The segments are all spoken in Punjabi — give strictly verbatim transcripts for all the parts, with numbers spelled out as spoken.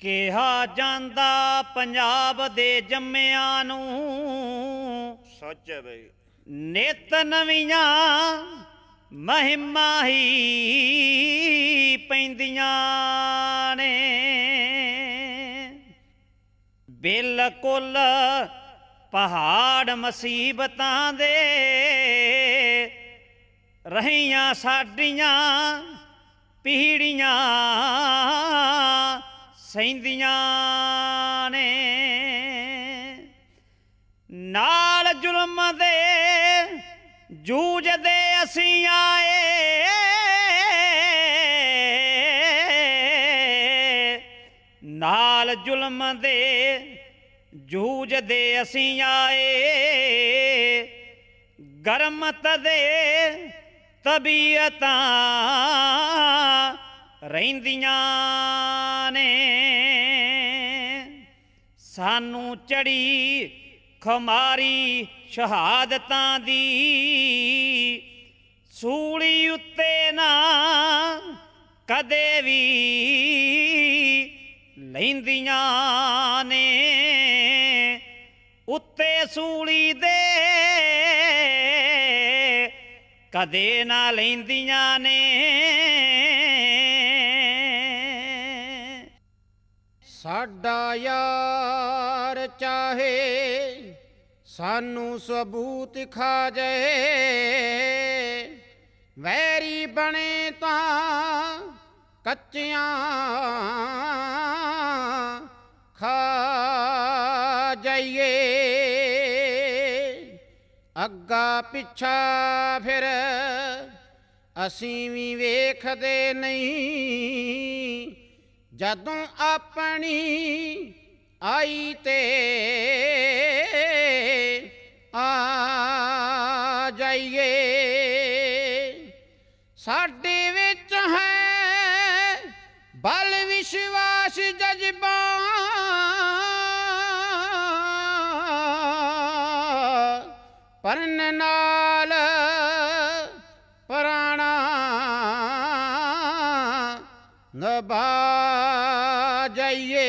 ਕਿਹਾ ਜਾਂਦਾ ਪੰਜਾਬ ਦੇ ਜੰਮਿਆਂ ਨੂੰ ਸੱਚ ਹੈ ਬਈ ਨਿਤ ਨਵੀਆਂ ਮਹਿਮਾ ਹੀ ਪੈਂਦੀਆਂ ਨੇ ਬਿਲਕੁਲ ਪਹਾੜ ਮੁਸੀਬਤਾਂ ਦੇ ਰਹੀਆਂ ਸਾਡੀਆਂ ਪੀੜੀਆਂ ਸਹਿੰਦੀਆਂ ਨੇ ਨਾਲ ਜ਼ੁਲਮ ਦੇ ਜੂਝਦੇ ਅਸੀਂ ਆਏ ਨਾਲ ਜ਼ੁਲਮ ਦੇ ਜੂਝਦੇ ਅਸੀਂ ਆਏ ਗਰਮਤ ਦੇ ਤਬੀਅਤਾਂ ਰਹਿੰਦੀਆਂ ਨੇ ਸਾਨੂੰ ਚੜੀ ਖੁਮਾਰੀ ਸ਼ਹਾਦਤਾਂ ਦੀ ਸੂਲੀ ਉੱਤੇ ਨਾ ਕਦੇ ਵੀ ਲੈਂਦੀਆਂ ਨੇ ਉੱਤੇ ਸੂਲੀ ਦੇ ਕਦੇ ਨਾ ਲੈਂਦੀਆਂ ਨੇ ਸਾਡਾ ਯਾਰ ਚਾਹੇ ਸਾਨੂੰ ਸਬੂਤ ਖਾ ਜਾਏ ਵੈਰੀ ਬਣੇ ਤਾਂ ਕੱਚਿਆਂ ਖਾ ਜਾਈਏ ਅੱਗਾ ਪਿੱਛਾ ਫਿਰ ਅਸੀਂ ਵੀ ਵੇਖਦੇ ਨਹੀਂ ਜਦੋਂ ਆਪਣੀ ਆਈ ਤੇ ਆ ਜਾਈਏ ਸਾਡੇ ਵਿੱਚ ਹੈ ਬਲ ਵਿਸ਼ਵਾਸ ਜਜ਼ਬਾ ਪਰਨ ਨਾਲ ਪੁਰਾਣਾ ਨਭਾ ਜਾਈਏ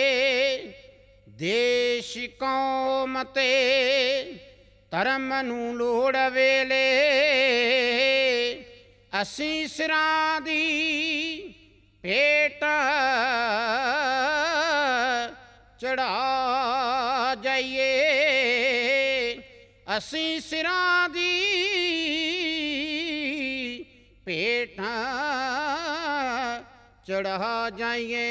ਦੇਸ਼ ਕੌਮ ਤੇ ਧਰਮ ਨੂੰ ਲੋੜ ਵੇਲੇ ਅਸੀਂ ਸਿਰਾਂ ਦੀ ਭੇਟ ਚੜ੍ਹਾ ਜਾਈਏ ਅਸੀਂ ਸਿਰਾਂ ਦੀ ਭੇਟਾਂ ਚੜ੍ਹਾ ਜਾਈਏ।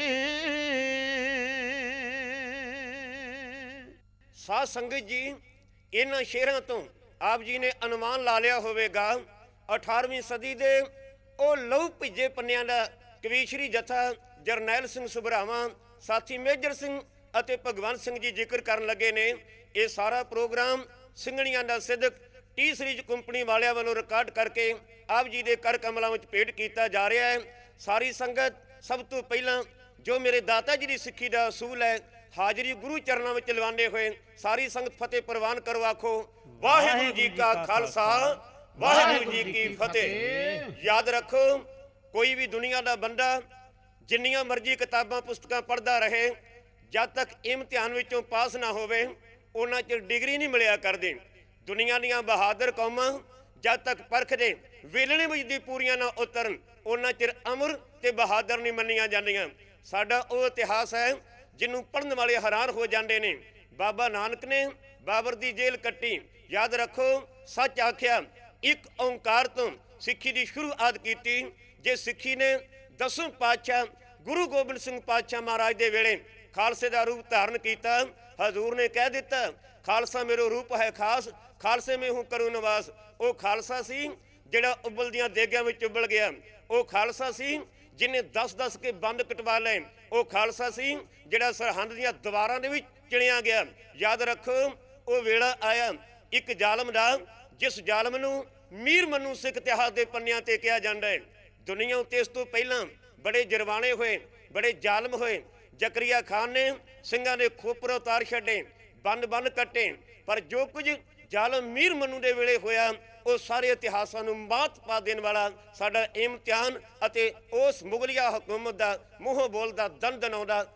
ਸਾਧ ਸੰਗਤ ਜੀ ਇਹਨਾਂ ਸ਼ੇਰਾਂ ਤੋਂ ਆਪ ਜੀ ਨੇ ਅਨੁਮਾਨ ਲਾ ਲਿਆ ਹੋਵੇਗਾ ਅਠਾਰਵੀਂ ਸਦੀ ਦੇ ਉਹ ਲਹੂ ਭਿੱਜੇ ਪੰਨਿਆਂ ਦਾ ਕਵੀਸ਼ਰੀ ਜਥਾ ਜਰਨੈਲ ਸਿੰਘ ਸੁਭਰਾਵਾਂ ਸਾਥੀ ਮੇਜਰ ਸਿੰਘ ਅਤੇ ਭਗਵੰਤ ਸਿੰਘ ਜੀ ਜ਼ਿਕਰ ਕਰਨ ਲੱਗੇ ਨੇ। ਇਹ ਸਾਰਾ ਪ੍ਰੋਗਰਾਮ ਸਿੰਘਣੀਆਂ ਦਾ ਸਿੱਧਕ ਟੀ ਸੀਰੀਜ਼ ਕੰਪਨੀ ਵਾਲਿਆਂ ਵੱਲੋਂ ਰਿਕਾਰਡ ਕਰਕੇ ਆਪ ਜੀ ਦੇ ਕਰ ਕਮਲਾਂ ਵਿੱਚ ਭੇਟ ਕੀਤਾ ਜਾ ਰਿਹਾ ਹੈ। ਸਾਰੀ ਸੰਗਤ ਸਭ ਤੋਂ ਪਹਿਲਾਂ ਜੋ ਮੇਰੇ ਦਾਤਾ ਜੀ ਦੀ ਸਿੱਖੀ ਦਾ ਅਸੂਲ ਹੈ ਹਾਜ਼ਰੀ ਗੁਰੂ ਚਰਨਾਂ ਵਿੱਚ ਲਵਾਉਂਦੇ ਹੋਏ ਸਾਰੀ ਸੰਗਤ ਫਤਿਹ ਪ੍ਰਵਾਨ ਕਰੋ। ਆਖੋ ਵਾਹਿਗੁਰੂ ਜੀ ਕਾ ਖਾਲਸਾ ਵਾਹਿਗੁਰੂ ਜੀ ਕੀ ਫਤਿਹ। ਯਾਦ ਰੱਖੋ ਕੋਈ ਵੀ ਦੁਨੀਆ ਦਾ ਬੰਦਾ ਜਿੰਨੀਆਂ ਮਰਜ਼ੀ ਕਿਤਾਬਾਂ ਪੁਸਤਕਾਂ ਪੜ੍ਹਦਾ ਰਹੇ ਜਦ ਤੱਕ ਇਮਤਿਹਾਨ ਵਿੱਚੋਂ ਪਾਸ ਨਾ ਹੋਵੇ ਉਹਨਾਂ ਚਿਰ ਡਿਗਰੀ ਨਹੀਂ ਮਿਲਿਆ ਕਰਦੀ। ਦੁਨੀਆ ਦੀਆਂ ਬਹਾਦਰ ਕੌਮਾਂ ਜਦ ਤੱਕ ਪਰਖਦੇ ਵੇਲਣੇ ਵਿੱਚ ਦੀ ਪੂਰੀਆਂ ਨਾ ਉਤਰਨ ਉਹਨਾਂ ਚਿਰ ਅਮਰ ਤੇ ਬਹਾਦਰ ਨਹੀਂ ਮੰਨੀਆਂ ਜਾਂਦੀਆਂ। ਸਾਡਾ ਉਹ ਇਤਿਹਾਸ ਹੈ ਜਿਹਨੂੰ ਪੜ੍ਹਨ ਵਾਲੇ ਹੈਰਾਨ ਹੋ ਜਾਂਦੇ ਨੇ। ਬਾਬਾ ਨਾਨਕ ਨੇ ਬਾਬਰ ਦੀ ਜੇਲ੍ਹ ਕੱਟੀ। ਯਾਦ ਰੱਖੋ ਸੱਚ ਆਖਿਆ ਇੱਕ ਓਂਕਾਰ ਤੋਂ ਸਿੱਖੀ ਦੀ ਸ਼ੁਰੂਆਤ ਕੀਤੀ। ਜੇ ਸਿੱਖੀ ਨੇ ਦਸਵੇਂ ਪਾਤਸ਼ਾਹ ਗੁਰੂ ਗੋਬਿੰਦ ਸਿੰਘ ਪਾਤਸ਼ਾਹ ਮਹਾਰਾਜ ਦੇ ਵੇਲੇ ਖਾਲਸੇ ਦਾ ਰੂਪ ਧਾਰਨ ਕੀਤਾ ਹਜ਼ੂਰ ਨੇ ਕਹਿ ਦਿੱਤਾ ਖਾਲਸਾ ਮੇਰਾ ਰੂਪ ਹੈ ਖਾਸ ਖਾਲਸੇ ਮੈਂ ਹੂੰ ਕਰੂ ਨਿਵਾਸ। ਉਹ ਖਾਲਸਾ ਸੀ ਜਿਹੜਾ ਉਬਲਦੀਆਂ ਦੇਗਾਂ ਵਿੱਚ ਉਬਲ ਗਿਆ। ਉਹ ਖਾਲਸਾ ਸੀ ਜਿਹਨੇ ਦਸ ਦਸ ਕੇ ਬੰਦ ਕਟਵਾ ਲਏ। ਉਹ ਖਾਲਸਾ ਸੀ ਜਿਹੜਾ ਸਰਹੰਦ ਦੀਆਂ ਦੀਵਾਰਾਂ ਦੇ ਵਿੱਚ ਚਿਣਿਆ ਗਿਆ। ਯਾਦ ਰੱਖੋ ਉਹ ਵੇਲਾ ਆਇਆ ਇੱਕ ਜ਼ਾਲਮ ਦਾ ਜਿਸ ਜ਼ਾਲਮ ਨੂੰ ਮੀਰ ਮਨੂ ਸਿੱਖ ਇਤਿਹਾਸ ਦੇ ਪੰਨਿਆਂ ਤੇ ਕਿਹਾ ਜਾਂਦਾ ਹੈ। ਦੁਨੀਆ ਉੱਤੇ ਇਸ ਤੋਂ ਪਹਿਲਾਂ ਬੜੇ ਜਰਵਾਣੇ ਹੋਏ ਬੜੇ ਜ਼ਾਲਮ ਹੋਏ। ਜ਼ਕਰੀਆ ਖਾਨ ਨੇ ਸਿੰਘਾਂ ਦੇ ਖੋਪਰ ਉਤਾਰ ਛੱਡੇ ਬੰਨ ਬੰਨ ਕੱਟੇ ਪਰ ਜੋ ਕੁਝ ਜ਼ਾਲਮ ਮੀਰ ਮਨੂ ਦੇ ਵੇਲੇ ਹੋਇਆ ਉਹ ਸਾਰੇ ਇਤਿਹਾਸਾਂ ਨੂੰ ਮਾਤ ਪਾ ਦੇਣ ਵਾਲਾ ਸਾਡਾ ਇਮਤਿਹਾਨ ਅਤੇ ਉਸ ਮੁਗਲਿਆ ਹਕੂਮਤ ਦਾ ਮੂੰਹੋਂ ਬੋਲਦਾ ਦੰਦ ਦਨਾਉਂਦਾ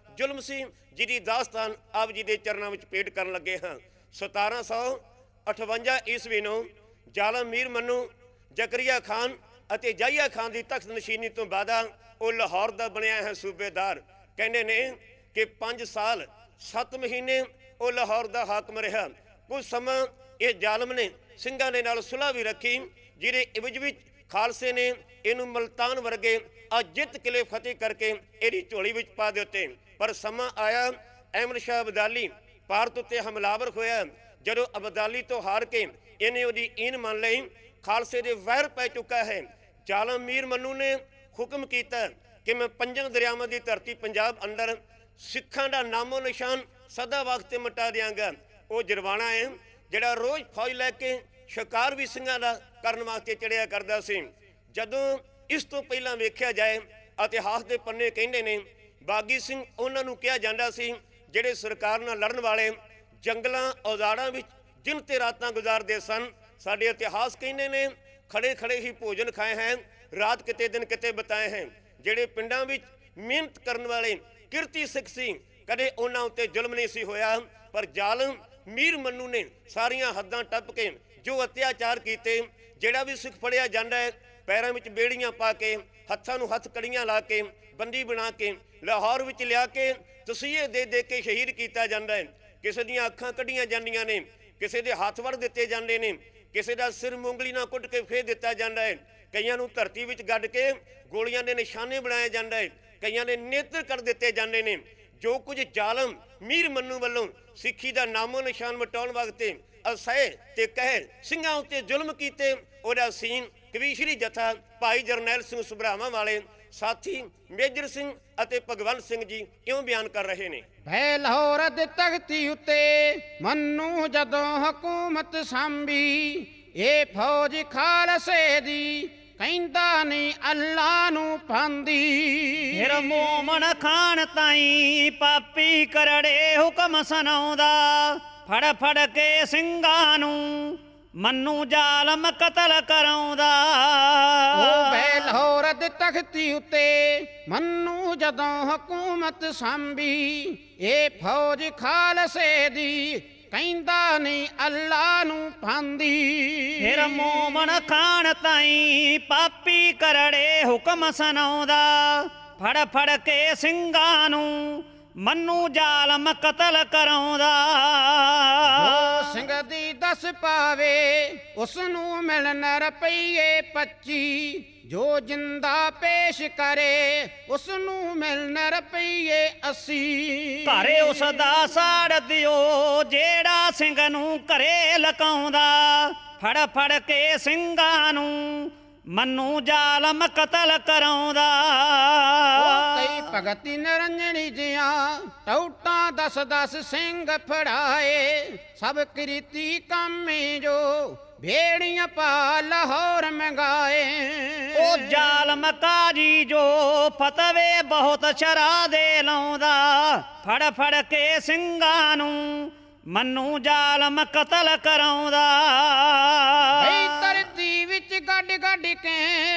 ਜ਼ੁਲਮ ਸੀ, ਜਿਹਦੀ ਦਾਸਤਾਨ ਆਪ ਜੀ ਦੇ ਚਰਨਾਂ ਵਿੱਚ ਪੇਟ ਕਰਨ ਲੱਗੇ ਹਾਂ। ਸਤਾਰਾਂ ਸੌ ਅਠਵੰਜਾ ਈਸਵੀ ਨੂੰ ਜ਼ਾਲਮ ਮੀਰ ਮੰਨੂ ਜ਼ਕਰੀਆ ਖਾਨ ਅਤੇ ਜਾਹੀਆ ਖਾਨ ਦੀ ਤਖਤ ਨਸ਼ੀਨੀ ਤੋਂ ਬਾਅਦ ਉਹ ਲਾਹੌਰ ਦਾ ਬਣਿਆ ਹੈ ਸੂਬੇਦਾਰ। ਕਹਿੰਦੇ ਨੇ ਕਿ ਪੰਜ ਸਾਲ ਸੱਤ ਮਹੀਨੇ ਉਹ ਲਾਹੌਰ ਦਾ ਹਾਕਮ ਰਿਹਾ। ਕੁਝ ਸਮਾਂ ਇਹ ਜ਼ਾਲਮ ਨੇ ਸਿੰਘਾਂ ਦੇ ਨਾਲ ਸੁਲ੍ਹਾ ਵੀ ਰੱਖੀ, ਜਿਹਦੇ ਇਵਜ ਵਿੱਚ ਖਾਲਸੇ ਨੇ ਇਹਨੂੰ ਮਲਤਾਨ ਵਰਗੇ ਅਜਿੱਤ ਕਿਲੇ ਫਤਿਹ ਕਰਕੇ ਇਹਦੀ ਝੋਲੀ ਵਿੱਚ ਪਾ ਦਿੱਤੇ। ਪਰ ਸਮਾਂ ਆਇਆ, ਅਹਿਮਦ ਸ਼ਾਹ ਅਬਦਾਲੀ ਭਾਰਤ ਉੱਤੇ ਹਮਲਾਵਰ ਹੋਇਆ। ਜਦੋਂ ਅਬਦਾਲੀ ਤੋਂ ਹਾਰ ਕੇ ਇਹਨੇ ਉਹਦੀ ਈਨ ਮੰਨ ਲਈ, ਖਾਲਸੇ ਦੇ ਵੈਰ ਪੈ ਚੁੱਕਾ ਹੈ। ਜ਼ਾਲਮ ਮੀਰ ਮੰਨੂ ਨੇ ਹੁਕਮ ਕੀਤਾ ਕਿ ਮੈਂ ਪੰਜਾਂ ਦਰਿਆਵਾਂ ਦੀ ਧਰਤੀ ਪੰਜਾਬ ਅੰਦਰ ਸਿੱਖਾਂ ਦਾ ਨਾਮੋ ਨਿਸ਼ਾਨ ਸਦਾ ਵਾਸਤੇ ਮਿਟਾ ਦਿਆਂਗਾ। ਉਹ ਜਰਵਾਣਾ ਹੈ ਜਿਹੜਾ ਰੋਜ਼ ਫੌਜ ਲੈ ਕੇ ਸ਼ਿਕਾਰ ਵੀ ਸਿੰਘਾਂ ਦਾ ਕਰਨ ਵਾਸਤੇ ਚੜਿਆ ਕਰਦਾ ਸੀ। ਜਦੋਂ ਇਸ ਤੋਂ ਪਹਿਲਾਂ ਵੇਖਿਆ ਜਾਏ, ਇਤਿਹਾਸ ਦੇ ਪੰਨੇ ਕਹਿੰਦੇ ਨੇ ਬਾਗੀ ਸਿੰਘ ਉਹਨਾਂ ਨੂੰ ਕਿਹਾ ਜਾਂਦਾ ਸੀ ਜਿਹੜੇ ਸਰਕਾਰ ਨਾਲ ਲੜਨ ਵਾਲੇ ਜੰਗਲਾਂ ਔਜ਼ਾੜਾਂ ਵਿੱਚ ਦਿਨ ਤੇ ਰਾਤਾਂ ਗੁਜ਼ਾਰਦੇ ਸਨ। ਸਾਡੇ ਇਤਿਹਾਸ ਕਹਿੰਦੇ ਨੇ ਖੜੇ ਖੜੇ ਹੀ ਭੋਜਨ ਖਾਏ ਹੈ, ਰਾਤ ਕਿਤੇ ਦਿਨ ਕਿਤੇ ਬਿਤਾਏ ਹੈ। ਜਿਹੜੇ ਪਿੰਡਾਂ ਵਿੱਚ ਮਿਹਨਤ ਕਰਨ ਵਾਲੇ ਕਿਰਤੀ ਸਿੱਖ ਸੀ, ਕਦੇ ਉਹਨਾਂ ਉੱਤੇ ਜ਼ੁਲਮ ਨਹੀਂ ਸੀ ਹੋਇਆ। ਪਰ ਜ਼ਾਲਮ ਮੀਰ ਮੰਨੂ ਨੇ ਸਾਰੀਆਂ ਹੱਦਾਂ ਟੱਪ ਕੇ ਜੋ ਅਤਿਆਚਾਰ ਕੀਤੇ। ਜਿਹੜਾ ਵੀ ਸਿੱਖ ਫੜਿਆ ਜਾਂਦਾ ਹੈ, ਪੈਰਾਂ ਵਿੱਚ ਬੇੜੀਆਂ ਪਾ ਕੇ, ਹੱਥਾਂ ਨੂੰ ਹੱਥ ਕੜੀਆਂ ਲਾ ਕੇ, ਬੰਦੀ ਬਣਾ ਕੇ ਲਾਹੌਰ ਵਿੱਚ ਲਿਆ ਕੇ ਤਸੀਹੇ ਦੇ ਦੇ ਕੇ ਸ਼ਹੀਦ ਕੀਤਾ ਜਾਂਦਾ ਹੈ। ਕਿਸੇ ਦੀਆਂ ਅੱਖਾਂ ਕੱਢੀਆਂ ਜਾਂਦੀਆਂ ਨੇ, ਕਿਸੇ ਦੇ ਹੱਥ ਵੜ ਦਿੱਤੇ ਜਾਂਦੇ ਨੇ, ਕਿਸੇ ਦਾ ਸਿਰ ਮੂੰਗਲੀ ਨਾਲ ਕੁੱਟ ਕੇ ਫੇਰ ਦਿੱਤਾ ਜਾਂਦਾ ਹੈ। ਕਈਆਂ ਨੂੰ ਧਰਤੀ ਵਿੱਚ ਗੱਡ ਕੇ ਗੋਲੀਆਂ ਦੇ ਨਿਸ਼ਾਨੇ ਬਣਾਇਆ ਜਾਂਦਾ ਹੈ। ਕਈਆਂ ਦੇ ਨੇਤਰ ਕਰ ਦਿੱਤੇ ਜਾਂਦੇ ਨੇ। ਜੋ ਕੁਝ ਜ਼ਾਲਮ ਮੀਰ ਮੰਨੂ ਵੱਲੋਂ ਸਿੱਖੀ ਦਾ ਨਾਮੋ ਨਿਸ਼ਾਨ ਮਿਟਾਉਣ ਵਾਸਤੇ ਅਸਹਿ ਤੇ ਕਹਿ ਸਿੰਘਾਂ ਉੱਤੇ ਜ਼ੁਲਮ ਕੀਤੇ, ਉਹਦਾ ਸੀਨ ਕਵੀਸ਼ਰੀ ਜਥਾ ਭਾਈ ਜਰਨੈਲ ਸਿੰਘ ਸੁਭਰਾਵਾਂ ਵਾਲੇ ਸਾਥੀ ਮੇਜਰ ਸਿੰਘ ਅਤੇ ਭਗਵੰਤ ਸਿੰਘ ਜੀ ਇਉਂ ਬਿਆਨ ਕਰ ਰਹੇ ਨੇ। ਭੈ ਲਾਹੌਰ ਦੇ ਤਖਤੀ ਉੱਤੇ ਮੰਨੂ ਜਦੋਂ ਹਕੂਮਤ ਸਾਂਭੀ, ਇਹ ਫੌਜ ਖਾਲਸੇ ਦੀ ਕਹਿੰਦਾ ਨਹੀਂ ਅੱਲਾ ਨੂੰ ਪਾਂਦੀ। ਫਿਰ ਮੋਮਨ ਖਾਨ ਤਾਈ ਪਾਪੀ ਕਰੜੇ ਹੁਕਮ ਸੁਣਾਉਂਦਾ, ਫੜ ਫੜ ਕੇ ਸਿੰਘਾਂ ਨੂੰ ਮੰਨੂ ਜ਼ਾਲਮ ਕਤਲ ਕਰਾਉਂਦਾ। ਉਹ ਬੈ ਲਾਹੌਰ ਦੇ ਤਖਤੀ ਉੱਤੇ ਮੰਨੂ ਜਦੋਂ ਹਕੂਮਤ ਸਾਂਭੀ, ਇਹ ਫੌਜ ਖਾਲਸੇ ਦੀ ਕਹਿੰਦਾ ਨਹੀਂ ਅੱਲਾ ਨੂੰ ਪਾਂਦੀ। ਫਿਰ ਮੋਮਨ ਖਾਨ ਤਾਈ ਪਾਪੀ ਕਰੜੇ ਹੁਕਮ ਸੁਣਾਉਂਦਾ, ਫੜ ਫੜ ਕੇ ਸਿੰਘਾਂ ਨੂੰ ਮੰਨੂ ਜ਼ਾਲਮ ਕਤਲ ਕਰਾਉਂਦਾ। ਜੋ ਸਿੰਘ ਦੀ ਦਸ ਪਾਵੇ ਉਸ ਨੂੰ ਮਿਲਣ ਰੁਪਈਏ ਪੱਚੀ, ਜੋ ਜਿੰਦਾ ਪੇਸ਼ ਕਰੇ ਉਸ ਨੂੰ ਮਿਲਣ ਰੁਪਈਏ ਅੱਸੀ। ਘਰੇ ਉਸ ਦਾ ਸਾੜ ਦਿਓ ਜਿਹੜਾ ਸਿੰਘ ਨੂੰ ਘਰੇ ਲਕਾਉਂਦਾ, ਫੜ ਫੜ ਕੇ ਸਿੰਘਾਂ ਨੂੰ ਮੰਨੂ ਜ਼ਾਲਮ ਕਤਲ ਕਰਾਉਂਦਾ। ਕਈ ਭਗਤੀ ਨਿਰੰਜਣੀ ਜਿਆਂ ਟੌਟਾਂ ਦਸ ਦਸ ਸਿੰਘ ਫੜਾਏ, ਸਭ ਕ੍ਰਿਤੀ ਕਾਮੇ ਜੋ ਭੇੜੀਆਂ ਪਾ ਲਾਹੌਰ ਮੰਗਾਏ। ਉਹ ਜ਼ਾਲਮ ਕਾਜੀ ਜੋ ਫਤਵੇ ਬਹੁਤ ਸ਼ਰਾ ਦੇ ਲਾਉਂਦਾ, ਫੜ ਫੜ ਕੇ ਸਿੰਘਾਂ ਨੂੰ ਮੰਨੂ ਜ਼ਾਲਮ ਕਤਲ ਕਰਾਉਂਦਾ। ਬਈ ਧਰਤੀ ਵਿੱਚ ਗੱਡ ਗੱਡ ਕੇ,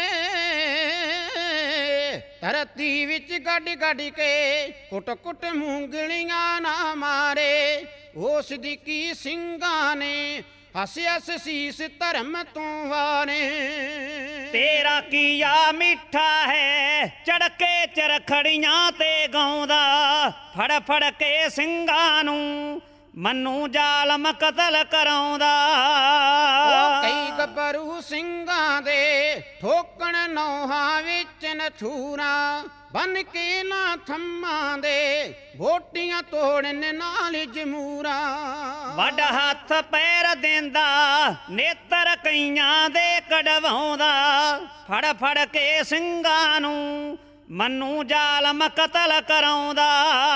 ਧਰਤੀ ਵਿੱਚ ਗੱਡ ਗੱਡ ਕੇ ਕੁੱਟ ਕੁੱਟ ਮੂੰਗਲੀਆਂ ਨਾ ਮਾਰੇ। ਉਸ ਦੀ ਕੀ ਸਿੰਘਾਂ ਨੇ ਹੱਸ ਹੱਸ ਸੀਸ ਧਰਮ ਤੋਂ ਵਾਰੇ। ਤੇਰਾ ਕੀਆ ਮਿੱਠਾ ਹੈ ਚੜਕੇ ਚਰਖੜੀਆਂ ਤੇ ਗਾਉਂਦਾ, ਫੜ ਫੜ ਕੇ ਸਿੰਘਾਂ ਨੂੰ ਮੰਨੂ ਜ਼ਾਲਮ ਕਤਲ ਕਰਾਉਂਦਾ। ਕਈ ਗੱਭਰੂ ਸਿੰਘਾਂ ਦੇ ਠੋਕਣ ਨੌਹਾਂ ਵਿੱਚ ਨਛੂਰਾ, ਬਨ ਕੇ ਨਾ ਥੰਮਾਂ ਦੇ ਬੋਟੀਆਂ ਤੋੜਨ ਨਾਲ ਜਮੂਰਾ। ਵੱਡ ਹੱਥ ਪੈਰ ਦਿੰਦਾ ਨੇਤਰ ਕਈਆਂ ਦੇ ਕਢਵਾਉਂਦਾ, ਫੜ ਫੜ ਕੇ ਸਿੰਘਾਂ ਨੂੰ ਮੰਨੂ ਜ਼ਾਲਮ ਕਤਲ ਕਰਾਉਂਦਾ।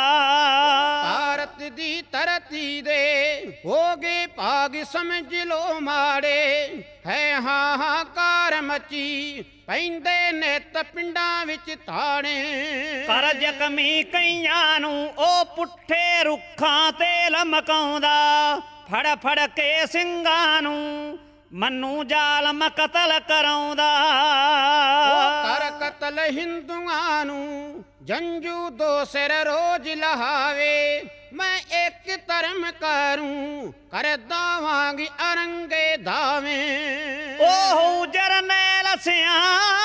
ਭਾਰਤ ਦੀ ਧਰਤੀ ਦੇ ਹੋ ਗਏ ਭਾਗ ਸਮਝ ਲੋ ਮਾੜੇ, ਹੈ ਹਾਹਾਕਾਰ ਮਚੀ ਪੈਂਦੇ ਨਿੱਤ ਪਿੰਡਾਂ ਵਿੱਚ ਤਾੜੇ। ਕਰ ਜ਼ਖਮੀ ਕਈਆਂ ਨੂੰ ਉਹ ਪੁੱਠੇ ਰੁੱਖਾਂ ਤੇ ਲਮਕਾਉਂਦਾ, ਫੜ ਫੜ ਕੇ ਸਿੰਘਾਂ ਨੂੰ ਮੰਨੂ ਜ਼ਾਲਮ ਕਤਲ ਕਰਾਉਂਦਾ। ਉਹ ਕਰ ਕਤਲ ਹਿੰਦੂਆਂ ਨੂੰ ਜੰਜੂ ਦੋ ਸਿਰ ਰੋਜ਼ ਲਹਾਵੇ। ਮੈਂ ਇੱਕ ਧਰਮ ਕਰੂੰ ਕਰ ਦਾਵਾਂਗੀ ਅਰੰਗੇ ਦਾਵੇਂ। ਉਹ ਜਰਨੈਲ ਸਿਆਂ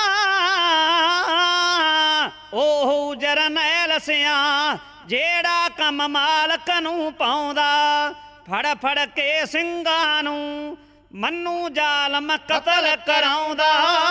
ਉਹ ਜਰਨੈਲ ਸਿਆਂ ਜਿਹੜਾ ਕੰਮ ਮਾਲਕ ਨੂੰ ਪਾਉਂਦਾ। ਫੜ ਫੜ ਕੇ ਸਿੰਘਾਂ ਨੂੰ ਮੰਨੂ ਜ਼ਾਲਮ ਕਤਲ ਕਰਾਉਂਦਾ।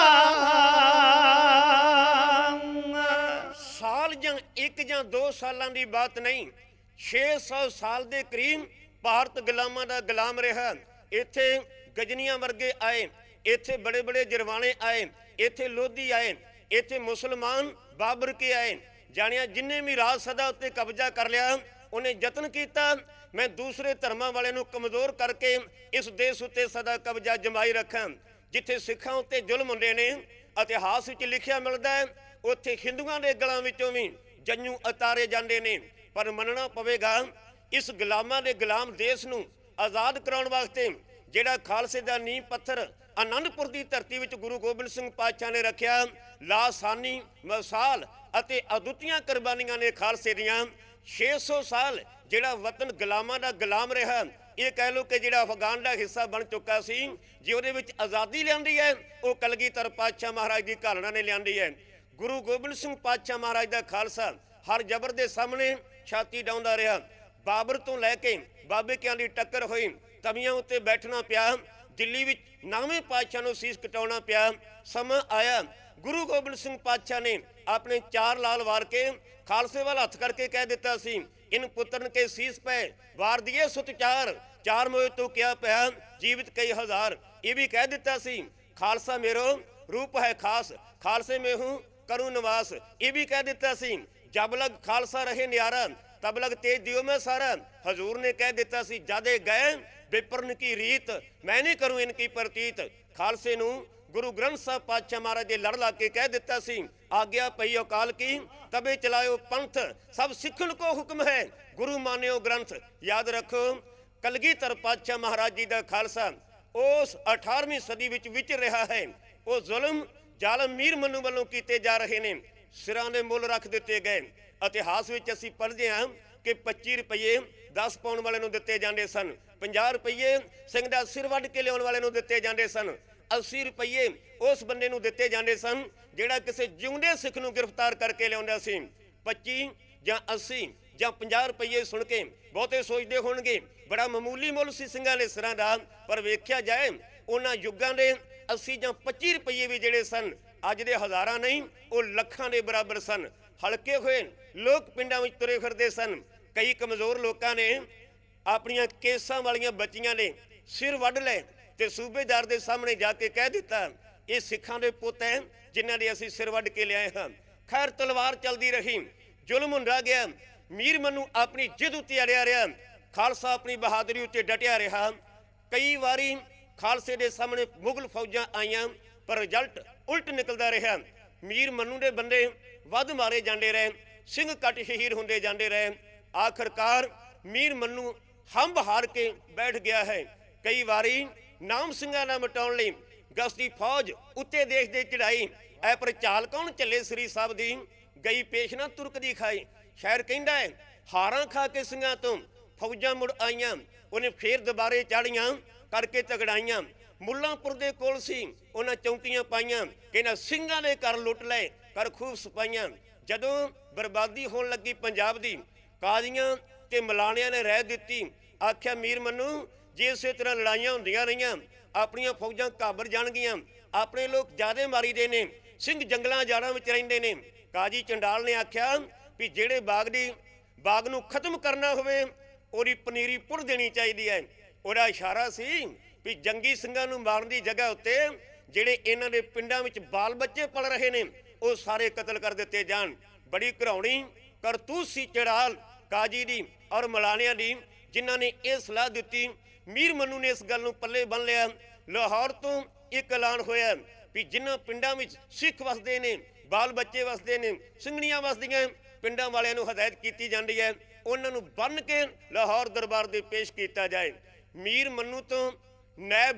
ਸਾਲ ਜਾਂ ਇੱਕ ਜਾਂ ਦੋ ਸਾਲਾਂ ਦੀ ਬਾਤ ਨਹੀਂ, ਛੇ ਸੌ ਸਾਲ ਦੇ ਕਰੀਬ ਭਾਰਤ ਗੁਲਾਮਾਂ ਦਾ ਗੁਲਾਮ ਰਿਹਾ। ਇੱਥੇ ਗਜਨੀਆਂ ਵਰਗੇ ਆਏ, ਇੱਥੇ ਬੜੇ ਬੜੇ ਜਰਵਾਣੇ ਆਏ, ਇੱਥੇ ਲੋਧੀ ਆਏ, ਇੱਥੇ ਮੁਸਲਮਾਨ ਬਾਬਰ ਕੇ ਆਏ। ਜਾਣਿਆ ਜਿੰਨੇ ਵੀ ਰਾਜ ਸਦਾ ਉੱਤੇ ਕਬਜ਼ਾ ਕਰ ਲਿਆ, ਉਹਨੇ ਯਤਨ ਕੀਤਾ ਮੈਂ ਦੂਸਰੇ ਧਰਮਾਂ ਵਾਲੇ ਨੂੰ ਕਮਜ਼ੋਰ ਕਰਕੇ ਇਸ ਦੇਸ਼ ਉੱਤੇ ਸਦਾ ਕਬਜ਼ਾ ਜਮਾਈ ਰੱਖਾਂ। ਜਿੱਥੇ ਸਿੱਖਾਂ ਉੱਤੇ ਜ਼ੁਲਮ ਹੁੰਦੇ ਨੇ, ਇਤਿਹਾਸ ਵਿੱਚ ਲਿਖਿਆ ਮਿਲਦਾ ਹੈ, ਉੱਥੇ ਹਿੰਦੂਆਂ ਦੇ ਗਲਾਂ ਵਿੱਚੋਂ ਵੀ ਜੰਜੂ ਉਤਾਰੇ ਜਾਂਦੇ ਨੇ। ਪਰ ਮੰਨਣਾ ਪਵੇਗਾ ਇਸ ਗੁਲਾਮਾਂ ਦੇ ਗੁਲਾਮ ਦੇਸ਼ ਨੂੰ ਆਜ਼ਾਦ ਕਰਾਉਣ ਵਾਸਤੇ ਜਿਹੜਾ ਖਾਲਸੇ ਦਾ ਨੀਂਹ ਪੱਥਰ ਆਨੰਦਪੁਰ ਦੀ ਧਰਤੀ ਵਿੱਚ ਗੁਰੂ ਗੋਬਿੰਦ ਸਿੰਘ ਪਾਤਸ਼ਾਹ ਨੇ ਰੱਖਿਆ, ਲਾਸਾਨੀ ਮਿਸਾਲ ਅਤੇ ਅਦੁੱਤੀਆਂ ਕੁਰਬਾਨੀਆਂ ਨੇ ਖਾਲਸੇ ਦੀਆਂ। ਛੇ ਸੌ ਸਾਲ ਜਿਹੜਾ ਵਤਨ ਗੁਲਾਮਾਂ ਦਾ ਗੁਲਾਮ ਰਿਹਾ, ਇਹ ਕਹਿ ਲਓ ਕਿ ਜਿਹੜਾ ਅਫਗਾਨ ਦਾ ਹਿੱਸਾ ਬਣ ਚੁੱਕਾ ਸੀ, ਜੇ ਉਹਦੇ ਵਿੱਚ ਆਜ਼ਾਦੀ ਲਿਆਂਦੀ ਹੈ ਉਹ ਕਲਗੀਧਰ ਪਾਤਸ਼ਾਹ ਮਹਾਰਾਜ ਦੀ ਘਾਲਣਾ ਨੇ ਲਿਆਂਦੀ ਹੈ। ਗੁਰੂ ਗੋਬਿੰਦ ਸਿੰਘ ਪਾਤਸ਼ਾਹ ਮਹਾਰਾਜ ਦਾ ਖਾਲਸਾ ਹਰ ਜ਼ਬਰ ਦੇ ਸਾਹਮਣੇ ਛਾਤੀ ਡਾਉਂਦਾ ਰਿਹਾ। ਬਾਬਰ ਤੋਂ ਲੈ ਕੇ ਬਾਬੇ ਕਿਆਂ ਦੀ ਟੱਕਰ ਹੋਈ, ਤਵੀਆਂ ਉੱਤੇ ਬੈਠਣਾ ਪਿਆ, ਦਿੱਲੀ ਵਿੱਚ ਨੌਵੇਂ ਪਾਤਸ਼ਾਹ ਨੂੰ ਸੀਸ ਕਟਾਉਣਾ ਪਿਆ। ਸਮਾਂ ਆਇਆ ਗੁਰੂ ਗੋਬਿੰਦ ਸਿੰਘ ਪਾਤਸ਼ਾਹ ਨੇ ਆਪਣੇ ਚਾਰ ਲਾਲ ਵਾਰ ਕੇ ਖਾਲਸੇ ਵੱਲ ਹੱਥ ਕਰਕੇ ਕਹਿ ਦਿੱਤਾ ਸੀ, ਇਨ ਪੁੱਤਰਨ ਕੇ ਸੀਸ ਪੈ ਵਾਰ ਦੀਏ ਸੁਤ ਚਾਰ, ਚਾਰ ਮੋਏ ਤੋਂ ਕਿਆ ਪਿਆ ਜੀਵਿਤ ਕਈ ਹਜ਼ਾਰ। ਇਹ ਵੀ ਕਹਿ ਦਿੱਤਾ ਸੀ ਖਾਲਸਾ ਮੇਰੋ ਰੂਪ ਹੈ ਖਾਸ, ਖਾਲਸੇ में हूँ करूँ निवास। ਇਹ ਵੀ ਕਹਿ ਦਿੱਤਾ ਸੀ जब लग खालसा रहे न्यारा तब लग तेज दियो में सारा। हजूर ने कह दिता सी जादे गए विप्रन की रीत मैं नहीं करूँ इनकी प्रतीत। खालसे नूं गुरु ग्रंथ साहब पातशाह महाराज दे लड़ ला के कह दिता सी आज्ञा पई अकाल की तबे चलायो पंथ, सब सिखण को हुक्म है गुरु मान्यो ग्रंथ। याद रखो कलगीधर पातशाह महाराज जी दा खालसा उस अठारहवीं सदी विच विचर रहा है। वो जुल्म जालम मीर मनु वालों कीते जा रहे ने, सिरां दे मुੱਲ रख दिते गए। इतिहास विच असीं पढ़दे हां कि पच्ची रुपये दस पाउण वाले नूं दिते जांदे सन, पचास रुपये सिंह दा सिर वड्ढ के लियाउण वाले नूं दिते जांदे सन, अस्सी रुपये उस बंदे नूं दिते जांदे सन जिहड़ा किसी जिउंदे सिख नूं गिरफ्तार करके लियाउंदा सी। पच्ची जां अस्सी जां पचास रुपये सुण के बहुते सोचदे होणगे बड़ा मामूली मुੱਲ सी ਸਿੰਘਾਂ ਦੇ ਸਿਰਾਂ ਦਾ, पर वेख्या जाए उन्हां युगां दे अस्सी जां पच्ची रुपये भी जिहड़े सन अज दे हज़ारां नहीं वो लखां दे बराबर सन। हल्के हुए लोग पिंडां विच तुरे फिरदे सन। कई कमज़ोर लोकां ने अपनियां केसां वालियां बच्चियां ने सिर वड्ढ ले ते सूबेदार दे सामने जाके कह दिता ये सिखां दे पुत्त है जिन्हां दे असीं सिर वड्ढ के लिआए हां। खैर तलवार चलदी रही, जुल्म हुंदा गया। मीर मनु अपनी जिद उत्ते अड़िया रहा, खालसा अपनी बहादुरी उत्ते डटिया रहा। कई वारी खालसे दे सामने मुगल फौजां आईयां पर रिजल्ट उल्ट निकलता रहा। मीर मनु दे बंदे वध मारे जाते रहे, सिंह कट शहीद होंदे जाते रहे। आखिरकार मीर मनु हंब हार के बैठ गया है। कई बारी नाम सिंघां नाल मिटाउण लई गश्ती फौज उत्ते देश दे चढ़ाई ऐ पर चाल कौन चले श्री साहब दी गई पेश ना तुरक दी खाई। शायर कहंदा है हारां खा के सिंघां तो फौजां मुड़ आईयां, उन्हें फिर दुबारे चाड़ियां करके तगड़ाइयां। मुल्लांपुर दे कोल सी उन्हां चौंकियां पाइयां कि इन्हां ਸਿੰਘਾਂ ने कर लुट लै कर खूब सपाइयां। जदों बर्बादी होण लगी पंजाब दी काजियां ते मलाणियां ने राय दित्ती। आख्या मीर मनु जे इसे तरह लड़ाइयां हुंदियां रहियां अपनियां फौजां काबर जाणगियां, अपने लोग ज्यादा मारी दे ने, सिंह जंगलां जाड़ां विच रहिंदे ने। काजी चंडाल ने आख्या भी जेड़े बाग दी बाग नूं खत्म करना होवे ओदी पनीरी पुड़ देनी चाहिदी है। ओदा इशारा सी भी जंगी ਸਿੰਘਾਂ ਨੂੰ मारन की जगह उत्ते ਜਿਹੜੇ ਇਹਨਾਂ ਦੇ ਪਿੰਡਾਂ ਵਿੱਚ बाल बच्चे पल रहे ने वो सारे कतल कर दिते जान। बड़ी घराउणी करतूत सी चढ़ाल काजी दी और मलाणियां दी जिन्हां ने यह सलाह दी। मीर मनु ने इस गल नूं पल्ले बन लिया। लाहौर तो एक ऐलान होया भी जिन्हां पिंडां विच सिख वसदे ने, बाल बच्चे वसदे ने, ਸਿੰਘਣੀਆਂ वसदियां पिंडां वालियां नूं हदायत कीती जांदी है उन्हां नूं बन के लाहौर दरबार दे पेश कीता जाए। मीर मनु तो नैब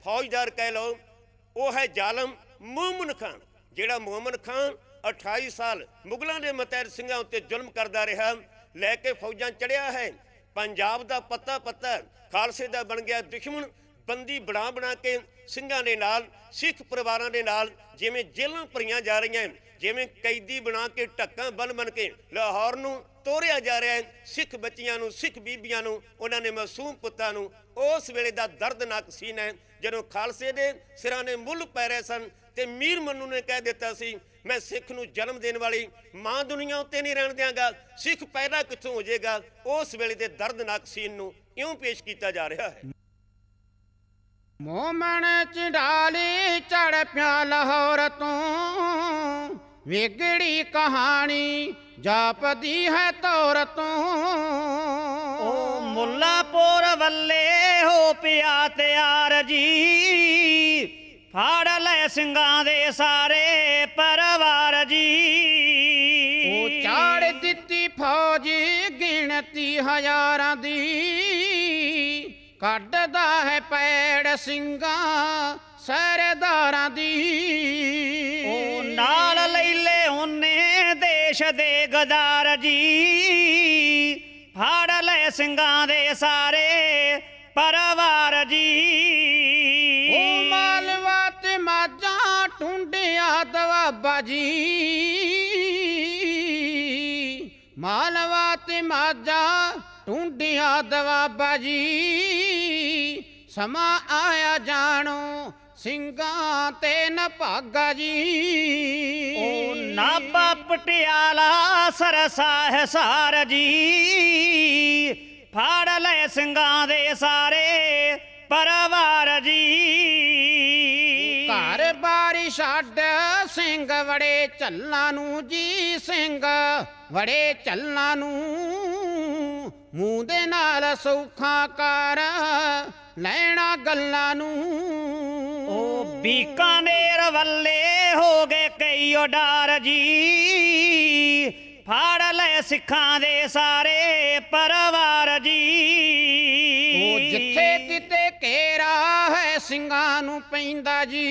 ਫੌਜਦਾਰ ਕਹਿ ਲਓ, ਉਹ ਹੈ ਜ਼ਾਲਮ ਮੋਮਨ ਖਾਨ, ਜਿਹੜਾ ਮੋਮਨ ਖਾਨ ਅਠਾਈ ਸਾਲ ਮੁਗਲਾਂ ਦੇ ਮੁਤਹਿਰ ਸਿੰਘਾਂ ਉੱਤੇ ਜ਼ੁਲਮ ਕਰਦਾ ਰਿਹਾ, ਲੈ ਕੇ ਫੌਜਾਂ ਚੜਿਆ ਹੈ। ਪੰਜਾਬ ਦਾ ਪੱਤਾ ਪੱਤਾ ਖਾਲਸੇ ਦਾ ਬਣ ਗਿਆ ਦੁਸ਼ਮਣ। ਬੰਦੀ ਬਣਾ ਬਣਾ ਕੇ ਸਿੰਘਾਂ ਦੇ ਨਾਲ, ਸਿੱਖ ਪਰਿਵਾਰਾਂ ਦੇ ਨਾਲ ਜਿਵੇਂ ਜੇਲਾਂ ਭਰੀਆਂ ਜਾ ਰਹੀਆਂ, ਜਿਵੇਂ ਕੈਦੀ ਬਣਾ ਕੇ ਢੱਕਾਂ ਬਨ ਬਨ ਕੇ ਲਾਹੌਰ ਨੂੰ ਤੋਰਿਆ ਜਾ ਰਿਹਾ ਹੈ। ਸਿੱਖ ਬੱਚੀਆਂ ਨੂੰ, ਸਿੱਖ ਬੀਬੀਆਂ ਨੂੰ, ਉਹਨਾਂ ਨੇ ਮਾਸੂਮ ਪੁੱਤਾਂ ਨੂੰ। ਉਸ ਵੇਲੇ ਦਾ ਦਰਦਨਾਕ ਸੀਨ ਹੈ ਜਦੋਂ ਖਾਲਸੇ ਦੇ ਸਿਰਾਂ ਨੇ ਮੁੱਲ ਪੈ ਰਹੇ ਸਨ ਤੇ ਮੀਰ ਮੰਨੂ ਨੇ ਕਹਿ ਦਿੱਤਾ ਸੀ, ਮੈਂ ਸਿੱਖ ਨੂੰ ਜਨਮ ਦੇਣ ਵਾਲੀ ਮਾਂ ਦੁਨੀਆ ਉੱਤੇ ਨਹੀਂ ਰਹਿਣ ਦਿਆਂਗਾ, ਸਿੱਖ ਪੈਦਾ ਕਿੱਥੋਂ ਹੋ ਜਾਏਗਾ। ਉਸ ਵੇਲੇ ਦੇ ਦਰਦਨਾਕ ਸੀਨ ਨੂੰ ਇਉਂ ਪੇਸ਼ ਕੀਤਾ ਜਾ ਰਿਹਾ ਹੈ। ਮੋਮਨ ਚੰਡਾਲੀ ਚੜ ਪਿਆ ਲਾਹੌਰ ਤੋਂ, ਵਿਗੜੀ ਕਹਾਣੀ ਜਾਪਦੀ ਹੈ ਤੌਰ ਤੋਂ। ਉਹ ਮੁੱਲਾਪੁਰ ਵੱਲੇ ਹੋ ਪਿਆ ਤਿਆਰ ਜੀ, ਫਾੜ ਲੈ ਸਿੰਘਾਂ ਦੇ ਸਾਰੇ ਪਰਿਵਾਰ ਜੀ। ਉਹ ਚਾੜ ਦਿੱਤੀ ਫੌਜ ਗਿਣਤੀ ਹਜ਼ਾਰਾਂ ਦੀ, ਕੱਢਦਾ ਹੈ ਪੈੜ ਸਿੰਘਾਂ ਸਰਦਾਰਾਂ ਦੀ। ਉਹ ਨਾਲ ਲੈ ਲੈ ਉਹਨੇ ਦੇਸ਼ ਦੇ ਗਦਾਰ ਜੀ, ਫਾੜ ਲੈ ਸਿੰਘਾਂ ਦੇ ਸਾਰੇ ਪਰਿਵਾਰ ਜੀ। ਉਹ ਮਾਲਵਾ ਤੇ ਮਾਝਾਂ ਟੁੰਡਿਆ ਦਵਾਬਾ ਜੀ, ਮਾਲਵਾ ਤੇ ਮਾਝਾਂ ਟੁੰਡਿਆ ਦਵਾਬਾ ਜੀ। ਸਮਾਂ ਆਇਆ ਜਾਣੋ ਸਿੰਘਾਂ ਤੇ ਨਭਾਗਾ ਜੀ। ਉਹ ਨਾਭਾ ਪਟਿਆਲਾ ਸਰਸਾ ਹਿਸਾਰ ਜੀ, ਫਾੜ ਲੈ ਸਿੰਘਾਂ ਦੇ ਸਾਰੇ ਪਰਿਵਾਰ ਜੀ। ਘਰ ਬਾਰੀ ਛੱਡ ਸਿੰਘ ਵੜੇ ਝੱਲਾਂ ਨੂੰ ਜੀ, ਸਿੰਘ ਵੜੇ ਝੱਲਾਂ ਨੂੰ। ਮੂੰਹ ਦੇ ਨਾਲ ਸੌਖਾ ਕਰ ਲੈਣਾ ਗੱਲਾਂ ਨੂੰ। ਉਹ ਬੀਕਾਨੇਰ ਵੱਲੇ ਹੋ ਗਏ ਕਈ ਉਡਾਰ ਜੀ, ਫਾੜ ਲੈ ਸਿੱਖਾਂ ਦੇ ਸਾਰੇ ਪਰਿਵਾਰ ਜੀ। ਉਹ ਜਿੱਥੇ ਕਿਤੇ ਘੇਰਾ ਹੈ ਸਿੰਘਾਂ ਨੂੰ ਪੈਂਦਾ ਜੀ,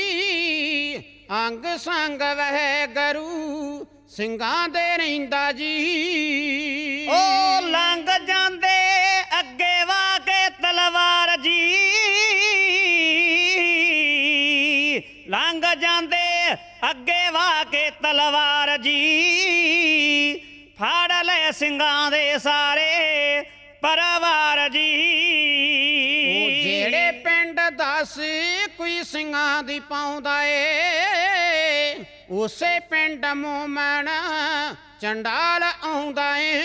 ਅੰਗ ਸੰਗ ਵਹਿ ਗਰੂ ਸਿੰਘਾਂ ਦੇ ਰਹਿੰਦਾ ਜੀ। ਉਹ ਲੰਘ ਜਾਂਦੇ ਅੱਗੇ ਵਾ ਕੇ ਤਲਵਾਰ ਜੀ, ਲੰਘ ਜਾਂਦੇ ਅੱਗੇ ਵਾ ਕੇ ਤਲਵਾਰ ਜੀ। ਫਾੜ ਲੈ ਸਿੰਘਾਂ ਦੇ ਸਾਰੇ ਪਰਿਵਾਰ ਜੀ। ਉਹ ਜਿਹੜੇ ਪਿੰਡ ਦੱਸ ਕੋਈ ਸਿੰਘਾਂ ਦੀ ਪਾਉਂਦਾ ਏ, ਉਸੇ ਪਿੰਡ ਮੋਮਨ ਚੰਡਾਲ ਆਉਂਦਾ ਏ।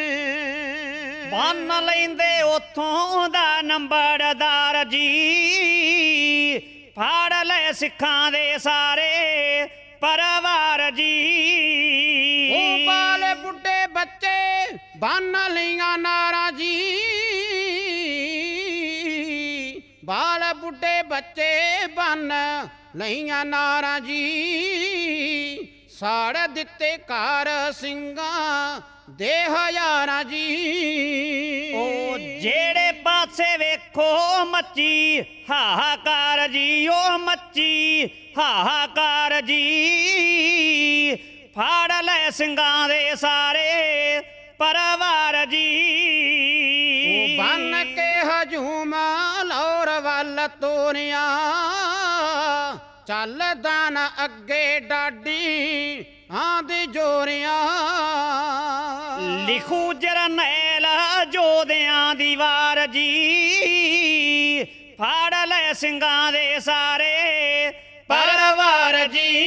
ਬੰਨ ਲੈਂਦੇ ਉਥੋਂ ਦਾ ਨੰਬਰਦਾਰ ਜੀ, ਫਾੜ ਲੈ ਸਿੱਖਾਂ ਦੇ ਸਾਰੇ ਪਰਿਵਾਰ ਜੀ। ਉਹ ਬਾਲ ਬੁੱਢੇ ਬੱਚੇ ਬੰਨ ਲਈਆਂ ਨਾਰਾਂ ਜੀ, ਬਾਲ ਬੁੱਢੇ ਬੱਚੇ ਬੰਨ ਲਈਆਂ ਨਾਰਾਂ ਜੀ। ਸਾੜ ਦਿੱਤੇ ਘਰ ਸਿੰਘਾਂ ਦੇ ਹਜ਼ਾਰਾਂ ਜੀ। ਉਹ ਜਿਹੜੇ ਪਾਸੇ ਵੇਖੋ ਮੱਚੀ ਹਾਹਾਕਾਰ ਜੀ, ਉਹ ਮੱਚੀ ਹਾਹਾਕਾਰ ਜੀ। ਫਾੜ ਲੈ ਸਿੰਘਾਂ ਦੇ ਸਾਰੇ ਪਰਿਵਾਰ ਜੀ। ਉਹ ਬੰਨ ਕੇ ਹਜੂਮ ਲਾਹੌਰ ਵੱਲ ਤੋਰਿਆ, ਚੱਲਦਾ ਨਾ ਅੱਗੇ ਡਾਡੀ ਆਂਦੀ ਜੋਰਿਆਂ। ਲਿਖੂ ਜਰਨੈਲ ਜੋਧਿਆਂ ਦੀ ਵਾਰ ਜੀ, ਫਾੜ ਲੈ ਸਿੰਘਾਂ ਦੇ ਸਾਰੇ ਪਰਿਵਾਰ ਜੀ।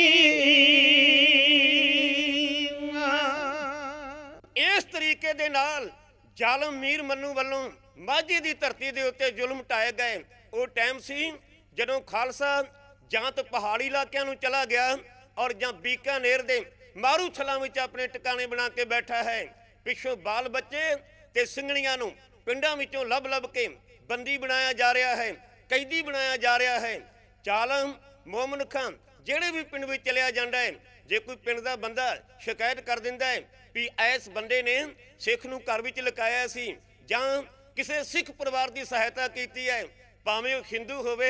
ਇਸ ਤਰੀਕੇ ਦੇ ਨਾਲ ਜ਼ਾਲਮ ਮੀਰ ਮੰਨੂ ਵੱਲੋਂ ਮਾਝੇ ਦੀ ਧਰਤੀ ਦੇ ਉੱਤੇ ਜ਼ੁਲਮ ਢਾਏ ਗਏ। ਉਹ ਟਾਈਮ ਸੀ ਜਦੋਂ ਖਾਲਸਾ ਜਾਂ ਤਾਂ ਪਹਾੜੀ ਇਲਾਕਿਆਂ ਨੂੰ ਚਲਾ ਗਿਆ ਔਰ ਜਾਂ ਬੀਕਾਨੇਰ ਦੇ ਮਾਰੂਥਲਾਂ ਵਿੱਚ ਆਪਣੇ ਟਿਕਾਣੇ ਬਣਾ ਕੇ ਬੈਠਾ ਹੈ। ਪਿੱਛੋਂ ਬਾਲ ਬੱਚੇ ਤੇ ਸਿੰਘਣੀਆਂ ਨੂੰ ਪਿੰਡਾਂ ਵਿੱਚੋਂ ਲੱਭ ਲੱਭ ਕੇ ਬੰਦੀ ਬਣਾਇਆ ਜਾ ਰਿਹਾ ਹੈ, ਕੈਦੀ ਬਣਾਇਆ ਜਾ ਰਿਹਾ ਹੈ। ਜ਼ਾਲਮ ਮੋਮਨ ਖਾਨ ਜਿਹੜੇ ਵੀ ਪਿੰਡ ਵਿੱਚ ਚਲਿਆ ਜਾਂਦਾ ਹੈ, ਜੇ ਕੋਈ ਪਿੰਡ ਦਾ ਬੰਦਾ ਸ਼ਿਕਾਇਤ ਕਰ ਦਿੰਦਾ ਹੈ ਵੀ ਇਸ ਬੰਦੇ ਨੇ ਸਿੱਖ ਨੂੰ ਘਰ ਵਿੱਚ ਲੁਕਾਇਆ ਸੀ ਜਾਂ ਕਿਸੇ ਸਿੱਖ ਪਰਿਵਾਰ ਦੀ ਸਹਾਇਤਾ ਕੀਤੀ ਹੈ, ਭਾਵੇਂ ਉਹ ਹਿੰਦੂ ਹੋਵੇ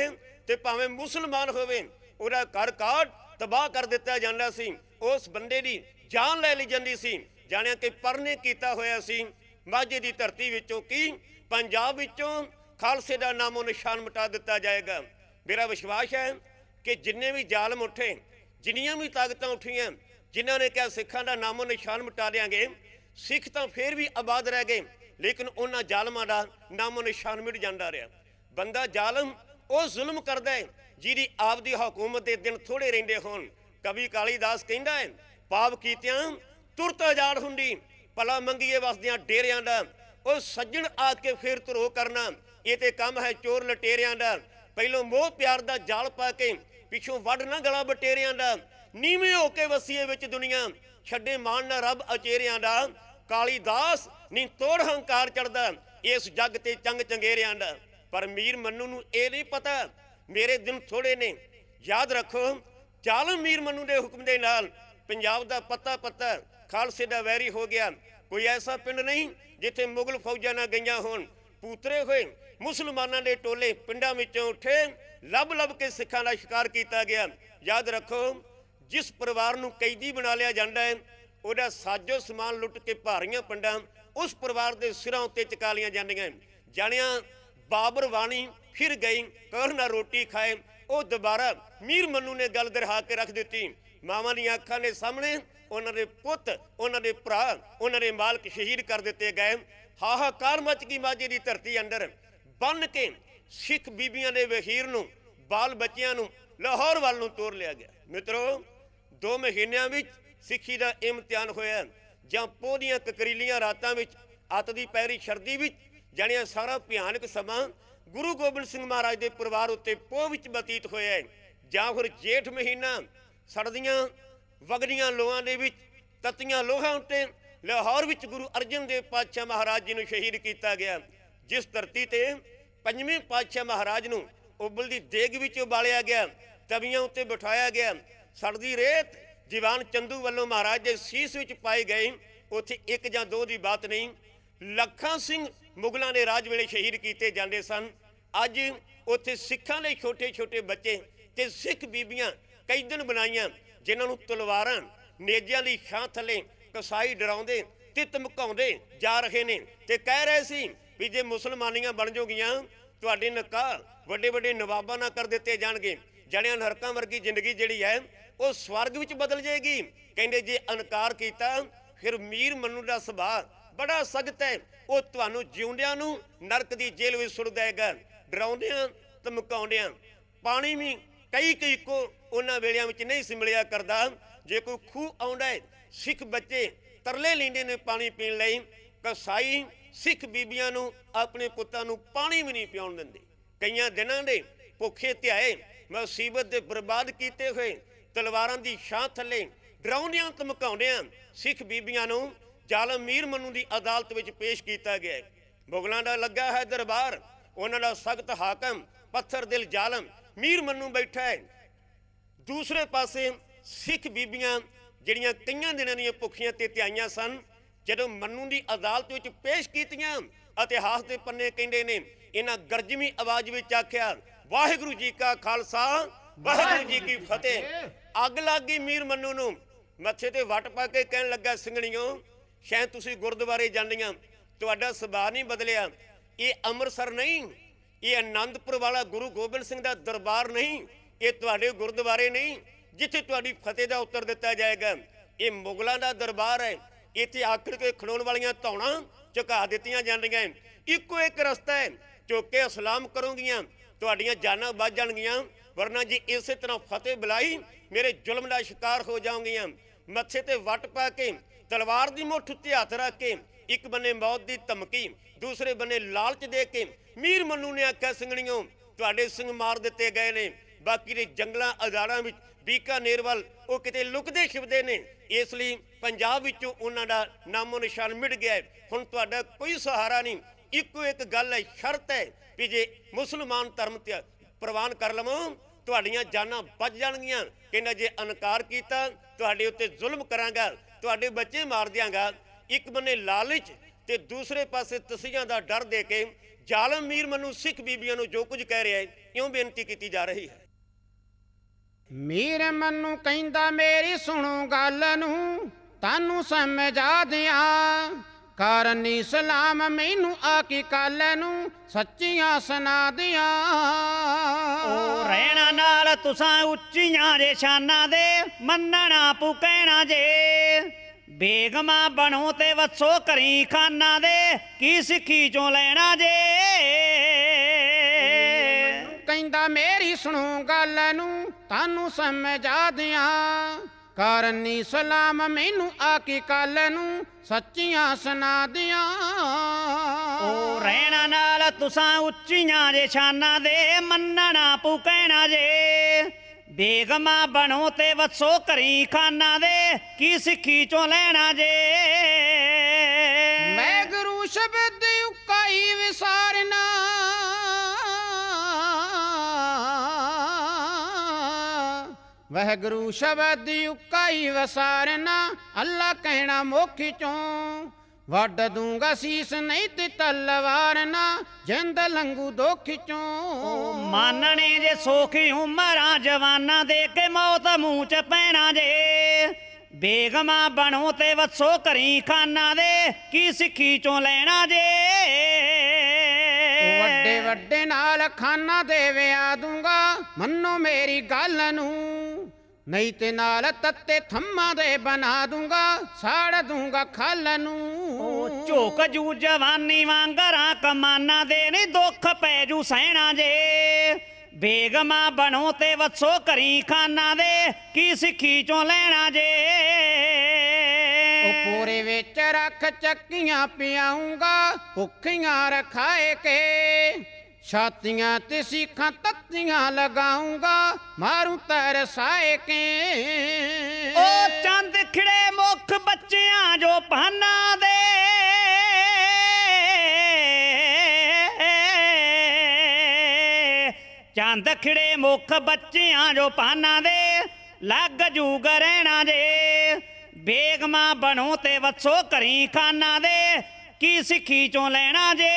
ਤੇ ਭਾਵੇਂ ਮੁਸਲਮਾਨ ਹੋਵੇ ਉਹਦਾ ਘਰ ਕਾਟ ਤਬਾਹ ਕਰ ਦਿੱਤਾ ਜਾਂਦਾ ਸੀ। ਉਸ ਬੰਦੇ ਦੀ ਜਾਨ ਲੈ ਲਈ ਜਾਂਦੀ ਸੀ। ਜਾਣਿਆ ਕਿ ਪਰਨੇ ਕੀਤਾ ਹੋਇਆ ਸੀ ਮਾਝੇ ਦੀ ਧਰਤੀ ਵਿੱਚੋਂ ਕੀ ਪੰਜਾਬ ਵਿੱਚੋਂ ਖਾਲਸੇ ਦਾ ਨਾਮੋ ਨਿਸ਼ਾਨ ਮਿਟਾ ਦਿੱਤਾ ਜਾਏਗਾ। ਮੇਰਾ ਵਿਸ਼ਵਾਸ ਹੈ ਕਿ ਜਿੰਨੇ ਵੀ ਜ਼ਾਲਮ ਉੱਠੇ, ਜਿੰਨੀਆਂ ਵੀ ਤਾਕਤਾਂ ਉੱਠੀਆਂ, ਜਿਨ੍ਹਾਂ ਨੇ ਕਿਹਾ ਸਿੱਖਾਂ ਦਾ ਨਾਮੋ ਨਿਸ਼ਾਨ ਮਿਟਾ ਦਿਆਂਗੇ, ਸਿੱਖ ਤਾਂ ਫੇਰ ਵੀ ਆਬਾਦ ਰਹਿ ਗਏ, ਲੇਕਿਨ ਉਹਨਾਂ ਜ਼ਾਲਮਾਂ ਦਾ ਨਾਮੋ ਨਿਸ਼ਾਨ ਮਿਟ ਜਾਂਦਾ ਰਿਹਾ। ਬੰਦਾ ਜ਼ਾਲਮ ਉਹ ਜ਼ੁਲਮ ਕਰਦਾ ਹੈ ਜਿਹਦੀ ਆਪਦੀ ਹਕੂਮਤ ਦੇ ਦਿਨ ਥੋੜੇ ਰਹਿੰਦੇ ਹੋਣ। ਕਵੀ ਕਾਲੀਦਾਸ ਕਹਿੰਦਾ ਹੈ, ਪਾਪ ਕੀਤਿਆਂ ਤੁਰਤ ਆਜ਼ਾਦ ਹੁੰਦੀ, ਭਲਾ ਮੰਗੀਏ ਵਸਦਿਆਂ ਡੇਰਿਆਂ ਦਾ। ਉਹ ਸੱਜਣ ਆ ਕੇ ਫੇਰ ਧਰੋ ਕਰਨਾ, ਇਹ ਤੇ ਕੰਮ ਹੈ ਚੋਰ ਲਟੇਰਿਆਂ ਦਾ। ਪਹਿਲੋਂ ਮੋਹ ਪਿਆਰ ਦਾ ਜਾਲ ਪਾ ਕੇ ਪਿੱਛੋਂ ਵੱਢ ਨਾ ਗਲਾ ਬਟੇਰਿਆਂ ਦਾ। ਨੀਵੇਂ ਹੋ ਕੇ ਵਸੀਏ ਵਿੱਚ ਦੁਨੀਆ, ਛੱਡੇ ਮਾਣ ਨਾ ਰੱਬ ਅਚੇਰਿਆਂ ਦਾ। ਕਾਲੀਦਾਸ ਨੀ ਤੋੜ ਹੰਕਾਰ ਚੜਦਾ ਇਸ ਜੱਗ ਤੇ ਚੰਗ ਚੰਗੇਰਿਆਂ ਦਾ। ਪਰ ਮੀਰ ਮੰਨੂ ਨੂੰ ਇਹ ਨਹੀਂ ਪਤਾ ਮੇਰੇ ਦਿਨ ਥੋੜੇ ਨੇ। ਯਾਦ ਰੱਖੋ, ਜ਼ਾਲਮ ਮੀਰ ਮੰਨੂ ਦੇ ਹੁਕਮ ਦੇ ਨਾਲ ਪੰਜਾਬ ਦਾ ਪੱਤਾ ਪੱਤਾ ਖਾਲਸੇ ਦਾ ਵੈਰੀ ਹੋ ਗਿਆ। ਕੋਈ ਐਸਾ ਪਿੰਡ ਨਹੀਂ ਜਿੱਥੇ ਮੁਗਲ ਫੌਜਾਂ ਨਾ ਗਈਆਂ ਹੋਣ। ਪੂਤਰੇ ਹੋਏ ਮੁਸਲਮਾਨਾਂ ਦੇ ਟੋਲੇ ਪਿੰਡਾਂ ਵਿੱਚੋਂ ਉੱਠੇ, ਲੱਭ ਲੱਭ ਕੇ ਸਿੱਖਾਂ ਦਾ ਸ਼ਿਕਾਰ ਕੀਤਾ ਗਿਆ। ਯਾਦ ਰੱਖੋ, ਜਿਸ ਪਰਿਵਾਰ ਨੂੰ ਕੈਦੀ ਬਣਾ ਲਿਆ ਜਾਂਦਾ ਹੈ, ਉਹਦਾ ਸਾਜੋ ਸਮਾਨ ਲੁੱਟ ਕੇ ਭਾਰੀਆਂ ਪਿੰਡਾਂ ਉਸ ਪਰਿਵਾਰ ਦੇ ਸਿਰਾਂ ਉੱਤੇ ਚਕਾ ਲਈਆਂ ਜਾਂਦੀਆਂ। ਜਾਣਿਆ ਬਾਬਰ ਵਾਣੀ ਫਿਰ ਗਈ, ਕਰ ਨਾ ਰੋਟੀ ਖਾਏ। ਉਹ ਦੁਬਾਰਾ ਮੀਰ ਮੰਨੂ ਨੇ ਗੱਲ ਦਰਹਾ ਕੇ ਰੱਖ ਦਿੱਤੀ। ਮਾਵਾਂ ਦੀਆਂ ਅੱਖਾਂ ਦੇ ਸਾਹਮਣੇ ਉਹਨਾਂ ਦੇ ਪੁੱਤ, ਉਹਨਾਂ ਦੇ ਭਰਾ, ਉਹਨਾਂ ਦੇ ਮਾਲਕ ਸ਼ਹੀਦ ਕਰ ਦਿੱਤੇ ਗਏ। ਹਾਹਾਕਾਰ ਮਚ ਗਈ ਮਾਝੇ ਦੀ ਧਰਤੀ ਅੰਦਰ। ਬੰਨ ਕੇ ਸਿੱਖ ਬੀਬੀਆਂ ਦੇ ਵਹੀਰ ਨੂੰ, ਬਾਲ ਬੱਚਿਆਂ ਨੂੰ ਲਾਹੌਰ ਵੱਲ ਨੂੰ ਤੋਰ ਲਿਆ ਗਿਆ। ਮਿੱਤਰੋ, ਦੋ ਮਹੀਨਿਆਂ ਵਿੱਚ ਸਿੱਖੀ ਦਾ ਇਮਤਿਹਾਨ ਹੋਇਆ। ਜਾਂ ਪੋਹ ਦੀਆਂ ਕਕਰੀਲੀਆਂ ਰਾਤਾਂ ਵਿੱਚ, ਅੱਤ ਦੀ ਪੈਰੀ ਸਰਦੀ ਵਿੱਚ, ਜਾਣਿਆ ਸਾਰਾ ਭਿਆਨਕ ਸਮਾਂ ਗੁਰੂ ਗੋਬਿੰਦ ਸਿੰਘ ਮਹਾਰਾਜ ਦੇ ਪਰਿਵਾਰ ਉੱਤੇ ਪੋਹ ਵਿੱਚ ਬਤੀਤ ਹੋਇਆ ਹੈ। ਜਾਂ ਫਿਰ ਜੇਠ ਮਹੀਨਾ ਸੜਦੀਆਂ ਵਗਦੀਆਂ ਲੋਹਾਂ ਦੇ ਵਿੱਚ, ਤਤੀਆਂ ਲੋਹਾਂ ਉੱਤੇ ਲਾਹੌਰ ਵਿੱਚ ਗੁਰੂ ਅਰਜਨ ਦੇਵ ਪਾਤਸ਼ਾਹ ਮਹਾਰਾਜ ਜੀ ਨੂੰ ਸ਼ਹੀਦ ਕੀਤਾ ਗਿਆ। ਜਿਸ ਧਰਤੀ ਤੇ ਪੰਜਵੇਂ ਪਾਤਸ਼ਾਹ ਮਹਾਰਾਜ ਨੂੰ ਉਬਲਦੀ ਦੇਗ ਵਿੱਚ ਉਬਾਲਿਆ ਗਿਆ, ਤਵੀਆਂ ਉੱਤੇ ਬਿਠਾਇਆ ਗਿਆ, ਸੜਦੀ ਰੇਤ ਦੀਵਾਨ ਚੰਦੂ ਵੱਲੋਂ ਮਹਾਰਾਜ ਦੇ ਸੀਸ ਵਿੱਚ ਪਾਈ ਗਈ। ਉੱਥੇ ਇੱਕ ਜਾਂ ਦੋ ਦੀ ਬਾਤ ਨਹੀਂ, ਲੱਖਾਂ ਸਿੰਘ ਮੁਗਲਾਂ ਦੇ ਰਾਜ ਵੇਲੇ ਸ਼ਹੀਦ ਕੀਤੇ ਜਾਂਦੇ ਸਨ। ਅੱਜ ਉੱਥੇ ਸਿੱਖਾਂ ਦੇ ਛੋਟੇ ਛੋਟੇ ਬੱਚੇ ਤੇ ਸਿੱਖ ਬੀਬੀਆਂ ਕਈ ਦਿਨ ਬਣਾਈਆਂ, ਜਿਨ੍ਹਾਂ ਨੂੰ ਤਲਵਾਰਾਂ ਨੇਜਿਆਂ ਦੀ ਛਾਂ ਥੱਲੇ ਕਸਾਈ ਡਰਾਉਂਦੇ ਤੇ ਧਮਕਾਉਂਦੇ ਜਾ ਰਹੇ ਨੇ ਤੇ ਕਹਿ ਰਹੇ ਸੀ ਵੀ ਜੇ ਮੁਸਲਮਾਨੀਆਂ ਬਣ ਜਾਓਗੀਆਂ, ਤੁਹਾਡੇ ਨਿਕਾਹ ਵੱਡੇ ਵੱਡੇ ਨਵਾਬਾਂ ਨਾਲ ਕਰ ਦਿੱਤੇ ਜਾਣਗੇ। ਜੜਿਆਂ ਨਰਕਾਂ ਵਰਗੀ ਜ਼ਿੰਦਗੀ ਜਿਹੜੀ ਹੈ ਉਹ ਸਵਰਗ ਵਿੱਚ ਬਦਲ ਜਾਏਗੀ। ਕਹਿੰਦੇ ਜੇ ਇਨਕਾਰ ਕੀਤਾ ਫਿਰ ਮੀਰ ਮੰਨੂ ਦਾ ਸੁਭਾਅ ਬੜਾ ਸਖਤ ਹੈ, ਉਹ ਤੁਹਾਨੂੰ ਜਿਉਂਦਿਆਂ ਨੂੰ ਨਰਕ ਦੀ ਜੇਲ੍ਹ ਵਿੱਚ ਸੁੱਟ ਦੇਗਾ। ਡਰਾਉਂਦਿਆਂ ਧਮਕਾਉਂਦਿਆਂ ਪਾਣੀ ਵੀ ਕਈ ਕਈ ਕੋ ਉਹਨਾਂ ਵੇਲਿਆਂ ਵਿੱਚ ਨਹੀਂ ਸੀ ਮਿਲਿਆ ਕਰਦਾ। ਜੇ ਕੋਈ ਖੂਹ ਆਉਂਦਾ ਹੈ, ਸਿੱਖ ਬੱਚੇ ਤਰਲੇ ਲੈਂਦੇ ਨੇ ਪਾਣੀ ਪੀਣ ਲਈ। ਕਸਾਈ ਸਿੱਖ ਬੀਬੀਆਂ ਨੂੰ, ਆਪਣੇ ਪੁੱਤਾਂ ਨੂੰ ਪਾਣੀ ਵੀ ਨਹੀਂ ਪਿਆਉਣ ਦਿੰਦੇ। ਕਈਆਂ ਦਿਨਾਂ ਦੇ ਭੁੱਖੇ ਧਿਆਏ, ਮੁਸੀਬਤ ਦੇ ਬਰਬਾਦ ਕੀਤੇ ਹੋਏ ਤਲਵਾਰਾਂ ਦੀ ਛਾਂ ਥੱਲੇ ਡਰਾਉਂਦਿਆਂ ਧਮਕਾਉਂਦਿਆਂ ਸਿੱਖ ਬੀਬੀਆਂ ਨੂੰ ਜ਼ਾਲਮ ਮੀਰ ਮੰਨੂ ਦੀ ਅਦਾਲਤ ਵਿੱਚ ਪੇਸ਼ ਕੀਤਾ ਗਿਆ। ਮੁਗਲਾਂ ਦਾ ਲੱਗਾ ਹੈ ਦਰਬਾਰ, ਉਹਨਾਂ ਦਾ ਸਖਤ ਹਾਕਮ ਪੱਥਰ ਦਿਲ ਜ਼ਾਲਮ ਮੀਰ ਮੰਨੂ ਬੈਠਾ ਹੈ। ਦੂਸਰੇ ਪਾਸੇ ਸਿੱਖ ਬੀਬੀਆਂ ਜਿਹੜੀਆਂ ਕਈਆਂ ਦਿਨਾਂ ਦੀਆਂ ਭੁੱਖੀਆਂ ਤੇ ਧਿਆਈਆਂ ਸਨ, ਜਦੋਂ ਮੰਨੂ ਦੀ ਅਦਾਲਤ ਵਿੱਚ ਪੇਸ਼ ਕੀਤੀਆਂ, ਇਤਿਹਾਸ ਦੇ ਪੰਨੇ ਕਹਿੰਦੇ ਨੇ ਇਹਨਾਂ ਗਰਜਵੀਂ ਆਵਾਜ਼ ਵਿੱਚ ਆਖਿਆ, ਵਾਹਿਗੁਰੂ ਜੀ ਕਾ ਖਾਲਸਾ ਵਾਹਿਗੁਰੂ ਜੀ ਕੀ ਫਤਿਹ। ਅੱਗ ਲੱਗ ਗਈ ਮੀਰ ਮੰਨੂ ਨੂੰ। ਮੱਥੇ ਤੇ ਵੱਟ ਪਾ ਕੇ ਕਹਿਣ ਲੱਗਾ, ਸਿੰਘਣੀਓ ਸ਼ਾਇਦ ਤੁਸੀਂ ਗੁਰਦੁਆਰੇ ਜਾਂਦੀਆਂ, ਤੁਹਾਡਾ ਸੁਭਾਅ ਨਹੀਂ ਬਦਲਿਆ। ਇਹ ਅੰਮ੍ਰਿਤਸਰ ਨਹੀਂ, ਇਹ ਆਨੰਦਪੁਰ ਵਾਲਾ ਗੁਰੂ ਗੋਬਿੰਦ ਸਿੰਘ ਦਾ ਦਰਬਾਰ ਨਹੀਂ, ਇਹ ਤੁਹਾਡੇ ਗੁਰਦੁਆਰੇ ਨਹੀਂ ਜਿੱਥੇ ਤੁਹਾਡੀ ਫਤਿਹ ਦਾ ਉੱਤਰ ਦਿੱਤਾ ਜਾਏਗਾ। ਇਹ ਮੁਗਲਾਂ ਦਾ ਦਰਬਾਰ ਹੈ। ਇੱਥੇ ਆਖਰ ਕੇ ਖਲੋਣ ਵਾਲੀਆਂ ਧੌਣਾਂ ਝੁਕਾ ਦਿੱਤੀਆਂ ਜਾਂਦੀਆਂ। ਇੱਕੋ ਇੱਕ ਰਸਤਾ ਹੈ, ਝੁਕ ਕੇ ਅਸਲਾਮ ਕਰੋਗੀਆਂ ਤੁਹਾਡੀਆਂ ਜਾਨਾਂ ਬਚ ਜਾਣਗੀਆਂ, ਵਰਨਾ ਜੀ ਇਸੇ ਤਰ੍ਹਾਂ ਫਤਿਹ ਬੁਲਾਈ ਮੇਰੇ ਜ਼ੁਲਮ ਦਾ ਸ਼ਿਕਾਰ ਹੋ ਜਾਓਗੀਆਂ। ਮੱਥੇ ਤੇ ਵੱਟ ਪਾ ਕੇ ਤਲਵਾਰ ਦੀ ਮੁੱਠ ਉੱਤੇ ਹੱਥ ਰੱਖ ਕੇ ਇੱਕ ਬੰਨੇ ਮੌਤ ਦੀ ਧਮਕੀ, ਦੂਸਰੇ ਬੰਨੇ ਲਾਲਚ ਦੇ ਕੇ ਮੀਰ ਮੰਨੂ ਨੇ ਆਖਿਆ, ਸਿੰਘਣੀਓ ਤੁਹਾਡੇ ਸਿੰਘ ਮਾਰ ਦਿੱਤੇ ਗਏ ਨੇ, ਬਾਕੀ ਦੇ ਜੰਗਲਾਂ ਅਜ਼ਾੜਾਂ ਵਿੱਚ ਬੀਕਾਨੇਰ ਵੱਲ ਉਹ ਕਿਤੇ ਲੁਕਦੇ ਛਿਪਦੇ ਨੇ, ਇਸ ਲਈ ਪੰਜਾਬ ਵਿੱਚੋਂ ਉਹਨਾਂ ਦਾ ਨਾਮੋ ਨਿਸ਼ਾਨ ਮਿਟ ਗਿਆ ਹੈ। ਹੁਣ ਤੁਹਾਡਾ ਕੋਈ ਸਹਾਰਾ ਨਹੀਂ। ਇੱਕੋ ਇੱਕ ਗੱਲ ਹੈ, ਸ਼ਰਤ ਹੈ ਵੀ ਜੇ ਮੁਸਲਮਾਨ ਧਰਮ ਤੇ ਪ੍ਰਵਾਨ ਕਰ ਲਵੋ ਤੁਹਾਡੀਆਂ ਜਾਨਾਂ ਬਚ ਜਾਣਗੀਆਂ। ਕਹਿੰਦਾ ਜੇ ਇਨਕਾਰ ਕੀਤਾ ਤੁਹਾਡੇ ਉੱਤੇ ਜ਼ੁਲਮ ਕਰਾਂਗਾ, ਤੁਹਾਡੇ ਬੱਚੇ ਮਾਰ ਦਿਆਂਗਾ। ਇੱਕ ਬੰਨੇ ਲਾਲਚ ਤੇ ਦੂਸਰੇ ਪਾਸੇ ਤਸੀਹਾਂ ਦਾ ਡਰ ਦੇ ਕੇ ਜ਼ਾਲਮ ਮੀਰ ਮਨੂੰ ਸਿੱਖ ਬੀਬੀਆਂ ਨੂੰ ਜੋ ਕੁਝ ਕਹਿ ਰਿਹਾ ਹੈ, ਇਉਂ ਬੇਨਤੀ ਕੀਤੀ ਜਾ ਰਹੀ ਹੈ। ਮੀਰ ਮਨੂੰ ਕਹਿੰਦਾ ਮੇਰੀ ਸੁਣੋ ਗੱਲ ਨੂੰ, ਤੁਹਾਨੂੰ ਸਮਝਾ ਦਿਆਂ, ਕਰਨੀ ਸਲਾਮ ਮੈਨੂੰ ਆ ਕੀ ਕੱਲ ਨੂੰ ਸੱਚੀਆਂ ਸੁਣਾ ਦਿਆਂ। ਉਹ ਰਹਿਣਾ ਨਾਲ ਤੁਸਾਂ ਉੱਚੀਆਂ ਜੇ ਸ਼ਾਨਾਂ ਦੇ, ਮੰਨਣਾ ਪੂ ਕਹਿਣਾ ਜੇ, ਬੇਗਮਾਂ ਬਣੋ ਤੇ ਵਸੋ ਕਰੀ ਖਾਨਾ ਦੇ, ਕੀ ਸਿੱਖੀ ਚੋਂ ਲੈਣਾ ਜੇ। ਕਹਿੰਦਾ ਮੇਰੀ ਸੁਣੋ ਗੱਲ ਨੂੰ, ਤੁਹਾਨੂੰ ਸਮਝਾ ਦਿਆਂ, ਕਰਨੀ ਸਲਾਮ ਮੈਨੂੰ ਆ ਕੀ ਕੱਲ ਨੂੰ ਸੱਚੀਆਂ ਸੁਣਾ ਦਿਆਂ। ਉਹ ਰਹਿਣਾ ਨਾਲ ਤੁਸਾਂ ਉੱਚੀਆਂ ਜੇ ਸ਼ਾਨਾਂ ਦੇ, ਮੰਨਣਾ ਪੂ ਕਹਿਣਾ ਜੇ, ਬੇਗਮਾਂ ਬਣੋ ਤੇ ਵਸੋ ਕਰੀ ਖਾਨਾ ਦੇ, ਕੀ ਸਿੱਖੀ ਚੋਂ ਲੈਣਾ ਜੇ। ਮੈਂ ਗੁਰੂ ਸ਼ਬਦ ਉਕਾਈ ਵਿਸਾਰਨਾ, ਵਾਹਿਗੁਰੂ ਸ਼ਬਦ ਉਕਾਈ ਵਸਾਰਨਾ, ਅੱਲਾ ਕਹਿਣਾ ਮੁੱਖ ਚੋਂ ਵੱਢ ਦੂੰਗਾ ਸੀਸ ਨਹੀਂ ਤੇ ਤਲਵਾਰ ਨਾ, ਜਿੰਦ ਲੰਗੂ ਦੁੱਖ ਚੋਂ। ਮਾਨਣੇ ਜੇ ਸੋਖੀ ਉਮਰਾਂ ਜਵਾਨਾਂ ਦੇ ਕੇ ਮੌਤ ਮੂੰਹ ਚ ਪੈਣਾ ਜੇ, ਬੇਗਮਾਂ ਬਣੋ ਤੇ ਵਸੋ ਕਰੀ ਖਾਨਾ ਦੇ, ਕੀ ਸਿੱਖੀ ਚੋਂ ਲੈਣਾ ਜੇ। ਵੱਡੇ ਵੱਡੇ ਨਾਲ ਖਾਨਾ ਦੇ ਵਿਆ ਦੂੰਗਾ, ਮੰਨੋ ਮੇਰੀ ਗੱਲ ਨੂੰ, ਨਹੀਂ ਤੇ ਨਾਲ ਤੱਤੇ ਥੰਮਾਂ ਦੇ ਬਣਾ ਦੂੰਗਾ, ਸਾੜ ਦੂੰਗਾ ਖਲ ਨੂੰ। ਝੋਕ ਜੂ ਜਵਾਨੀ ਵਾਂਗਰਾਂ ਕਮਾਨਾਂ ਦੇ, ਨੀ ਦੁੱਖ ਪੈ ਜੂ ਸਹਿਣਾ ਜੇ, ਬੇਗਮਾਂ ਬਣੋ ਤੇ ਵਸੋ ਕਰੀ ਖਾਨਾ ਦੇ, ਕੀ ਸਿੱਖੀ ਚੋਂ ਲੈਣਾ ਜੇ। ਉਹ ਪੂਰੇ ਵਿੱਚ ਰੱਖ ਚੱਕੀਆਂ ਪਿਆਉਂਗਾ, ਭੁੱਖੀਆਂ ਰਖਾਏ ਕੇ, ਛਾਤੀਆਂ ਤੇ ਸੀਖਾਂ ਤੱਤੀਆਂ ਲਗਾਉਂਗਾ, ਮਾਰੂ ਤਰਸਾਏ ਕੇ। ਉਹ ਚੰਦ ਖਿੜੇ ਮੁੱਖ ਬੱਚਿਆਂ ਜੋ ਪਾਨਾਂ ਦੇ, ਚੰਦ ਖਿੜੇ ਮੁੱਖ ਬੱਚਿਆਂ ਜੋ ਪਾਨਾਂ ਦੇ, ਲੱਗ ਜੂਗ ਰਹਿਣਾ ਜੇ, ਬੇਗਮਾਂ ਬਣੋ ਤੇ ਵਸੋ ਕਰੀ ਖਾਨਾ ਦੇ, ਕੀ ਸਿੱਖੀ ਚੋਂ ਲੈਣਾ ਜੇ।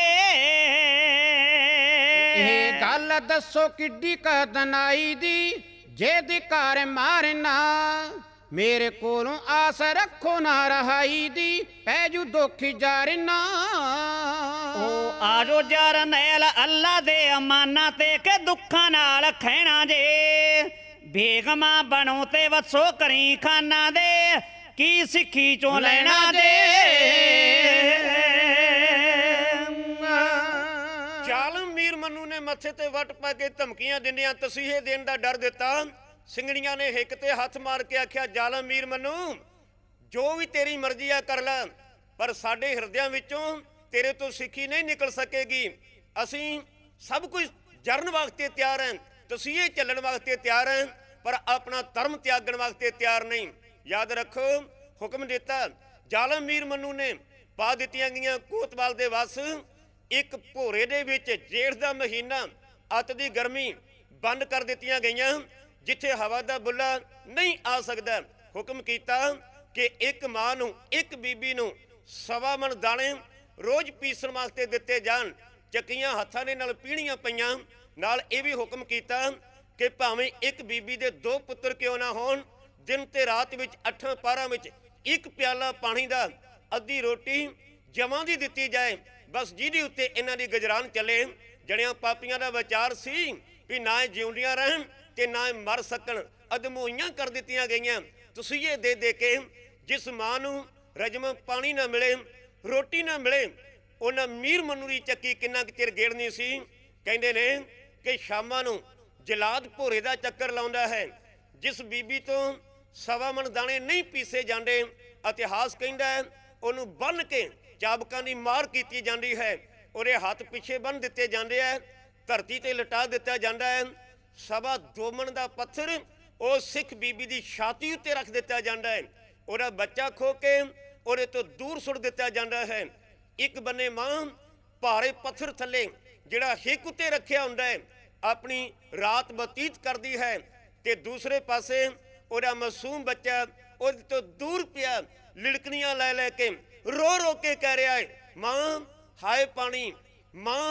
ਇਹ ਗੱਲ ਦੱਸੋ ਕਿੱਡੀ ਕਦਨਾਈ ਦੀ, ਜੇ ਦੀ ਘਰ ਮਾਰਨਾ, ਮੇਰੇ ਕੋਲੋਂ ਆਸ ਰੱਖੋ ਨਾ ਰਹਾਈ ਦੀ, ਪੈ ਜੂ ਦੁੱਖ ਜਾਰਨਾ। ਉਹ ਆਜੋ ਜਰਨੈਲ ਅੱਲਾ ਦੇ ਅਮਾਨਾਂ ਤੇ, ਕੇ ਦੁੱਖਾਂ ਨਾਲ ਖਹਿਣਾ ਜੇ, ਬੇਗਮਾਂ ਬਣੋ ਤੇ ਵਸੋ ਕਰੀ ਖਾਨਾ ਦੇ, ਕੀ ਸਿੱਖੀ ਚੋਂ ਲੈਣਾ ਜੇ। ਜ਼ਾਲਮ ਮੀਰ ਮਨੂੰ ਨੇ ਮੱਥੇ ਤੇ ਵੱਟ ਪਾ ਕੇ ਧਮਕੀਆਂ ਦਿੰਦਿਆਂ ਤਸੀਹੇ ਦੇਣ ਦਾ ਡਰ ਦਿੱਤਾ। ਸਿੰਘਣੀਆਂ ਨੇ ਹਿੱਕ ਤੇ ਹੱਥ ਮਾਰ ਕੇ ਆਖਿਆ, ਜ਼ਾਲਮ ਮੀਰ ਮਨੂੰ, ਜੋ ਵੀ ਤੇਰੀ ਮਰਜ਼ੀ ਆ ਕਰ ਲੈ, ਪਰ ਸਾਡੇ ਹਿਰਦਿਆਂ ਵਿੱਚੋਂ ਤੇਰੇ ਤੋਂ ਸਿੱਖੀ ਨਹੀਂ ਨਿਕਲ ਸਕੇਗੀ। ਅਸੀਂ ਸਭ ਕੁਝ ਜਰਨ ਵਾਸਤੇ ਤਿਆਰ ਹਾਂ, ਤਸੀਹੇ ਚੱਲਣ ਵਾਸਤੇ ਤਿਆਰ ਹਾਂ, ਪਰ ਆਪਣਾ ਧਰਮ ਤਿਆਗਣ ਵਾਸਤੇ ਤਿਆਰ ਨਹੀਂ। ਯਾਦ ਰੱਖੋ, ਹੁਕਮ ਦਿੱਤਾ ਜ਼ਾਲਮ ਮੀਰ ਮਨੂੰ ਨੇ, ਪਾ ਦਿੱਤੀਆਂ ਗਈਆਂ ਕੋਤਵਾਲ ਦੇ ਵਸ ਇੱਕ ਭੋਰੇ ਦੇ ਵਿੱਚ। ਜੇਠ ਦਾ ਮਹੀਨਾ, ਅੱਤ ਦੀ ਗਰਮੀ, ਬੰਦ ਕਰ ਦਿੱਤੀਆਂ ਗਈਆਂ, ਜਿੱਥੇ ਹਵਾ ਦਾ ਬੁੱਲਾ ਨਹੀਂ ਆ ਸਕਦਾ। ਹੁਕਮ ਕੀਤਾ ਕਿ ਇੱਕ ਮਾਂ ਨੂੰ, ਇੱਕ ਬੀਬੀ ਨੂੰ ਸਵਾ ਮਣ ਦਾਣੇ ਰੋਜ਼ ਪੀਸਣ ਵਾਸਤੇ ਦਿੱਤੇ ਜਾਣ। ਚੱਕੀਆਂ ਹੱਥਾਂ ਦੇ ਨਾਲ ਪੀਣੀਆਂ ਪਈਆਂ। ਨਾਲ ਇਹ ਵੀ ਹੁਕਮ ਕੀਤਾ ਕਿ ਭਾਵੇਂ ਇੱਕ ਬੀਬੀ ਦੇ ਦੋ ਪੁੱਤਰ ਕਿਉਂ ਨਾ ਹੋਣ, ਦਿਨ ਤੇ ਰਾਤ ਵਿੱਚ ਅੱਠਾਂ ਪਾਰਾਂ ਵਿੱਚ ਇੱਕ ਪਿਆਲਾ ਪਾਣੀ ਦਾ, ਅੱਧੀ ਰੋਟੀ ਜਮਾਂ ਦੀ ਦਿੱਤੀ ਜਾਏ, ਬਸ ਜਿਹਦੇ ਉੱਤੇ ਇਹਨਾਂ ਦੀ ਗੁਜ਼ਰਾਨ ਚੱਲੇ। ਜੜਿਆਂ ਪਾਪੀਆਂ ਦਾ ਵਿਚਾਰ ਸੀ ਵੀ ਨਾ ਜਿਉਂਦੀਆਂ ਰਹਿਣ ਤੇ ਨਾ ਮਰ ਸਕਣ, ਅਦਮੋਈਆਂ ਕਰ ਦਿੱਤੀਆਂ ਗਈਆਂ ਤਸੀਹੇ ਦੇ ਦੇ ਕੇ। ਜਿਸ ਮਾਂ ਨੂੰ ਰਜਮ ਪਾਣੀ ਨਾ ਮਿਲੇ, ਰੋਟੀ ਨਾ ਮਿਲੇ, ਉਹਨਾਂ ਮੀਰ ਮਨੂੰ ਦੀ ਚੱਕੀ ਕਿੰਨਾ ਕੁ ਚਿਰ ਗੇੜਨੀ ਸੀ। ਕਹਿੰਦੇ ਨੇ ਕਿ ਸ਼ਾਮਾਂ ਨੂੰ ਜਲਾਦ ਭੋਰੇ ਦਾ ਚੱਕਰ ਲਾਉਂਦਾ ਹੈ। ਜਿਸ ਬੀਬੀ ਤੋਂ ਸਵਾ ਮਣ ਦਾਣੇ ਨਹੀਂ ਪੀਸੇ ਜਾਂਦੇ, ਇਤਿਹਾਸ ਕਹਿੰਦਾ ਹੈ ਉਹਨੂੰ ਬੰਨ ਕੇ ਚਾਬਕਾਂ ਦੀ ਮਾਰ ਕੀਤੀ ਜਾਂਦੀ ਹੈ, ਉਹਦੇ ਹੱਥ ਪਿੱਛੇ ਬੰਨ ਦਿੱਤੇ ਜਾਂਦੇ ਹੈ, ਧਰਤੀ ਤੇ ਲਟਾ ਦਿੱਤਾ ਜਾਂਦਾ ਹੈ। ਸਵਾ ਦੋ ਮਣ ਦਾ ਪੱਥਰ ਉਹ ਸਿੱਖ ਬੀਬੀ ਦੀ ਛਾਤੀ ਉੱਤੇ ਰੱਖ ਦਿੱਤਾ ਜਾਂਦਾ ਹੈ, ਉਹਦਾ ਬੱਚਾ ਖੋ ਕੇ ਉਹਦੇ ਤੋਂ ਦੂਰ ਸੁੱਟ ਦਿੱਤਾ ਜਾਂਦਾ ਹੈ। ਇੱਕ ਬੰਨੇ ਮਾਂ ਭਾਰੇ ਪੱਥਰ ਥੱਲੇ ਜਿਹੜਾ ਹਿੱਕ ਉੱਤੇ ਰੱਖਿਆ ਹੁੰਦਾ ਹੈ ਆਪਣੀ ਰਾਤ ਬਤੀਤ ਕਰਦੀ ਹੈ, ਤੇ ਦੂਸਰੇ ਪਾਸੇ ਉਹਦਾ ਮਾਸੂਮ ਬੱਚਾ ਉਹਦੇ ਤੋਂ ਦੂਰ ਪਿਆ ਲਿੜਕਣੀਆਂ ਲੈ ਲੈ ਕੇ ਰੋ ਰੋ ਕੇ ਕਹਿ ਰਿਹਾ ਹੈ, ਮਾਂ ਹਾਏ ਪਾਣੀ, ਮਾਂ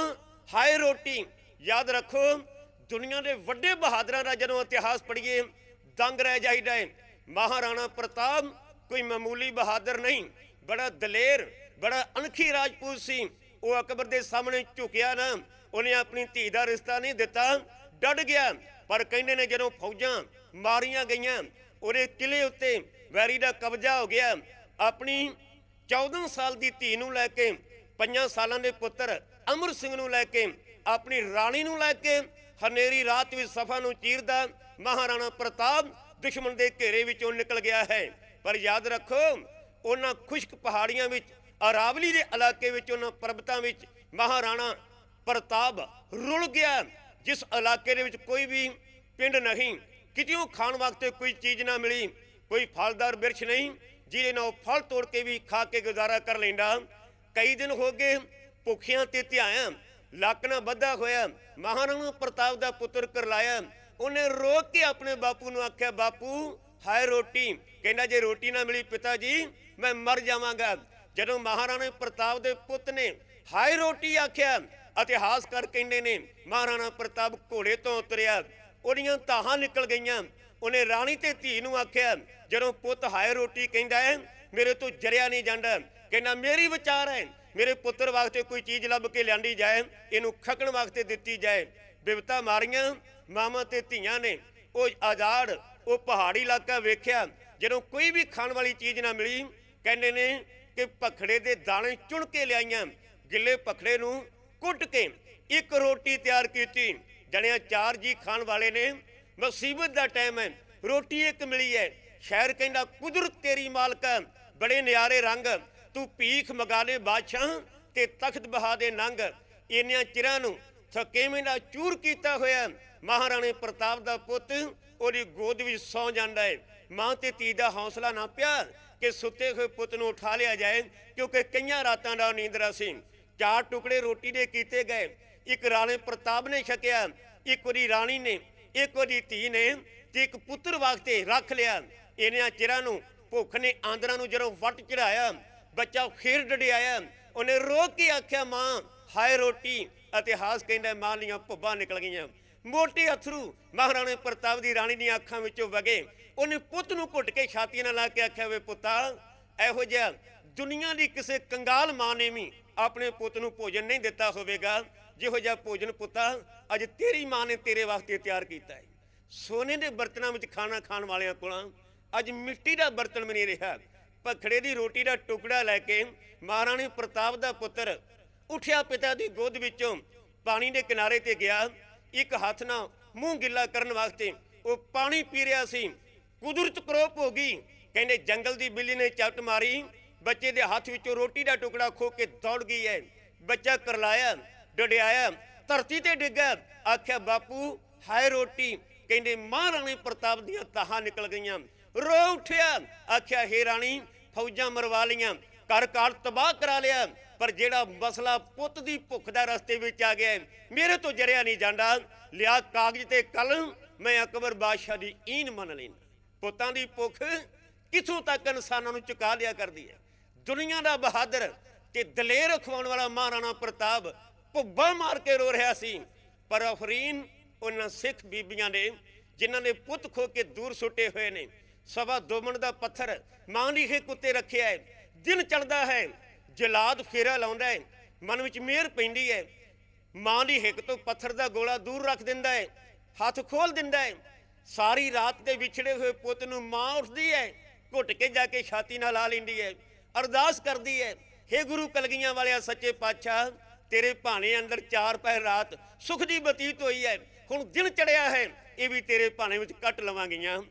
ਹਾਏ ਰੋਟੀ। ਯਾਦ ਰੱਖੋ, ਦੁਨੀਆ ਦੇ ਵੱਡੇ ਬਹਾਦਰਾਂ ਦਾ ਜਦੋਂ ਇਤਿਹਾਸ ਪੜ੍ਹੀਏ ਦੰਗ ਰਹਿ ਜਾਈਦਾ ਹੈ। ਮਹਾਰਾਣਾ ਪ੍ਰਤਾਪ ਕੋਈ ਮਾਮੂਲੀ ਬਹਾਦਰ ਨਹੀਂ, ਬੜਾ ਦਲੇਰ, ਬੜਾ ਅਣਖੀ ਰਾਜਪੂਤ ਸੀ। ਉਹ ਅਕਬਰ ਦੇ ਸਾਹਮਣੇ ਝੁਕਿਆ ਨਾ, ਉਹਨੇ ਆਪਣੀ ਧੀ ਦਾ ਰਿਸ਼ਤਾ ਨਹੀਂ ਦਿੱਤਾ, ਡਟ ਗਿਆ। ਪਰ ਕਹਿੰਦੇ ਨੇ ਜਦੋਂ ਫੌਜਾਂ ਮਾਰੀਆਂ ਗਈਆਂ, ਉਹਦੇ ਕਿਲੇ ਉੱਤੇ ਵੈਰੀ ਦਾ ਕਬਜ਼ਾ ਹੋ ਗਿਆ। ਆਪਣੀ ਚੌਦਾਂ ਸਾਲ ਦੀ ਧੀ ਨੂੰ ਲੈ ਕੇ, ਪੰਜਾਂ ਸਾਲਾਂ ਦੇ ਪੁੱਤਰ ਅਮਰ ਸਿੰਘ ਨੂੰ ਲੈ ਕੇ, ਆਪਣੀ ਰਾਣੀ ਨੂੰ ਲੈ ਕੇ ਹਨੇਰੀ ਰਾਤ ਵਿੱਚ ਸਫਾ ਨੂੰ ਚੀਰਦਾ ਮਹਾਰਾਣਾ ਪ੍ਰਤਾਪ ਦੁਸ਼ਮਣ ਦੇ ਘੇਰੇ ਵਿੱਚੋਂ ਨਿਕਲ ਗਿਆ ਹੈ। ਪਰ ਯਾਦ ਰੱਖੋ, ਉਹਨਾਂ ਖੁਸ਼ਕ ਪਹਾੜੀਆਂ ਵਿੱਚ, ਅਰਾਵਲੀ ਦੇ ਇਲਾਕੇ ਵਿੱਚ, ਉਹਨਾਂ ਪਰਬਤਾਂ ਵਿੱਚ ਮਹਾਰਾਣਾ ਪ੍ਰਤਾਪ ਰੁਲ ਗਿਆ। ਜਿਸ ਇਲਾਕੇ ਦੇ ਵਿੱਚ ਕੋਈ ਵੀ ਪਿੰਡ ਨਹੀਂ, ਕਿਤਿਓਂ ਖਾਣ ਵਾਸਤੇ ਕੋਈ ਚੀਜ਼ ਨਾ ਮਿਲੀ, ਕੋਈ ਫਲਦਾਰ ਬਿਰਛ ਨਹੀਂ ਜਿਹਦੇ ਨਾਲ ਫਲ ਤੋੜ ਕੇ ਵੀ ਖਾ ਕੇ ਗੁਜ਼ਾਰਾ ਕਰ ਲੈਂਦਾ। ਕਈ ਦਿਨ ਹੋ ਗਏ ਭੁੱਖਿਆਂ ਤੇ ਧਿਆਇਆ, ਲੱਕ ਨਾ ਬੱਧਾ ਹੋਇਆ। ਮਹਾਰਾਣਾ ਪ੍ਰਤਾਪ ਦਾ ਪੁੱਤਰ ਕਰਲਾਇਆ, ਉਹਨੇ ਰੋਕ ਕੇ ਆਪਣੇ ਬਾਪੂ ਨੂੰ ਆਖਿਆ, ਬਾਪੂ ਹਾਏ ਰੋਟੀ। ਕਹਿੰਦਾ ਜੇ ਰੋਟੀ ਨਾ ਮਿਲੀ ਪਿਤਾ ਜੀ ਮੈਂ ਮਰ ਜਾਵਾਂਗਾ। ਜਦੋਂ ਮਹਾਰਾਣਾ ਪ੍ਰਤਾਪ ਦੇ ਪੁੱਤ ਨੇ ਹਾਏ ਰੋਟੀ ਆਖਿਆ, ਇਤਿਹਾਸਕਾਰ ਕਹਿੰਦੇ ਨੇ ਮਹਾਰਾਣਾ ਪ੍ਰਤਾਪ ਘੋੜੇ ਤੋਂ ਉਤਰਿਆ, ਉਹਦੀਆਂ ਧਾਹਾਂ ਨਿਕਲ ਗਈਆਂ। ਉਹਨੇ ਰਾਣੀ ਤੇ ਧੀ ਨੂੰ ਆਖਿਆ, ਜਦੋਂ ਪੁੱਤ ਹਾਏ ਰੋਟੀ ਕਹਿੰਦਾ ਹੈ ਮੇਰੇ ਤੋਂ ਜਰਿਆ ਨਹੀਂ ਜਾਂਦਾ। ਕਹਿੰਦਾ ਮੇਰੀ ਵਿਚਾਰ ਹੈ, ਮੇਰੇ ਪੁੱਤਰ ਵਾਸਤੇ ਕੋਈ ਚੀਜ਼ ਲੱਭ ਕੇ ਲਿਆਂਦੀ ਜਾਏ, ਇਹਨੂੰ ਖਕਣ ਵਾਸਤੇ ਦਿੱਤੀ ਜਾਏ। ਬਿਪਤਾ ਮਾਰੀਆਂ ਮਾਵਾਂ ਤੇ ਧੀਆਂ ਨੇ। ਉਹ ਆਜ਼ਾਦ ਉਹ ਪਹਾੜੀ ਇਲਾਕਾ ਵੇਖਿਆ, ਜਦੋਂ ਕੋਈ ਵੀ ਖਾਣ ਵਾਲੀ ਚੀਜ਼ ਨਾ ਮਿਲੀ, ਕਹਿੰਦੇ ਨੇ ਕਿ ਭਖੜੇ ਦੇ ਦਾਣੇ ਚੁਣ ਕੇ ਲਿਆਈਆਂ, ਗਿੱਲੇ ਭਖੜੇ ਨੂੰ ਕੁੱਟ ਕੇ ਇੱਕ ਰੋਟੀ ਤਿਆਰ ਕੀਤੀ। ਜਣਿਆ ਚਾਰ ਜੀ ਖਾਣ ਵਾਲੇ ਨੇ, ਮੁਸੀਬਤ ਦਾ ਟਾਈਮ ਹੈ, ਰੋਟੀ ਇੱਕ ਮਿਲੀ ਹੈ। ਸ਼ਾਇਰ ਕਹਿੰਦਾ ਕੁਦਰਤ ਤੇਰੀ ਮਾਲਕਾ, ਬੜੇ ਨਿਆਰੇ ਰੰਗ, ਤੂੰ ਭੀਖ ਮਗਾ ਲੈ ਬਾਦਸ਼ਾਹ ਤੇ ਤਖਤ ਬਹਾ ਦੇ ਨੰਗ। ਇੰਨਿਆਂ ਚਿਰਾਂ ਨੂੰ ਥਕੇਵੇਂ ਦਾ ਚੂਰ ਕੀਤਾ ਹੋਇਆ ਮਹਾਰਾਣੇ ਪ੍ਰਤਾਪ ਦਾ ਪੁੱਤ ਉਹਦੀ ਗੋਦ ਵਿੱਚ ਸੌ ਜਾਂਦਾ ਹੈ। ਮਾਂ ਤੇ ਧੀ ਦਾ ਹੌਸਲਾ ਨਾ ਪਿਆ ਕਿ ਸੁੱਤੇ ਹੋਏ ਪੁੱਤ ਨੂੰ ਉਠਾ ਲਿਆ ਜਾਏ, ਕਿਉਂਕਿ ਕਈਆਂ ਰਾਤਾਂ ਦਾ ਨੀਂਦਰਾ ਸੀ। ਚਾਰ ਟੁਕੜੇ ਰੋਟੀ ਦੇ ਕੀਤੇ ਗਏ, ਇੱਕ ਰਾਣੇ ਪ੍ਰਤਾਪ ਨੇ ਛਕਿਆ, ਇੱਕ ਉਹਦੀ ਰਾਣੀ ਨੇ, ਇੱਕ ਉਹਦੀ ਧੀ ਨੇ, ਤੇ ਇੱਕ ਪੁੱਤਰ ਵਾਸਤੇ ਰੱਖ ਲਿਆ। ਇੰਨਿਆਂ ਚਿਰਾਂ ਨੂੰ ਭੁੱਖ ਨੇ ਆਂਦਰਾਂ ਨੂੰ ਜਦੋਂ ਵੱਟ ਚੜਾਇਆ, ਬੱਚਾ ਖੀਰ ਡੜਿਆਇਆ, ਉਹਨੇ ਰੋਕ ਕੇ ਆਖਿਆ, ਮਾਂ ਹਾਏ ਰੋਟੀ। ਇਤਿਹਾਸ ਕਹਿੰਦਾ ਮਾਂ ਦੀਆਂ ਭੁੱਬਾਂ ਨਿਕਲ ਗਈਆਂ, ਮੋਟੇ ਅਥਰੂ ਮਹਾਰਾਣੇ ਪ੍ਰਤਾਪ ਦੀ ਰਾਣੀ ਦੀਆਂ ਅੱਖਾਂ ਵਿੱਚੋਂ ਵਗੇ। ਉਹਨੇ ਪੁੱਤ ਨੂੰ ਘੁੱਟ ਕੇ ਛਾਤੀ ਨਾਲ ਲਾ ਕੇ ਆਖਿਆ, ਵੇ ਪੁੱਤਾ, ਇਹੋ ਜਿਹਾ ਦੁਨੀਆ ਦੀ ਕਿਸੇ ਕੰਗਾਲ ਮਾਂ ਨੇ ਵੀ ਆਪਣੇ ਪੁੱਤ ਨੂੰ ਭੋਜਨ ਨਹੀਂ ਦਿੱਤਾ ਹੋਵੇਗਾ ਜਿਹੋ ਜਿਹਾ ਭੋਜਨ ਪੁੱਤਾ ਅੱਜ ਤੇਰੀ ਮਾਂ ਨੇ ਤੇਰੇ ਵਾਸਤੇ ਤਿਆਰ ਕੀਤਾ ਹੈ। ਸੋਨੇ ਦੇ ਬਰਤਨਾਂ ਵਿੱਚ ਖਾਣਾ ਖਾਣ ਵਾਲਿਆਂ ਕੋਲਾਂ ਅੱਜ ਮਿੱਟੀ ਦਾ ਬਰਤਨ ਵੀ ਨਹੀਂ ਰਿਹਾ। ਭਖੜੇ ਦੀ ਰੋਟੀ ਦਾ ਟੁਕੜਾ ਲੈ ਕੇ ਮਹਾਰਾਣੇ ਪ੍ਰਤਾਪ ਦਾ ਪੁੱਤਰ ਉੱਠਿਆ, ਪਿਤਾ ਦੀ ਗੋਦ ਵਿੱਚੋਂ ਪਾਣੀ ਦੇ ਕਿਨਾਰੇ ਤੇ ਗਿਆ, ਇੱਕ ਹੱਥ ਨਾਲ ਮੂੰਹ ਗਿੱਲਾ ਕਰਨ ਵਾਸਤੇ ਉਹ ਪਾਣੀ ਪੀ ਰਿਹਾ ਸੀ। ਕੁਦਰਤ ਕਰੋਪ ਹੋ ਗਈ। ਕਹਿੰਦੇ ਜੰਗਲ ਦੀ ਬਿੱਲੀ ਨੇ ਚੱਟ ਮਾਰੀ, ਬੱਚੇ ਦੇ ਹੱਥ ਵਿੱਚੋਂ ਰੋਟੀ ਦਾ ਟੁਕੜਾ ਖੋ ਕੇ ਦੌੜ ਗਈ ਹੈ। ਬੱਚਾ ਕਰਲਾਇਆ, ਡੜਿਆਇਆ, ਧਰਤੀ ਤੇ ਡਿੱਗਾ, ਆਖਿਆ, ਬਾਪੂ ਹਾਏ ਰੋਟੀ। ਕਹਿੰਦੇ ਮਹਾਰਾਣੇ ਪ੍ਰਤਾਪ ਦੀਆਂ ਤਾਹਾਂ ਨਿਕਲ ਗਈਆਂ, ਰੋ ਉੱਠਿਆ, ਆਖਿਆ, ਹੇ ਰਾਣੀ, ਫੌਜਾਂ ਮਰਵਾ ਲਈਆਂ, ਘਰ ਘਰ ਤਬਾਹ ਕਰਾ ਲਿਆ, ਪਰ ਜਿਹੜਾ ਮਸਲਾ ਪੁੱਤ ਦੀ ਭੁੱਖ ਦਾ ਰਸਤੇ ਵਿੱਚ ਆ ਗਿਆ, ਮੇਰੇ ਤੋਂ ਜਰਿਆ ਨਹੀਂ ਜਾਂਦਾ। ਲਿਆ ਕਾਗਜ਼ ਤੇ ਕਲਮ, ਮੈਂ ਅਕਬਰ ਬਾਦਸ਼ਾਹ ਦੀ ਈਨ ਮੰਨ ਲੈਂਦਾ। ਪੁੱਤਾਂ ਦੀ ਭੁੱਖ ਕਿੱਥੋਂ ਤੱਕ ਇਨਸਾਨਾਂ ਨੂੰ ਚੁਕਾ ਲਿਆ ਕਰਦੀ ਹੈ। ਦੁਨੀਆ ਦਾ ਬਹਾਦਰ ਤੇ ਦਲੇਰ ਅਖਵਾਉਣ ਵਾਲਾ ਮਹਾਰਾਣਾ ਪ੍ਰਤਾਪ ਭੁੱਬਾਂ ਮਾਰ ਕੇ ਰੋ ਰਿਹਾ ਸੀ। ਪਰ ਅਫਰੀਨ ਉਹਨਾਂ ਸਿੱਖ ਬੀਬੀਆਂ ਨੇ ਜਿਨ੍ਹਾਂ ਨੇ ਪੁੱਤ ਖੋ ਕੇ ਦੂਰ ਸੁੱਟੇ ਹੋਏ ਨੇ। ਸਵਾ ਦੋ ਮਣ ਦਾ ਪੱਥਰ ਮਾਂ ਦੀ ਹਿੱਕ ਉੱਤੇ ਰੱਖਿਆ ਹੈ। ਦਿਨ ਚੜ੍ਹਦਾ ਹੈ, ਜਲਾਦ ਫੇਰਾ ਲਾਉਂਦਾ ਹੈ, ਮਨ ਵਿੱਚ ਮਿਹਰ ਪੈਂਦੀ ਹੈ। ਮਾਂ ਦੀ ਹਿੱਕ ਤੋਂ ਪੱਥਰ ਦਾ ਗੋਲਾ ਦੂਰ ਰੱਖ ਦਿੰਦਾ ਹੈ, ਹੱਥ ਖੋਲ ਦਿੰਦਾ ਹੈ। ਸਾਰੀ ਰਾਤ ਦੇ ਵਿਛੜੇ ਹੋਏ ਪੁੱਤ ਨੂੰ ਮਾਂ ਉੱਠਦੀ ਹੈ, ਘੁੱਟ ਕੇ ਜਾ ਕੇ ਛਾਤੀ ਨਾਲ ਲਾ ਲੈਂਦੀ ਹੈ, ਅਰਦਾਸ ਕਰਦੀ ਹੈ, ਹੇ ਗੁਰੂ ਕਲਗੀਆਂ ਵਾਲਿਆ ਸੱਚੇ ਪਾਤਸ਼ਾਹ, ਤੇਰੇ ਭਾਣੇ ਅੰਦਰ ਚਾਰ ਪਹਿਰ ਰਾਤ ਸੁਖ ਦੀ ਬਤੀਤ ਹੋਈ ਹੈ, ਹੁਣ ਦਿਨ ਚੜਿਆ ਹੈ, ਇਹ ਵੀ ਤੇਰੇ ਭਾਣੇ ਵਿੱਚ ਕੱਟ ਲਵਾਂਗੀਆਂ।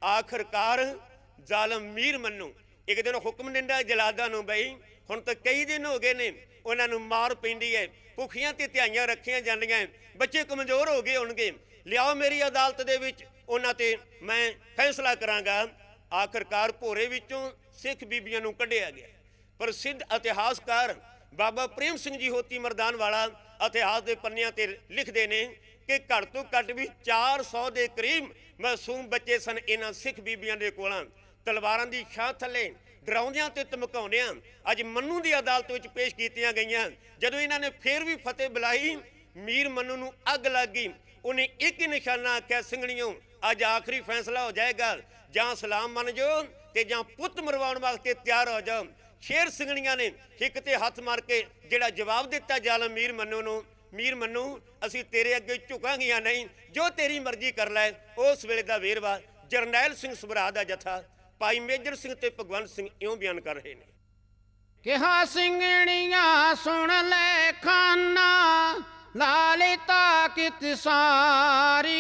ਆਖਰਕਾਰ ਜ਼ਾਲਮ ਮੀਰ ਮੰਨੂ ਇੱਕ ਦਿਨ ਹੁਕਮ ਦਿੰਦਾ ਜਲਾਦਾਂ ਨੂੰ, ਬਈ ਹੁਣ ਤਾਂ ਕਈ ਦਿਨ ਹੋ ਗਏ ਨੇ, ਉਹਨਾਂ ਨੂੰ ਮਾਰ ਪੈਂਦੀ ਹੈ, ਭੁੱਖੀਆਂ ਤੇ ਧਿਆਈਆਂ ਰੱਖੀਆਂ ਜਾਂਦੀਆਂ, ਬੱਚੇ ਕਮਜ਼ੋਰ ਹੋ ਗਏ ਹੋਣਗੇ, ਲਿਆਓ ਮੇਰੀ ਅਦਾਲਤ ਦੇ ਵਿੱਚ, ਉਹਨਾਂ ਤੇ ਮੈਂ ਫੈਸਲਾ ਕਰਾਂਗਾ। ਆਖਰਕਾਰ ਭੋਰੇ ਵਿੱਚੋਂ ਸਿੱਖ ਬੀਬੀਆਂ ਨੂੰ ਕੱਢਿਆ ਗਿਆ। ਪ੍ਰਸਿੱਧ ਇਤਿਹਾਸਕਾਰ ਬਾਬਾ ਪ੍ਰੇਮ ਸਿੰਘ ਜੀ ਹੋਤੀ ਮਰਦਾਨ ਵਾਲਾ ਇਤਿਹਾਸ ਦੇ ਪੰਨਿਆਂ ਤੇ ਲਿਖਦੇ ਨੇ ਕਿ ਘੱਟ ਤੋਂ ਘੱਟ ਵੀ ਚਾਰ ਸੌ ਦੇ ਕਰੀਬ ਮਾਸੂਮ ਬੱਚੇ ਸਨ ਇਹਨਾਂ ਸਿੱਖ ਬੀਬੀਆਂ ਦੇ ਕੋਲਾਂ। ਤਲਵਾਰਾਂ ਦੀ ਛਾਂ ਥੱਲੇ ਡਰਾਉਂਦਿਆਂ ਤੇ ਧਮਕਾਉਂਦਿਆਂ ਅੱਜ ਮੰਨੂ ਦੀ ਅਦਾਲਤ ਵਿੱਚ ਪੇਸ਼ ਕੀਤੀਆਂ ਗਈਆਂ। ਜਦੋਂ ਇਹਨਾਂ ਨੇ ਫੇਰ ਵੀ ਫਤਿਹ ਬੁਲਾਈ ਮੀਰ ਮਨੂੰ ਨੂੰ ਅੱਗ ਲੱਗ ਗਈ। ਉਹਨੇ ਇੱਕ ਹੀ ਨਿਸ਼ਾਨਾ ਆਖਿਆ, ਸਿੰਘਣੀਓ ਅੱਜ ਆਖਰੀ ਫੈਸਲਾ ਹੋ ਜਾਏਗਾ, ਜਾਂ ਸਲਾਮ ਮੰਨ ਜਾਓ ਤੇ ਜਾਂ ਪੁੱਤ ਮਰਵਾਉਣ ਵਾਸਤੇ ਤਿਆਰ ਹੋ ਜਾਓ। ਸ਼ੇਰ ਸਿੰਘਣੀਆਂ ਨੇ ਹਿੱਕ ਤੇ ਹੱਥ ਮਾਰ ਕੇ ਜਿਹੜਾ ਜਵਾਬ ਦਿੱਤਾ ਜ਼ਾਲਮ ਮੀਰ ਮਨੂੰ ਨੂੰ, ਮੀਰ ਮਨੂੰ ਅਸੀਂ ਤੇਰੇ ਅੱਗੇ ਝੁਕਾਂਗੀਆਂ ਨਹੀਂ, ਜੋ ਤੇਰੀ ਮਰਜ਼ੀ ਕਰ ਲੈ। ਉਸ ਵੇਲੇ ਦਾ ਵੇਰਵਾ ਜਰਨੈਲ ਸਿੰਘ ਸਭਰਾ ਦਾ ਜਥਾ ਭਾਈ ਮੇਜਰ ਸਿੰਘ ਤੇ ਭਗਵੰਤ ਸਿੰਘ ਇਉਂ ਬਿਆਨ ਕਰ ਰਹੇ ਨੇ। ਕਿਹਾ ਸਿੰਘਣੀਆਂ ਸੁਣ ਲੈ ਖਾਨਾ, ਲਾਲੇ ਤਾਕਤ ਸਾਰੀ,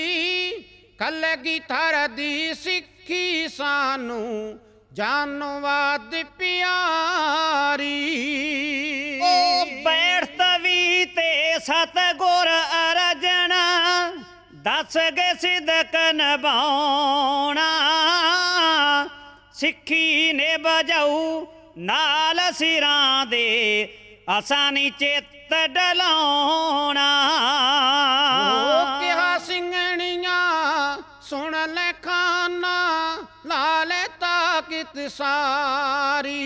ਕਲਗੀਧਰ ਦੀ ਸਿੱਖੀ ਸਾਨੂੰ ਜਾਨੋਂ ਵੱਧ ਪਿਆਰੀ। ਉਹ ਬੈਠ ਤਵੀ ਤੇ ਸਤਿਗੁਰ ਅਰਜਣਾ, ਦੱਸ ਗਏ ਸਿਦਕ ਨਿਭਾਉਣਾ, ਸਿੱਖੀ ਨੇ ਬਜਾਊ ਨਾਲ ਸਿਰਾਂ ਦੇ, ਅਸਾਂ ਨੀ ਚਿੱਤ ਡਲਾਉਣਾ। ਉਹ ਕਿਹਾ ਸਿੰਘਣੀਆਂ ਸੁਣ ਲੈ ਖਾਨਾ, ਲਾ ਲੈ ਤਾਕਤ ਸਾਰੀ,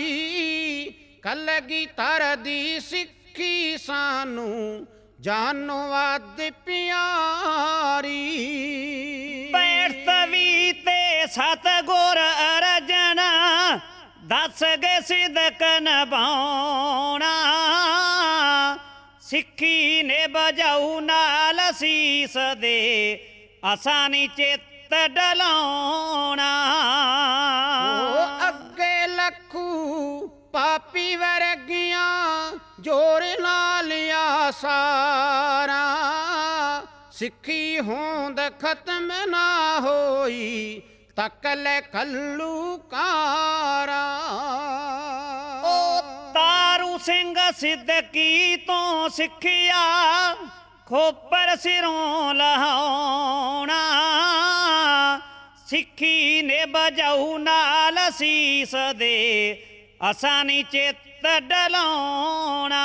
ਕਲਗੀਧਰ ਦੀ ਸਿੱਖੀ ਸਾਨੂੰ ਜਾਨੋਂ ਵੱਧ ਪਿਆਰੀ। ਬੈਠ ਤਵੀ ਤੇ ਸਤਿਗੁਰ ਅਰਜਣਾ, ਦੱਸ ਗਏ ਸਿਦਕ ਨਿਭਾਉਣਾ, ਸਿੱਖੀ ਨੇ ਬਜਾਊ ਨਾਲ ਸੀਸ ਦੇ, ਅਸਾਂ ਨੀ ਚਿੱਤ ਡਲਾਉਣਾ। ਉਹ ਅੱਗੇ ਲੱਖੂ ਪਾਪੀ ਵਰਗੀਆਂ ਜੋਰ ਲਾ ਲਿਆ ਸਾਰਾ, ਸਿੱਖੀ ਹੋਂਦ ਖਤਮ ਨਾ ਹੋਈ, ਤੱਕ ਲੈ ਕੱਲੂ ਕਾਰਾ। ਉਹ ਤਾਰੂ ਸਿੰਘ ਸਿੱਦਕੀ ਤੋਂ ਸਿੱਖਿਆ, ਖੋਪਰ ਸਿਰੋਂ ਲਹਾਉਣਾ, ਸਿੱਖੀ ਨੇ ਬਜਾਊ ਨਾਲ ਸੀਸ ਦੇ, ਅਸਾਂ ਨੀ ਚਿੱਤ ਡਲਾਉਣਾ।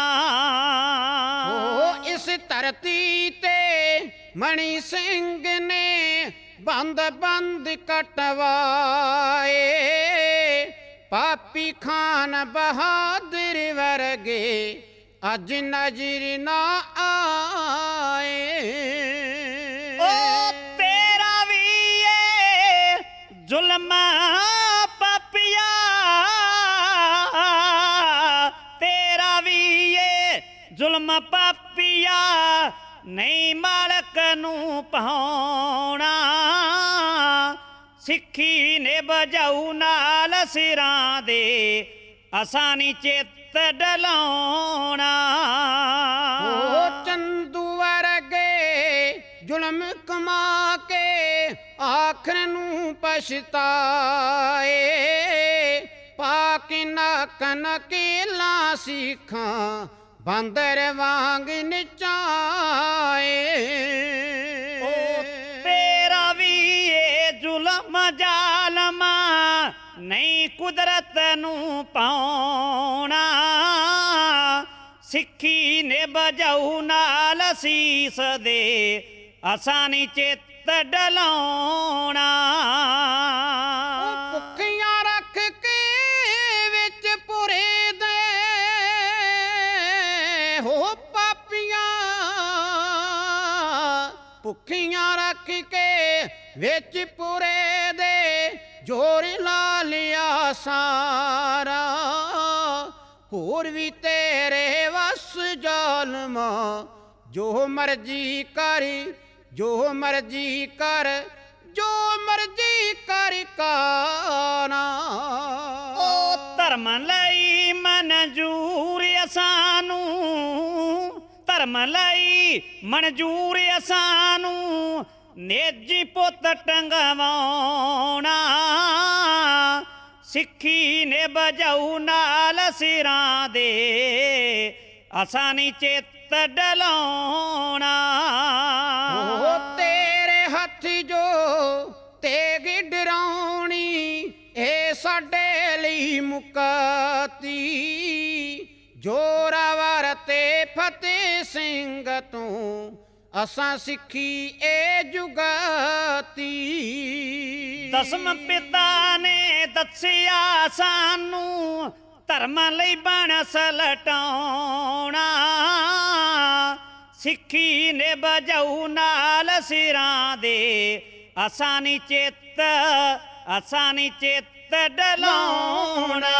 ਉਹ ਇਸ ਧਰਤੀ ਤੇ ਮਣੀ ਸਿੰਘ ਨੇ ਬੰਦ ਬੰਦ ਕਟਵਾਏ, ਪਾਪੀ ਖਾਨ ਬਹਾਦਰ ਵਰਗੇ ਅੱਜ ਨਜ਼ਰ ਨਾ ਆਏ। ਉਹ ਤੇਰਾ ਵੀ ਏ ਜ਼ੁਲਮ ਪਾਪੀਆ, ਤੇਰਾ ਵੀ ਏ ਜ਼ੁਲਮ ਪਾਪੀਆ, ਨਹੀਂ ਮਾਲਕ ਨੂੰ ਪਾਉਣਾ, ਸਿੱਖੀ ਨੇ ਬਜਾਊ ਨਾਲ ਸਿਰਾਂ ਦੇ, ਅਸਾਂ ਨੀ ਚਿੱਤ ਡਲਾਉਣਾ। ਉਹ ਚੰਦੂ ਵਰਗੇ ਜ਼ੁਲਮ ਕਮਾ ਕੇ ਆਖਰ ਨੂੰ ਪਛਤਾਏ, ਪਾਕ ਨੱਕ ਨਕੀਲਾਂ ਸਿੱਖਾਂ ਬਾਂਦਰ ਵਾਂਗ ਨਚਾਏ। ਉਹ ਤੇਰਾ ਵੀ ਏ ਜ਼ੁਲਮ ਜ਼ਾਲਮਾ, ਨਹੀਂ ਕੁਦਰਤ ਨੂੰ ਪਾਉਣਾ, ਸਿੱਖੀ ਨੇ ਬਜਾਊ ਨਾਲ ਸੀਸ ਦੇ, ਅਸਾਂ ਨੀ ਚਿੱਤ ਡਲਾਉਣਾ। ਭੁੱਖੀਆਂ ਰੱਖ ਕੇ ਵਿੱਚ ਪੁਰੇ ਦੇ, ਹੋ ਪਾਪੀਆਂ ਭੁੱਖੀਆਂ ਰੱਖ ਕੇ ਵਿੱਚ ਪੁਰੇ ਦੇ, ਜੋਰ ਲਾ ਲਿਆ ਸਾਰਾ, ਹੋਰ ਵੀ ਤੇਰੇ ਵਸ ਜ਼ਾਲਮਾ, ਜੋ ਮਰਜ਼ੀ ਕਰ, ਜੋ ਮਰਜ਼ੀ ਕਰ, ਜੋ ਮਰਜ਼ੀ ਕਰ ਕਾਨਾ। ਉਹ ਧਰਮ ਲਈ ਮਨਜ਼ੂਰ ਅਸਾਨੂੰ, ਧਰਮ ਲਈ ਮਨਜ਼ੂਰ ਅਸਾਨੂੰ, ਨੇਜੀ ਪੁੱਤ ਟੰਗਵਾਉਣਾ, ਸਿੱਖੀ ਨੇ ਬਜਾਊ ਨਾਲ ਸਿਰਾਂ ਦੇ, ਅਸਾਂ ਨੀ ਚਿੱਤ ਡਲਾਉਣਾ। ਉਹ ਤੇਰੇ ਹੱਥ ਜੋ ਤੇਗ ਡਰਾਉਣੀ, ਇਹ ਸਾਡੇ ਲਈ ਮੁਕਾਤੀ, ਜੋਰਾਵਰ ਤੇ ਫਤਿਹ ਸਿੰਘ ਤੂੰ, ਅਸਾਂ ਸਿੱਖੀ ਏ ਜੁਗਾਤੀ। ਦਸਮ ਪਿਤਾ ਨੇ ਦੱਸਿਆ ਸਾਨੂੰ, ਧਰਮ ਲਈ ਬਣ ਸਲਟਾਉਣਾ, ਸਿੱਖੀ ਨੇ ਬਜਾਉ ਨਾਲ ਸਿਰਾਂ ਦੇ ਅਸਾਂ ਨੀ ਚਿੱਤ ਅਸਾਂ ਨੀ ਚਿੱਤ ਡਲਾਉਣਾ।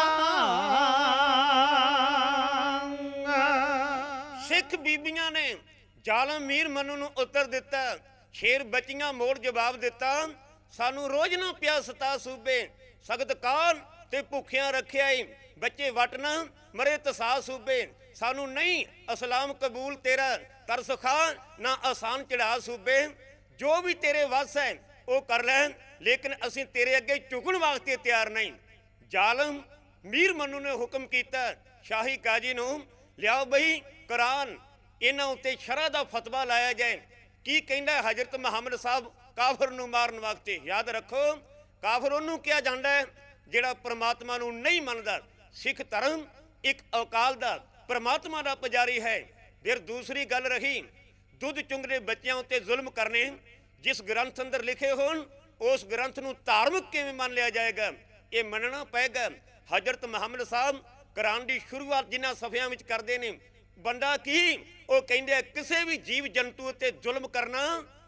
ਸਿੱਖ ਬੀਬੀਆਂ ਨੇ ਜ਼ਾਲਮ ਮੀਰ ਮਨੂੰ ਨੂੰ ਉੱਤਰ ਦਿੱਤਾ, ਸ਼ੇਰ ਬੱਚੀਆਂ ਮੋੜ ਜਵਾਬ ਦਿੱਤਾ, ਸਾਨੂੰ ਰੋਜ਼ ਨਾ ਪਿਆ ਸਤਾ ਸੂਬੇ, ਸਖਤ ਕਾਨ ਤੇ ਭੁੱਖਿਆਂ ਰੱਖਿਆ ਈ, ਬੱਚੇ ਵਟ ਨਾ ਮਰੇ ਤਸਾ ਸੂਬੇ, ਸਾਨੂੰ ਨਹੀਂ ਅਸਲਾਮ ਕਬੂਲ ਤੇਰਾ, ਤਰਸ ਖਾ ਨਾ ਆਸਾਨ ਚੜਾ ਸੂਬੇ, ਜੋ ਵੀ ਤੇਰੇ ਵੱਸ ਹੈ ਉਹ ਕਰ ਲੈ, ਲੇਕਿਨ ਅਸੀਂ ਤੇਰੇ ਅੱਗੇ ਝੁਕਣ ਵਾਸਤੇ ਤਿਆਰ ਨਹੀਂ। ਜ਼ਾਲਮ ਮੀਰ ਮਨੂੰ ਨੇ ਹੁਕਮ ਕੀਤਾ ਸ਼ਾਹੀ ਕਾਜੀ ਨੂੰ, ਲਿਆਓ ਬਈ ਕੁਰਾਨ, ਇਹਨਾਂ ਉੱਤੇ ਸ਼ਰਅ ਦਾ ਫਤਵਾ ਲਾਇਆ ਜਾਏ। ਕੀ ਕਹਿੰਦਾ ਹਜ਼ਰਤ ਮੁਹੰਮਦ ਸਾਹਿਬ ਕਾਫਰ ਨੂੰ ਮਾਰਨ ਵਾਸਤੇ? ਯਾਦ ਰੱਖੋ, ਕਾਫਰ ਉਹਨੂੰ ਕਿਹਾ ਜਾਂਦਾ ਹੈ ਜਿਹੜਾ ਪ੍ਰਮਾਤਮਾ ਨੂੰ ਨਹੀਂ ਮੰਨਦਾ। ਸਿੱਖ ਧਰਮ ਇੱਕ ਅਕਾਲ ਦਾ ਪ੍ਰਮਾਤਮਾ ਦਾ ਪੁਜਾਰੀ ਹੈ। ਫਿਰ ਦੂਸਰੀ ਗੱਲ ਰਹੀ ਦੁੱਧ ਚੁੰਗਦੇ ਬੱਚਿਆਂ ਉੱਤੇ ਜ਼ੁਲਮ ਕਰਨੇ, ਜਿਸ ਗ੍ਰੰਥ ਅੰਦਰ ਲਿਖੇ ਹੋਣ ਉਸ ਗ੍ਰੰਥ ਨੂੰ ਧਾਰਮਿਕ ਕਿਵੇਂ ਮੰਨ ਲਿਆ ਜਾਏਗਾ? ਇਹ ਮੰਨਣਾ ਪਏਗਾ। ਹਜ਼ਰਤ ਮੁਹੰਮਦ ਸਾਹਿਬ ਕੁਰਾਨ ਦੀ ਸ਼ੁਰੂਆਤ ਜਿਨ੍ਹਾਂ ਸਫ਼ਿਆਂ ਵਿੱਚ ਕਰਦੇ ਨੇ, ਬੰਦਾ ਕੀ ਉਹ ਕਹਿੰਦੇ ਕਿਸੇ ਵੀ ਜੀਵ ਜੰਤੂ ਉੱਤੇ ਜ਼ੁਲਮ ਕਰਨਾ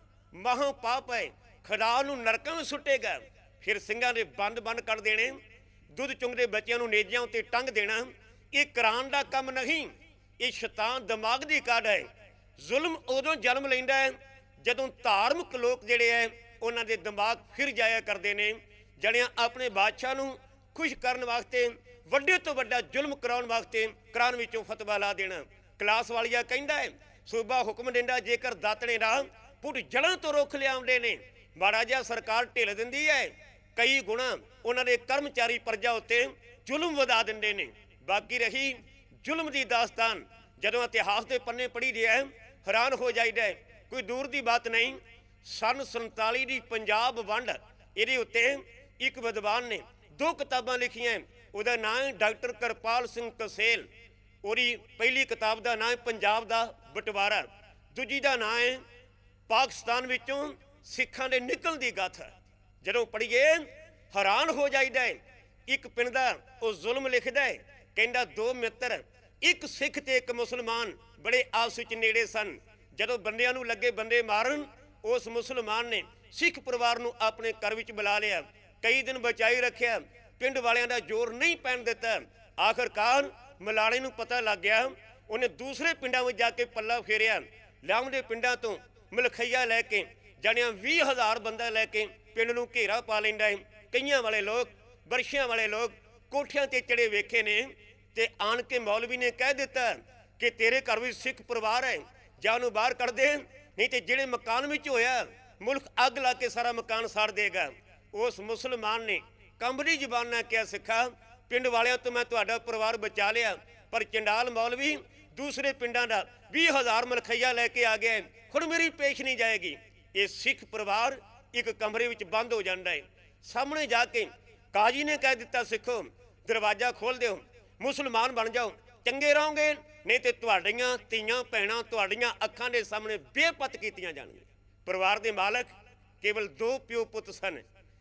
ਮਹਾਂ ਪਾਪ ਹੈ, ਖੁਦਾ ਨੂੰ ਨਰਕਾਂ ਵਿੱਚ ਸੁੱਟੇਗਾ। ਫਿਰ ਸਿੰਘਾਂ ਦੇ ਬੰਦ ਬੰਦ ਕਰ ਦੇਣੇ, ਦੁੱਧ ਚੁੰਗਦੇ ਬੱਚਿਆਂ ਨੂੰ ਨੇਜਿਆਂ ਉੱਤੇ ਟੰਗ ਦੇਣਾ, ਇਹ ਕੁਰਾਨ ਦਾ ਕੰਮ ਨਹੀਂ, ਇਹ ਸ਼ੈਤਾਨ ਦਿਮਾਗ ਦੀ ਕਾਢ ਹੈ। ਜ਼ੁਲਮ ਉਦੋਂ ਜਨਮ ਲੈਂਦਾ ਹੈ ਜਦੋਂ ਧਾਰਮਿਕ ਲੋਕ ਜਿਹੜੇ ਹੈ ਉਹਨਾਂ ਦੇ ਦਿਮਾਗ ਫਿਰ ਜਾਇਆ ਕਰਦੇ ਨੇ, ਜਿਹੜਿਆਂ ਆਪਣੇ ਬਾਦਸ਼ਾਹ ਨੂੰ ਖੁਸ਼ ਕਰਨ ਵਾਸਤੇ ਵੱਡੇ ਤੋਂ ਵੱਡਾ ਜ਼ੁਲਮ ਕਰਾਉਣ ਵਾਸਤੇ ਕੁਰਾਨ ਵਿੱਚੋਂ ਫਤਵਾ ਲਾ ਦੇਣਾ। ਕਲਾਸ ਵਾਲੀਆ ਕਹਿੰਦਾ ਹੈ ਸੂਬਾ ਹੁਕਮ ਦਿੰਦਾ ਜੇਕਰ ਦਾਤਣੇ ਦਾ ਪੁੱਟ ਜੜ੍ਹਾਂ ਤੋਂ ਰੁੱਖ ਲਿਆਉਂਦੇ ਨੇ, ਮਾੜਾ ਜਿਹਾ ਸਰਕਾਰ ਢਿੱਲ ਦਿੰਦੀ ਹੈ, ਕਈ ਗੁਣਾ ਉਹਨਾਂ ਦੇ ਕਰਮਚਾਰੀ ਪ੍ਰਜਾ ਉੱਤੇ ਜ਼ੁਲਮ ਵਧਾ ਦਿੰਦੇ ਨੇ। ਬਾਕੀ ਰਹੀ ਜ਼ੁਲਮ ਦੀ ਦਾਸਤਾਨ, ਜਦੋਂ ਇਤਿਹਾਸ ਦੇ ਪੰਨੇ ਪੜ੍ਹੀ ਰਿਹਾ ਹੈਰਾਨ ਹੋ ਜਾਈਦਾ। ਕੋਈ ਦੂਰ ਦੀ ਬਾਤ ਨਹੀਂ, ਸੰਨ ਸੰਤਾਲੀ ਦੀ ਪੰਜਾਬ ਵੰਡ, ਇਹਦੇ ਉੱਤੇ ਇੱਕ ਵਿਦਵਾਨ ਨੇ ਦੋ ਕਿਤਾਬਾਂ ਲਿਖੀਆਂ। ਉਹਦਾ ਨਾਂ ਹੈ ਡਾਕਟਰ ਕਿਰਪਾਲ ਸਿੰਘ ਕਸੇਲ। ਉਹਦੀ ਪਹਿਲੀ ਕਿਤਾਬ ਦਾ ਨਾਂ ਹੈ ਪੰਜਾਬ ਦਾ ਬਟਵਾਰਾ, ਦੂਜੀ ਦਾ ਨਾਂ ਹੈ ਪਾਕਿਸਤਾਨ ਵਿੱਚੋਂ ਸਿੱਖਾਂ ਦੇ ਨਿਕਲਣ ਦੀ ਗਾਥਾ। ਜਦੋਂ ਪੜ੍ਹੀਏ ਹੈਰਾਨ ਹੋ ਜਾਈਦਾ ਹੈ। ਇੱਕ ਪਿੰਡ ਦਾ ਉਹ ਜ਼ੁਲਮ ਲਿਖਦਾ ਹੈ, ਕਹਿੰਦਾ ਦੋ ਮਿੱਤਰ, ਇੱਕ ਸਿੱਖ ਤੇ ਇੱਕ ਮੁਸਲਮਾਨ, ਬੜੇ ਆਪਸ ਵਿੱਚ ਨੇੜੇ ਸਨ। ਜਦੋਂ ਬੰਦਿਆਂ ਨੂੰ ਲੱਗੇ ਬੰਦੇ ਮਾਰਨ, ਉਸ ਮੁਸਲਮਾਨ ਨੇ ਸਿੱਖ ਪਰਿਵਾਰ ਨੂੰ ਆਪਣੇ ਘਰ ਵਿੱਚ ਬੁਲਾ ਲਿਆ, ਕਈ ਦਿਨ ਬਚਾਈ ਰੱਖਿਆ, ਪਿੰਡ ਵਾਲਿਆਂ ਦਾ ਜ਼ੋਰ ਨਹੀਂ ਪੈਣ ਦਿੱਤਾ। ਆਖਰਕਾਰ ਮਲਾਣੇ ਨੂੰ ਪਤਾ ਲੱਗ ਗਿਆ, ਉਹਨੇ ਦੂਸਰੇ ਪਿੰਡਾਂ ਵਿੱਚ ਜਾ ਕੇ ਪੱਲਾ ਫੇਰਿਆ, ਲਾਉਂਦੇ ਪਿੰਡਾਂ ਤੋਂ ਮਲਖਈਆ ਲੈ ਕੇ ਜਾਣਿਆ ਵੀਹ ਹਜ਼ਾਰ ਬੰਦਾ ਲੈ ਕੇ ਪਿੰਡ ਨੂੰ ਘੇਰਾ ਪਾ ਲੈਂਦਾ ਹੈ। ਕਈਆਂ ਵਾਲੇ ਲੋਕ, ਬਰਸ਼ਿਆਂ ਵਾਲੇ ਲੋਕ ਕੋਠਿਆਂ ਤੇ ਚੜੇ ਵੇਖੇ ਨੇ, ਤੇ ਆਣ ਕੇ ਮੌਲਵੀ ਨੇ ਕਹਿ ਦਿੱਤਾ ਕਿ ਤੇਰੇ ਘਰ ਵਿੱਚ ਸਿੱਖ ਪਰਿਵਾਰ ਹੈ, ਜਾਂ ਉਹਨੂੰ ਬਾਹਰ ਕੱਢ ਦੇ, ਨਹੀਂ ਤੇ ਜਿਹੜੇ ਮਕਾਨ ਵਿੱਚ ਹੋਇਆ ਮੁਲਕ ਅੱਗ ਲਾ ਕੇ ਸਾਰਾ ਮਕਾਨ ਸਾੜ ਦੇਗਾ। ਉਸ ਮੁਸਲਮਾਨ ਨੇ ਕੰਬਦੀ ਜ਼ਬਾਨ ਨਾਲ ਕਿਹਾ, ਸਿੱਖਾ ਪਿੰਡ ਵਾਲਿਆਂ ਤੋਂ ਮੈਂ ਤੁਹਾਡਾ ਪਰਿਵਾਰ ਬਚਾ ਲਿਆ, ਪਰ ਚੰਡਾਲ ਮੌਲਵੀ ਦੂਸਰੇ ਪਿੰਡਾਂ ਦਾ ਵੀਹ ਹਜ਼ਾਰ ਮਲਖਈਆ ਲੈ ਕੇ ਆ ਗਿਆ, ਹੁਣ ਮੇਰੀ ਪੇਸ਼ ਨਹੀਂ ਜਾਏਗੀ। ਇਹ ਸਿੱਖ ਪਰਿਵਾਰ ਇੱਕ ਕਮਰੇ ਵਿੱਚ ਬੰਦ ਹੋ ਜਾਂਦਾ ਹੈ। ਸਾਹਮਣੇ ਜਾ ਕੇ ਕਾਜੀ ਨੇ ਕਹਿ ਦਿੱਤਾ, ਸਿੱਖੋ ਦਰਵਾਜ਼ਾ ਖੋਲ ਦਿਓ, ਮੁਸਲਮਾਨ ਬਣ ਜਾਓ, ਚੰਗੇ ਰਹੋਗੇ, ਨਹੀਂ ਤੇ ਤੁਹਾਡੀਆਂ ਧੀਆਂ ਭੈਣਾਂ ਤੁਹਾਡੀਆਂ ਅੱਖਾਂ ਦੇ ਸਾਹਮਣੇ ਬੇਪਤ ਕੀਤੀਆਂ ਜਾਣਗੀਆਂ। ਪਰਿਵਾਰ ਦੇ ਮਾਲਕ ਕੇਵਲ ਦੋ ਪਿਓ ਪੁੱਤ ਸਨ,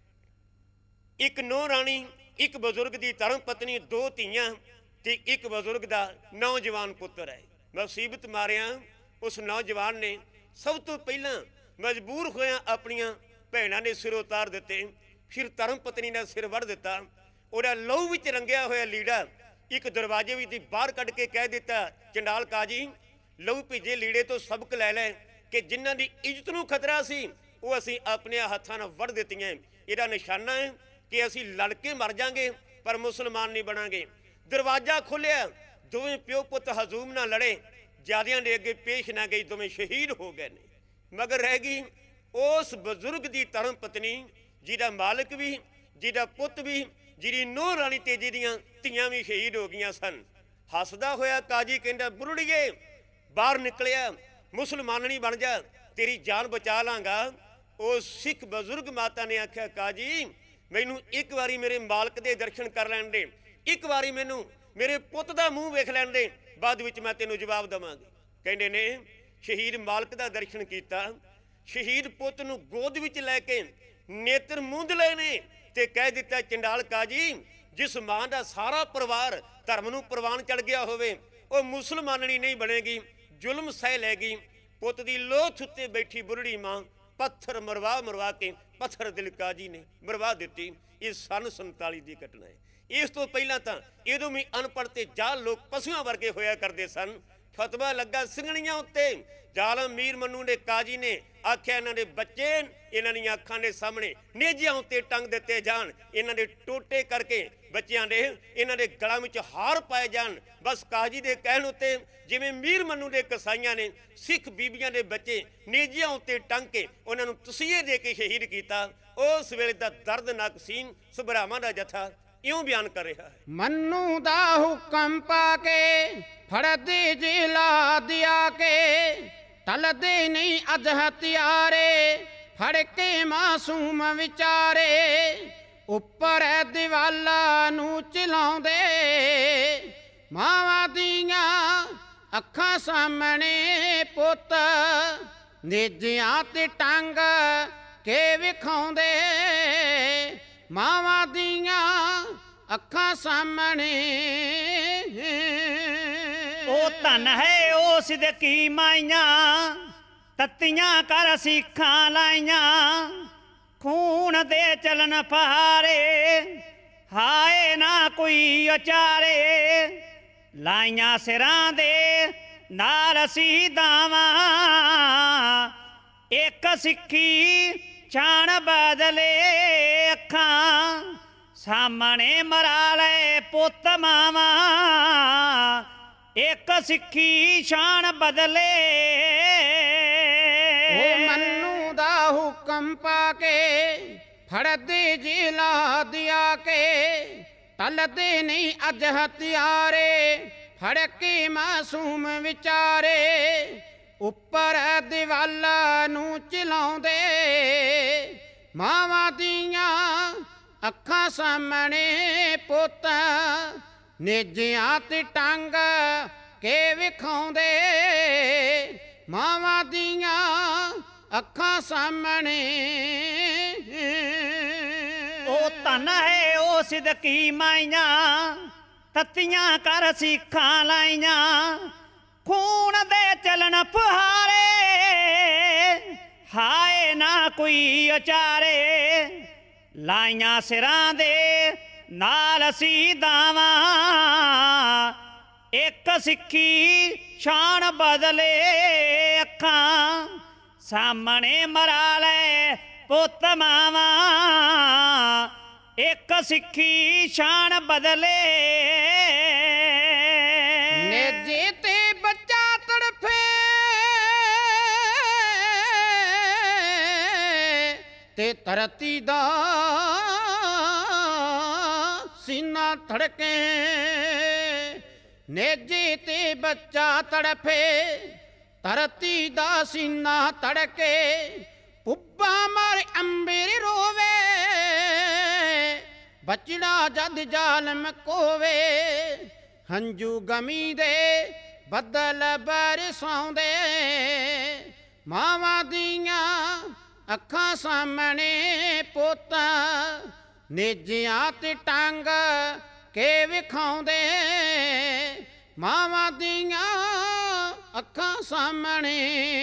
ਇੱਕ ਨੂੰਹ ਰਾਣੀ, ਇੱਕ ਬਜ਼ੁਰਗ ਦੀ ਧਰਮ ਪਤਨੀ, ਦੋ ਧੀਆਂ ਤੇ ਇੱਕ ਬਜ਼ੁਰਗ ਦਾ ਨੌਜਵਾਨ ਪੁੱਤਰ ਹੈ। ਮੁਸੀਬਤ ਮਾਰਿਆ ਉਸ ਨੌਜਵਾਨ ਨੇ ਸਭ ਤੋਂ ਪਹਿਲਾਂ ਮਜਬੂਰ ਹੋਇਆ ਆਪਣੀਆਂ ਭੈਣਾਂ ਦੇ ਸਿਰ ਉਤਾਰ ਦਿੱਤੇ, ਫਿਰ ਧਰਮ ਪਤਨੀ ਦਾ ਸਿਰ ਵੜ ਦਿੱਤਾ। ਉਹਦਾ ਲਹੂ ਵਿੱਚ ਰੰਗਿਆ ਹੋਇਆ ਲੀੜਾ ਇੱਕ ਦਰਵਾਜ਼ੇ ਵਿੱਚ ਬਾਹਰ ਕੱਢ ਕੇ ਕਹਿ ਦਿੱਤਾ, ਚੰਡਾਲ ਕਾਜੀ ਲਹੂ ਭਿੱਜੇ ਲੀੜੇ ਤੋਂ ਸਬਕ ਲੈ ਲੈ ਕਿ ਜਿਨ੍ਹਾਂ ਦੀ ਇੱਜ਼ਤ ਨੂੰ ਖਤਰਾ ਸੀ ਉਹ ਅਸੀਂ ਆਪਣੇ ਹੱਥਾਂ ਨਾਲ ਵੜ ਦਿੱਤੀਆਂ। ਇਹਦਾ ਨਿਸ਼ਾਨਾ ਹੈ ਕਿ ਅਸੀਂ ਲੜ ਕੇ ਮਰ ਜਾਾਂਗੇ ਪਰ ਮੁਸਲਮਾਨ ਨਹੀਂ ਬਣਾਂਗੇ। ਦਰਵਾਜ਼ਾ ਖੁੱਲਿਆ, ਦੋਵੇਂ ਪਿਓ ਪੁੱਤ ਹਜ਼ੂਮ ਨਾਲ ਲੜੇ, ਜ਼ਿਆਦਿਆਂ ਦੇ ਅੱਗੇ ਪੇਸ਼ ਨਾ ਗਈ, ਦੋਵੇਂ ਸ਼ਹੀਦ ਹੋ ਗਏ ਨੇ। ਮਗਰ ਰਹਿ ਗਈ ਉਸ ਬਜ਼ੁਰਗ ਦੀ ਧਰਮ ਪਤਨੀ, ਜਿਹਦਾ ਮਾਲਕ ਵੀ, ਜਿਹਦਾ ਪੁੱਤ ਵੀ, ਜਿਹਦੀ ਨੂੰਹ ਰਾਣੀ ਤੇ ਜਿਹਦੀਆਂ ਧੀਆਂ ਵੀ ਸ਼ਹੀਦ ਹੋ ਗਈਆਂ ਸਨ। ਹੱਸਦਾ ਹੋਇਆ ਕਾਜੀ ਕਹਿੰਦਾ, ਬੁਰੜੀਏ ਬਾਹਰ ਨਿਕਲਿਆ, ਮੁਸਲਮਾਨਣੀ ਬਣ ਜਾ, ਤੇਰੀ ਜਾਨ ਬਚਾ ਲਾਂਗਾ। ਉਹ ਸਿੱਖ ਬਜ਼ੁਰਗ ਮਾਤਾ ਨੇ ਆਖਿਆ, ਕਾਜੀ ਮੈਨੂੰ ਇੱਕ ਵਾਰੀ ਮੇਰੇ ਮਾਲਕ ਦੇ ਦਰਸ਼ਨ ਕਰ ਲੈਣ ਦੇ, ਇੱਕ ਵਾਰੀ ਮੈਨੂੰ ਮੇਰੇ ਪੁੱਤ ਦਾ ਮੂੰਹ ਵੇਖ ਲੈਣ ਦੇ, ਬਾਅਦ ਵਿੱਚ ਮੈਂ ਤੈਨੂੰ ਜਵਾਬ ਦੇਵਾਂਗੀ। ਕਹਿੰਦੇ ਨੇ ਸ਼ਹੀਦ ਮਾਲਕ ਦਾ ਦਰਸ਼ਨ ਕੀਤਾ, ਸ਼ਹੀਦ ਪੁੱਤ ਨੂੰ ਗੋਦ ਵਿੱਚ ਲੈ ਕੇ ਨੇਤਰ ਮੂੰਦ ਲਏ ਨੇ ਤੇ ਕਹਿ ਦਿੱਤਾ, ਚੰਡਾਲ ਕਾਜੀ ਜਿਸ ਮਾਂ ਦਾ ਸਾਰਾ ਪਰਿਵਾਰ ਧਰਮ ਨੂੰ ਪ੍ਰਵਾਨ ਚੜ ਗਿਆ ਹੋਵੇ ਉਹ ਮੁਸਲਮਾਨਣੀ ਨਹੀਂ ਬਣੇਗੀ। ਜ਼ੁਲਮ ਸਹਿ ਲੈ ਗਈ। ਪੁੱਤ ਦੀ ਲੋਥ ਉੱਤੇ ਬੈਠੀ ਬੁਰੜੀ ਮਾਂ ਪੱਥਰ ਮਰਵਾ ਮਰਵਾ ਕੇ ਪੱਥਰ ਦਿਲ ਕਾਜੀ ਨੇ ਮਰਵਾ ਦਿੱਤੀ। ਇਹ ਸੰਨ ਸੰਤਾਲੀ ਦੀ ਘਟਨਾ ਹੈ। ਇਸ ਤੋਂ ਪਹਿਲਾਂ ਤਾਂ ਇਹਦੋਂ ਵੀ ਅਨਪੜ੍ਹ ਤੇ ਜਾਲ ਲੋਕ ਪਸ਼ੂਆਂ ਵਰਗੇ ਹੋਇਆ ਕਰਦੇ ਸਨ। ਫਤਵਾ ਲੱਗਾ ਸਿੰਘਣੀਆਂ ਉੱਤੇ। ਜ਼ਾਲਮ ਮੀਰ ਮਨੂੰ ਨੇ ਕਾਜੀ ਨੇ ਆਖਿਆ ਇਹਨਾਂ ਦੇ ਬੱਚੇ ਇਹਨਾਂ ਦੀਆਂ ਅੱਖਾਂ ਦੇ ਸਾਹਮਣੇ ਨੇਜਿਆਂ ਉੱਤੇ ਟੰਗ ਦਿੱਤੇ ਜਾਣ, ਇਹਨਾਂ ਦੇ ਟੋਟੇ ਕਰਕੇ ਬੱਚਿਆਂ ਦੇ ਇਹਨਾਂ ਦੇ ਗਲਾਂ ਵਿੱਚ ਹਾਰ ਪਾਏ ਜਾਣ। ਬਸ ਕਾਜੀ ਦੇ ਕਹਿਣ ਉੱਤੇ ਜਿਵੇਂ ਮੀਰ ਮਨੂੰ ਦੇ ਕਸਾਈਆਂ ਨੇ ਸਿੱਖ ਬੀਬੀਆਂ ਦੇ ਬੱਚੇ ਨੇਜਿਆਂ ਉੱਤੇ ਟੰਗ ਕੇ ਉਹਨਾਂ ਨੂੰ ਤਸੀਹੇ ਦੇ ਕੇ ਸ਼ਹੀਦ ਕੀਤਾ। ਉਸ ਵੇਲੇ ਦਾ ਦਰਦਨਾਕ ਸੀਨ ਸੁਭਰਾਵਾਂ ਦਾ ਜਥਾ ਇਉਂ ਬਿਆਨ ਕਰ ਰਿਹਾ ਹੈ। ਮੰਨੂ ਦਾ ਹੁਕਮ ਪਾ ਕੇ ਫੜਦੇ ਜਿਲਾ ਦਿਆ ਕੇ ਟਲਦੇ ਨਹੀਂ ਅਜ ਹਥਿਆਰੇ ਫੜ ਕੇ ਮਾਸੂਮ ਵਿਚਾਰੇ ਉੱਪਰ ਦੀਵਾਲਾ ਨੂੰ ਚਲਾਉਂਦੇ ਮਾਵਾਂ ਦੀਆਂ ਅੱਖਾਂ ਸਾਹਮਣੇ ਪੁੱਤ ਨੇਜਿਆਂ ਤੇ ਟੰਗ ਕੇ ਵਿਖਾਉਂਦੇ ਮਾਵਾਂ ਦੀਆਂ ਅੱਖਾਂ ਸਾਹਮਣੇ। ਉਹ ਧਨ ਹੈ ਉਹ ਸਿਦਕੀ ਮਾਈਆਂ ਤੱਤੀਆਂ ਕਰ ਸਿੱਖਾਂ ਲਾਈਆਂ ਖੂਨ ਦੇ ਚਲਨ ਪਹਾਰੇ ਹਾਏ ਨਾ ਕੋਈ ਅਚਾਰੇ ਲਾਈਆਂ ਸਿਰਾਂ ਦੇ ਨਾਲ ਸ਼ਹੀਦਾਵਾਂ ਇੱਕ ਸਿੱਖੀ ਛਾਣ ਬਦਲੇ ਅੱਖਾਂ ਸਾਹਮਣੇ ਮਰਾ ਲੈ ਪੁੱਤ ਮਾਵਾਂ ਇੱਕ ਸਿੱਖੀ ਸ਼ਾਨ ਬਦਲੇ। ਉਹ ਮੰਨੂ ਦਾ ਹੁਕਮ ਪਾ ਕੇ ਫੜਦੇ ਜਿਲਾ ਦਿਆ ਕੇ ਟਲਦੇ ਨਹੀਂ ਅਜ ਹਥਿਆਰੇ ਫੜ ਕੇ ਮਾਸੂਮ ਵਿਚਾਰੇ ਉੱਪਰ ਦੀਵਾਲਾ ਨੂੰ ਚਲਾਉਂਦੇ ਮਾਵਾਂ ਦੀਆਂ ਅੱਖਾਂ ਸਾਹਮਣੇ ਪੁੱਤ ਨੇਜਿਆਂ ਤੇ ਟੰਗ ਕੇ ਵਿਖਾਉਂਦੇ ਮਾਵਾਂ ਦੀਆਂ ਅੱਖਾਂ ਸਾਹਮਣੇ। ਉਹ ਧਨ ਹੈ ਉਹ ਸਿਦਕੀ ਮਾਈਆਂ ਤੱਤੀਆਂ ਕਰ ਸਿੱਖਾਂ ਲਾਈਆਂ ਖੂਨ ਦੇ ਚਲਣ ਪਹਾਰੇ ਹਾਏ ਨਾ ਕੋਈ ਅਚਾਰੇ ਲਾਈਆਂ ਸਿਰਾਂ ਦੇ ਨਾਲ ਸ਼ਹੀਦਾਵਾਂ ਇੱਕ ਸਿੱਖੀ ਸ਼ਾਨ ਬਦਲੇ ਅੱਖਾਂ ਸਾਹਮਣੇ ਮਰਾ ਲੈ ਪੁੱਤ ਮਾਵਾਂ ਇੱਕ ਸਿੱਖੀ ਸ਼ਾਨ ਬਦਲੇ। ਨੇਜੇ ਤੇ ਬੱਚਾ ਤੜਫੇ ਤੇ ਧਰਤੀ ਦਾ ਸੀਨਾ ਧੜਕੇ ਨੇਜੇ ਤੇ ਬੱਚਾ ਤੜਫੇ ਧਰਤੀ ਦਾ ਸੀਨਾ ਧੜਕੇ ਪੁੱਬਾ ਮਾਰ ਅੰਬਰ ਰੋਵੇ ਬਚੜਾ ਜਦ ਜ਼ਾਲਮ ਕੋਵੇ ਹੰਝੂ ਗਮੀ ਦੇ ਬੱਦਲ ਬਰਸਾਉਂਦੇ ਮਾਵਾਂ ਦੀਆਂ ਅੱਖਾਂ ਸਾਹਮਣੇ ਪੁੱਤ ਨੇਜਿਆਂ ਤੇ ਟੰਗ ਕੇ ਵਿਖਾਉਂਦੇ ਮਾਵਾਂ ਦੀਆਂ ਅੱਖਾਂ ਸਾਹਮਣੇ।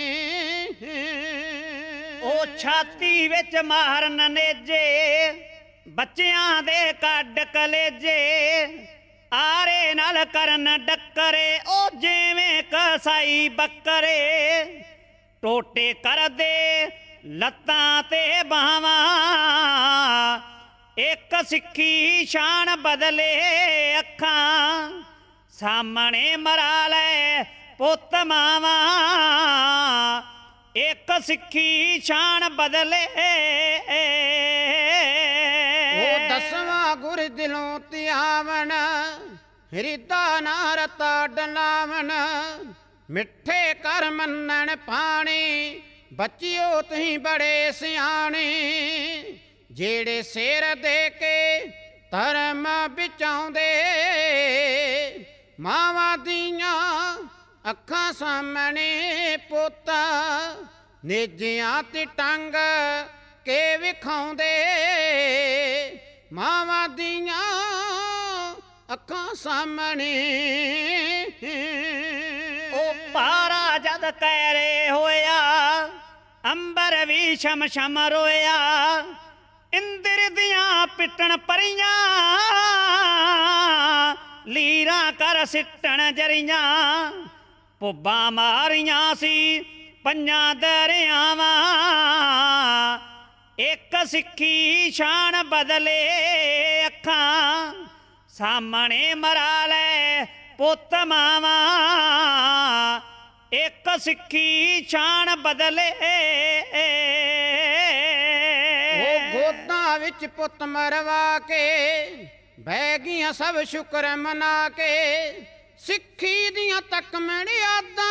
ਉਹ ਛਾਤੀ ਵਿੱਚ ਮਾਰਨ ਨੇਜੇ ਬੱਚਿਆਂ ਦੇ ਕੱਢ ਕਲੇਜੇ ਆਰੇ ਨਾਲ ਕਰਨ ਡੱਕਰੇ ਉਹ ਜਿਵੇਂ ਕਸਾਈ ਬੱਕਰੇ ਟੋਟੇ ਕਰਦੇ ਲੱਤਾਂ ਤੇ ਬਾਹਾਂ ਇੱਕ ਸਿੱਖੀ ਸ਼ਾਨ ਬਦਲੇ ਅੱਖਾਂ ਸਾਹਮਣੇ ਮਰਾ ਲੈ ਪੁੱਤ ਮਾਵਾਂ ਇੱਕ ਸਿੱਖੀ ਸ਼ਾਨ ਬਦਲੇ। ਉਹ ਦਸਵਾਂ ਗੁਰ ਦਿਲੋਂ ਧਿਆਵਣ ਹਿਰਦਾ ਨਾ ਰਤਾ ਡਲਾਵਣ ਮਿੱਠੇ ਕਰ ਮੰਨਣ ਪਾਣੀ ਬੱਚਿਓ ਤੁਸੀਂ ਬੜੇ ਸਿਆਣੇ ਜਿਹੜੇ ਸਿਰ ਦੇ ਕੇ ਧਰਮ ਬਚਾਉਂਦੇ ਮਾਵਾਂ ਦੀਆਂ ਅੱਖਾਂ ਸਾਹਮਣੇ ਪੁੱਤ ਨੇਜਿਆਂ ਤੇ ਟੰਗ ਕੇ ਵਿਖਾਉਂਦੇ ਮਾਵਾਂ ਦੀਆਂ ਅੱਖਾਂ ਸਾਹਮਣੇ। ਉਹ ਪਾਰਾ ਕਹਿਰੇ ਹੋਇਆ, ਅੰਬਰ ਵੀ ਸ਼ਮ ਸ਼ਮ ਰੋਇਆ। ਇੰਦਰ ਦੀਆਂ ਪਿੱਟਣ ਪਰੀਆਂ, ਲੀਰਾਂ ਕਰ ਸਿੱਟਣ ਜਰੀਆਂ। ਪੁੱਬਾਂ ਮਾਰੀਆਂ ਸੀ ਪੰਜਾਂ ਦਰਿਆਵਾਂ, ਇੱਕ ਸਿੱਖੀ ਸ਼ਾਨ ਬਦਲੇ ਅੱਖਾਂ। ਸਾਹਮਣੇ ਮਰਾ ਲੈ ਪੁੱਤ ਮਾਵਾਂ, ਇੱਕ ਸਿੱਖੀ ਸ਼ਾਨ ਬਦਲੇ। ਉਹ ਗੋਦਾਂ ਵਿੱਚ ਪੁੱਤ ਮਰਵਾ ਕੇ ਬਹਿ ਗਈਆਂ ਸਭ ਸ਼ੁਕਰ ਮਨਾ ਕੇ। ਸਿੱਖੀ ਦੀਆਂ ਤਕਮਣ ਯਾਦਾਂ,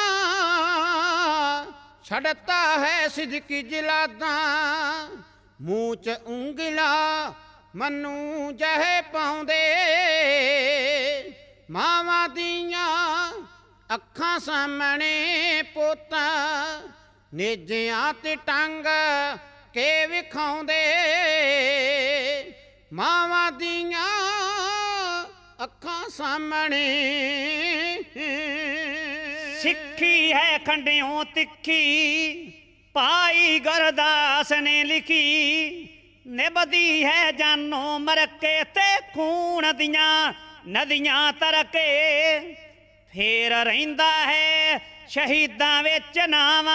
ਛੱਡਤਾ ਹੈ ਸਿਦਕੀ ਜਲਾਦਾਂ। ਮੂੰਹ 'ਚ ਉਂਗਲਾਂ ਮੈਨੂੰ ਜਹੇ ਪਾਉਂਦੇ, ਮਾਵਾਂ ਦੀਆਂ ਅੱਖਾਂ ਸਾਹਮਣੇ ਪੁੱਤਾਂ। ਨੇਜਿਆਂ ਤੇ ਟੰਗ ਕੇ ਵਿਖਾਉਂਦੇ, ਮਾਵਾਂ ਦੀਆਂ ਅੱਖਾਂ ਸਾਹਮਣੇ। ਸਿੱਖੀ ਹੈ ਖੰਡਿਓਂ ਤਿੱਖੀ, ਭਾਈ ਗੁਰਦਾਸ ਨੇ ਲਿਖੀ। ਨਿਭਦੀ ਹੈ ਜਾਨੋਂ ਮਰਕੇ ਤੇ ਖੂਨ ਦੀਆਂ ਨਦੀਆਂ ਤਰਕੇ। ਫੇਰ ਰਹਿੰਦਾ ਹੈ ਸ਼ਹੀਦਾਂ ਵਿੱਚ ਨਾਵਾਂ,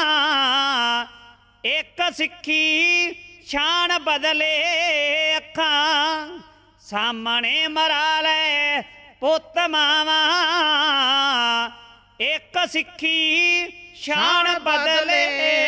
ਇੱਕ ਸਿੱਖੀ ਸ਼ਾਨ ਬਦਲੇ ਅੱਖਾਂ। ਸਾਹਮਣੇ ਮਰਾ ਲੈ ਪੁੱਤ ਮਾਵਾਂ, ਇੱਕ ਸਿੱਖੀ ਸ਼ਾਨ ਬਦਲੇ।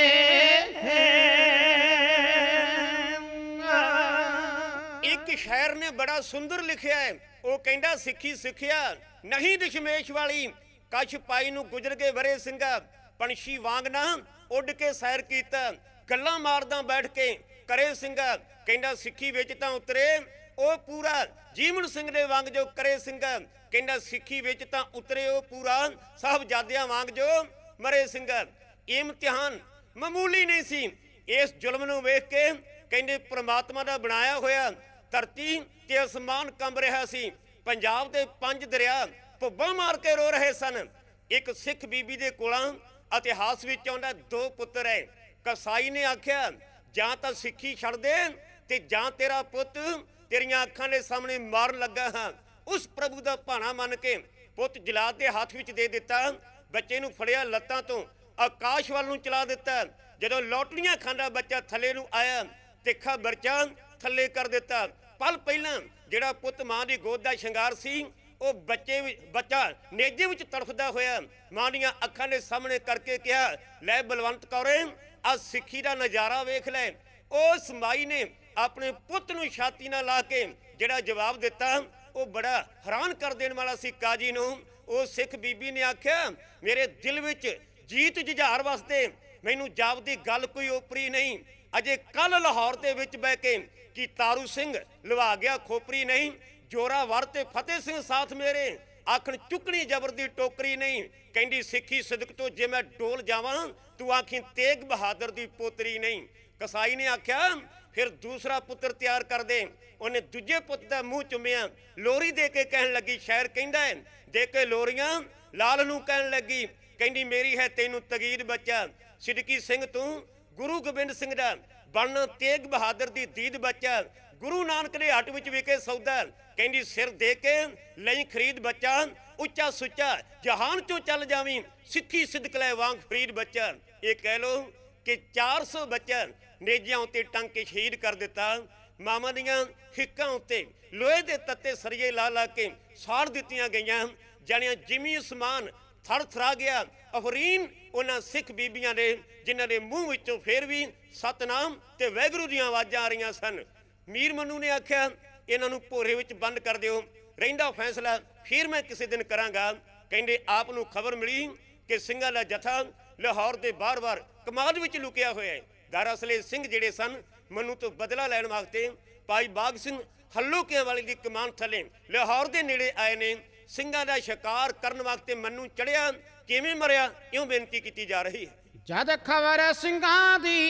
ਇੱਕ ਸ਼ਾਇਰ ਨੇ ਬੜਾ ਸੁੰਦਰ ਲਿਖਿਆ ਹੈ, ਉਹ ਕਹਿੰਦਾ ਸਿੱਖੀ ਸਿੱਖਿਆ ਨਹੀਂ ਦਸ਼ਮੇਸ਼ ਵਾਲੀ। ਕਛ ਪਾਈ ਨੂੰ ਗੁਜਰ ਕੇ ਵਰੇ ਸਿੰਘਾ, ਪੰਛੀ ਵਾਂਗ ਨਾ ਉੱਡ ਕੇ ਸੈਰ ਕੀਤਾ। ਗੱਲਾਂ ਮਾਰਦਾ ਬੈਠ ਕੇ ਕਰੇ ਸਿੰਘਾ, ਕਹਿੰਦਾ ਸਿੱਖੀ ਵਿੱਚ ਤਾਂ ਉਤਰੇ ਉਹ ਪੂਰਾ। ਜੀਵਨ ਸਿੰਘ ਦੇ ਵਾਂਗ ਜੋ ਕਰੇ ਸਿੰਘਾ, ਕਹਿੰਦਾ ਸਿੱਖੀ ਵਿੱਚ ਤਾਂ ਉਤਰੇ ਉਹ ਪੂਰਾ। ਸਾਹਿਬਜ਼ਾਦਿਆਂ ਵਾਂਗ ਜੋ ਮਰੇ ਸਿੰਘਾ। ਇਮਤਿਹਾਨ ਮਾਮੂਲੀ ਨਹੀਂ ਸੀ। ਇਸ ਜ਼ੁਲਮ ਨੂੰ ਵੇਖ ਕੇ ਕਹਿੰਦੇ ਪ੍ਰਮਾਤਮਾ ਦਾ ਬਣਾਇਆ ਹੋਇਆ ਧਰਤੀ ਤੇ ਅਸਮਾਨ ਕੰਬ ਰਿਹਾ ਸੀ। ਪੰਜਾਬ ਦੇ ਪੰਜ ਦਰਿਆ ਭੁੱਬਾਂ ਮਾਰ ਕੇ ਰੋ ਰਹੇ ਸਨ। ਇੱਕ ਸਿੱਖ ਬੀਬੀ ਦੇ ਕੋਲਾਂ ਇਤਿਹਾਸ ਵਿੱਚ ਆਉਂਦਾ ਦੋ ਪੁੱਤਰ ਹੈ। ਕਸਾਈ ਨੇ ਆਖਿਆ ਜਾਂ ਤਾਂ ਸਿੱਖੀ ਛੱਡ ਦੇ ਤੇ ਜਾਂ ਤੇਰਾ ਪੁੱਤ ਤੇਰੀਆਂ ਅੱਖਾਂ ਦੇ ਸਾਹਮਣੇ ਮਾਰਨ ਲੱਗਾ ਹਾਂ। ਉਸ ਪ੍ਰਭੂ ਦਾ ਭਾਣਾ ਮੰਨ ਕੇ ਪੁੱਤ ਜਲਾਦ ਦੇ ਹੱਥ ਵਿੱਚ ਦੇ ਦਿੱਤਾ। ਬੱਚੇ ਨੂੰ ਫੜਿਆ ਲੱਤਾਂ ਤੋਂ ਆਕਾਸ਼ ਵੱਲ ਨੂੰ ਚਲਾ ਦਿੱਤਾ। ਜਦੋਂ ਲੋਟਲੀਆਂ ਖਾਂਦਾ ਬੱਚਾ ਥੱਲੇ ਨੂੰ ਆਇਆ, ਤਿੱਖਾ ਬਰਚਾ ਥੱਲੇ ਕਰ ਦਿੱਤਾ। ਪਲ ਪਹਿਲਾਂ ਜਿਹੜਾ ਪੁੱਤ ਮਾਂ ਦੀ ਗੋਦ ਦਾ ਸ਼ਿੰਗਾਰ ਸੀ, ਉਹ ਬੱਚੇ ਬੱਚਾ ਨੇਜੇ ਵਿੱਚ ਤੜਫਦਾ ਹੋਇਆ ਮਾਂ ਦੀਆਂ ਅੱਖਾਂ ਦੇ ਸਾਹਮਣੇ ਕਰਕੇ ਕਿਹਾ, ਲੈ ਬਲਵੰਤ ਕੌਰੇ ਆ ਸਿੱਖੀ ਦਾ ਨਜ਼ਾਰਾ ਵੇਖ ਲੈ। ਉਸ ਮਾਈ ਨੇ ਆਪਣੇ ਪੁੱਤ ਨੂੰ ਛਾਤੀ ਨਾਲ ਲਾ ਕੇ ਜਿਹੜਾ ਜਵਾਬ ਦਿੱਤਾ, ਉਹ ਬੜਾ ਹੈਰਾਨ ਕਰ ਦੇਣ ਵਾਲਾ ਸੀ ਕਾਜੀ ਨੂੰ। ਉਹ ਸਿੱਖ ਬੀਬੀ ਨੇ ਆਖਿਆ, ਮੇਰੇ ਦਿਲ ਵਿੱਚ ਜੀਤ ਜੁਝਾਰ ਵਾਸਤੇ ਮੈਨੂੰ ਜਾਪਦੀ ਗੱਲ ਕੋਈ ਓਪਰੀ ਨਹੀਂ। ਅਜੇ ਕੱਲ ਲਾਹੌਰ ਦੇ ਵਿੱਚ ਬਹਿ ਕੇ ਕੀ ਤਾਰੂ ਸਿੰਘ ਲਵਾ ਗਿਆ ਖੋਪਰੀ ਨਹੀਂ। ਜੋਰਾਵਰ ਤੇ ਫਤਿਹ ਸਿੰਘ ਸਾਥ ਮੇਰੇ, ਆਖਣ ਚੁੱਕਣੀ ਜ਼ਬਰ ਦੀ ਟੋਕਰੀ ਨਹੀਂ। ਕਹਿੰਦੀ ਸਿੱਖੀ ਸਿਦਕ ਤੋਂ ਜੇ ਮੈਂ ਡੋਲ ਜਾਵਾਂ, ਤੂੰ ਆਖੀ ਤੇਗ ਬਹਾਦਰ ਦੀ ਪੋਤਰੀ ਨਹੀਂ। ਕਸਾਈ ਨੇ ਆਖਿਆ ਫਿਰ ਦੂਸਰਾ ਪੁੱਤਰ ਤਿਆਰ ਕਰ ਦੇ। ਉਹਨੇ ਦੂਜੇ ਪੁੱਤ ਦਾ ਮੂੰਹ ਚੁੰਮਿਆ, ਲੋਰੀ ਦੇ ਕੇ ਕਹਿਣ ਲੱਗੀ, ਸ਼ਾਇਰ ਕਹਿੰਦਾ ਹੈ ਦੇ ਕੇ ਲੋਰੀਆਂ ਲਾਲ ਨੂੰ ਕਹਿਣ ਲੱਗੀ, ਕਹਿੰਦੀ ਮੇਰੀ ਹੈ ਤੈਨੂੰ ਤਗੀਰ ਬੱਚਾ। ਸਿਦਕੀ ਸਿੰਘ ਤੂੰ ਗੁਰੂ ਗੋਬਿੰਦ ਸਿੰਘ ਦਾ ਬਣਨਾ ਤੇਗ ਬਹਾਦਰ ਦੀ ਦੀਦ ਬੱਚਾ। ਗੁਰੂ ਨਾਨਕ ਦੇ ਹੱਟ ਵਿੱਚ ਵਿਕੇ ਸੌਦਾ, ਕਹਿੰਦੀ ਸਿਰ ਦੇ ਕੇ ਲਈ ਖਰੀਦ ਬੱਚਾ। ਉੱਚਾ ਸੁੱਚਾ ਜਹਾਨ ਚੋਂ ਚੱਲ ਜਾਵੀਂ, ਸਿੱਖੀ ਸਿਦਕ ਲੈ ਵਾਂਗ ਫਰੀਦ ਬੱਚਾ। ਇਹ ਕਹਿ ਲੋ ਕਿ ਚਾਰ ਸੌ ਬੱਚਾ ਨੇਜਿਆਂ ਉੱਤੇ ਟੰਗ ਕੇ ਸ਼ਹੀਦ ਕਰ ਦਿੱਤਾ। ਮਾਵਾਂ ਦੀਆਂ ਹਿੱਕਾਂ ਉੱਤੇ ਲੋਹੇ ਦੇ ਤੱਤੇ ਸਰੀਏ ਲਾ ਲਾ ਕੇ ਸਾੜ ਦਿੱਤੀਆਂ ਗਈਆਂ। ਜਾਣਿਆ ਜਿਮੀ ਅਸਮਾਨ ਥਰ ਥਰਾ ਗਿਆ। ਅਫਰੀਨ ਉਹਨਾਂ ਸਿੱਖ ਬੀਬੀਆਂ ਦੇ ਜਿਨ੍ਹਾਂ ਦੇ ਮੂੰਹ ਵਿੱਚੋਂ ਫੇਰ ਵੀ ਸਤਨਾਮ ਤੇ ਵਾਹਿਗੁਰੂ ਦੀਆਂ ਆਵਾਜ਼ਾਂ ਆ ਰਹੀਆਂ ਸਨ। ਮੀਰ ਮਨੂੰ ਨੇ ਆਖਿਆ ਇਹਨਾਂ ਨੂੰ ਭੋਰੇ ਵਿੱਚ ਬੰਦ ਕਰ ਦਿਓ, ਰਹਿੰਦਾ ਫੈਸਲਾ ਫਿਰ ਮੈਂ ਕਿਸੇ ਦਿਨ ਕਰਾਂਗਾ। ਕਹਿੰਦੇ ਆਪ ਨੂੰ ਖਬਰ ਮਿਲੀ ਕਿ ਸਿੰਘਾਂ ਦਾ ਜਥਾ ਲਾਹੌਰ ਦੇ ਬਾਰ-ਬਾਰ ਕਮਾਦ ਵਿੱਚ ਲੁਕਿਆ ਹੋਇਆ ਹੈ। ਦਰਅਸਲ ਸਿੰਘ ਜਿਹੜੇ ਸਨ ਮਨੂੰ ਤੋਂ ਬਦਲਾ ਲੈਣ ਵਾਸਤੇ ਭਾਈ ਬਾਗ ਸਿੰਘ ਹੱਲੋਕਿਆਂ ਵਾਲੀ ਦੀ ਕਮਾਨ ਥੱਲੇ ਲਾਹੌਰ ਦੇ ਨੇੜੇ ਆਏ ਨੇ। ਸਿੰਘਾਂ ਦਾ ਸ਼ਿਕਾਰ ਕਰਨ ਵਾਸਤੇ ਮਨੂੰ ਚੜਿਆ, ਕਿਵੇਂ ਮਰਿਆ ਇਉਂ ਬੇਨਤੀ ਕੀਤੀ ਜਾ ਰਹੀ ਹੈ। ਜਦ ਖਬਰ ਸਿੰਘਾਂ ਦੀ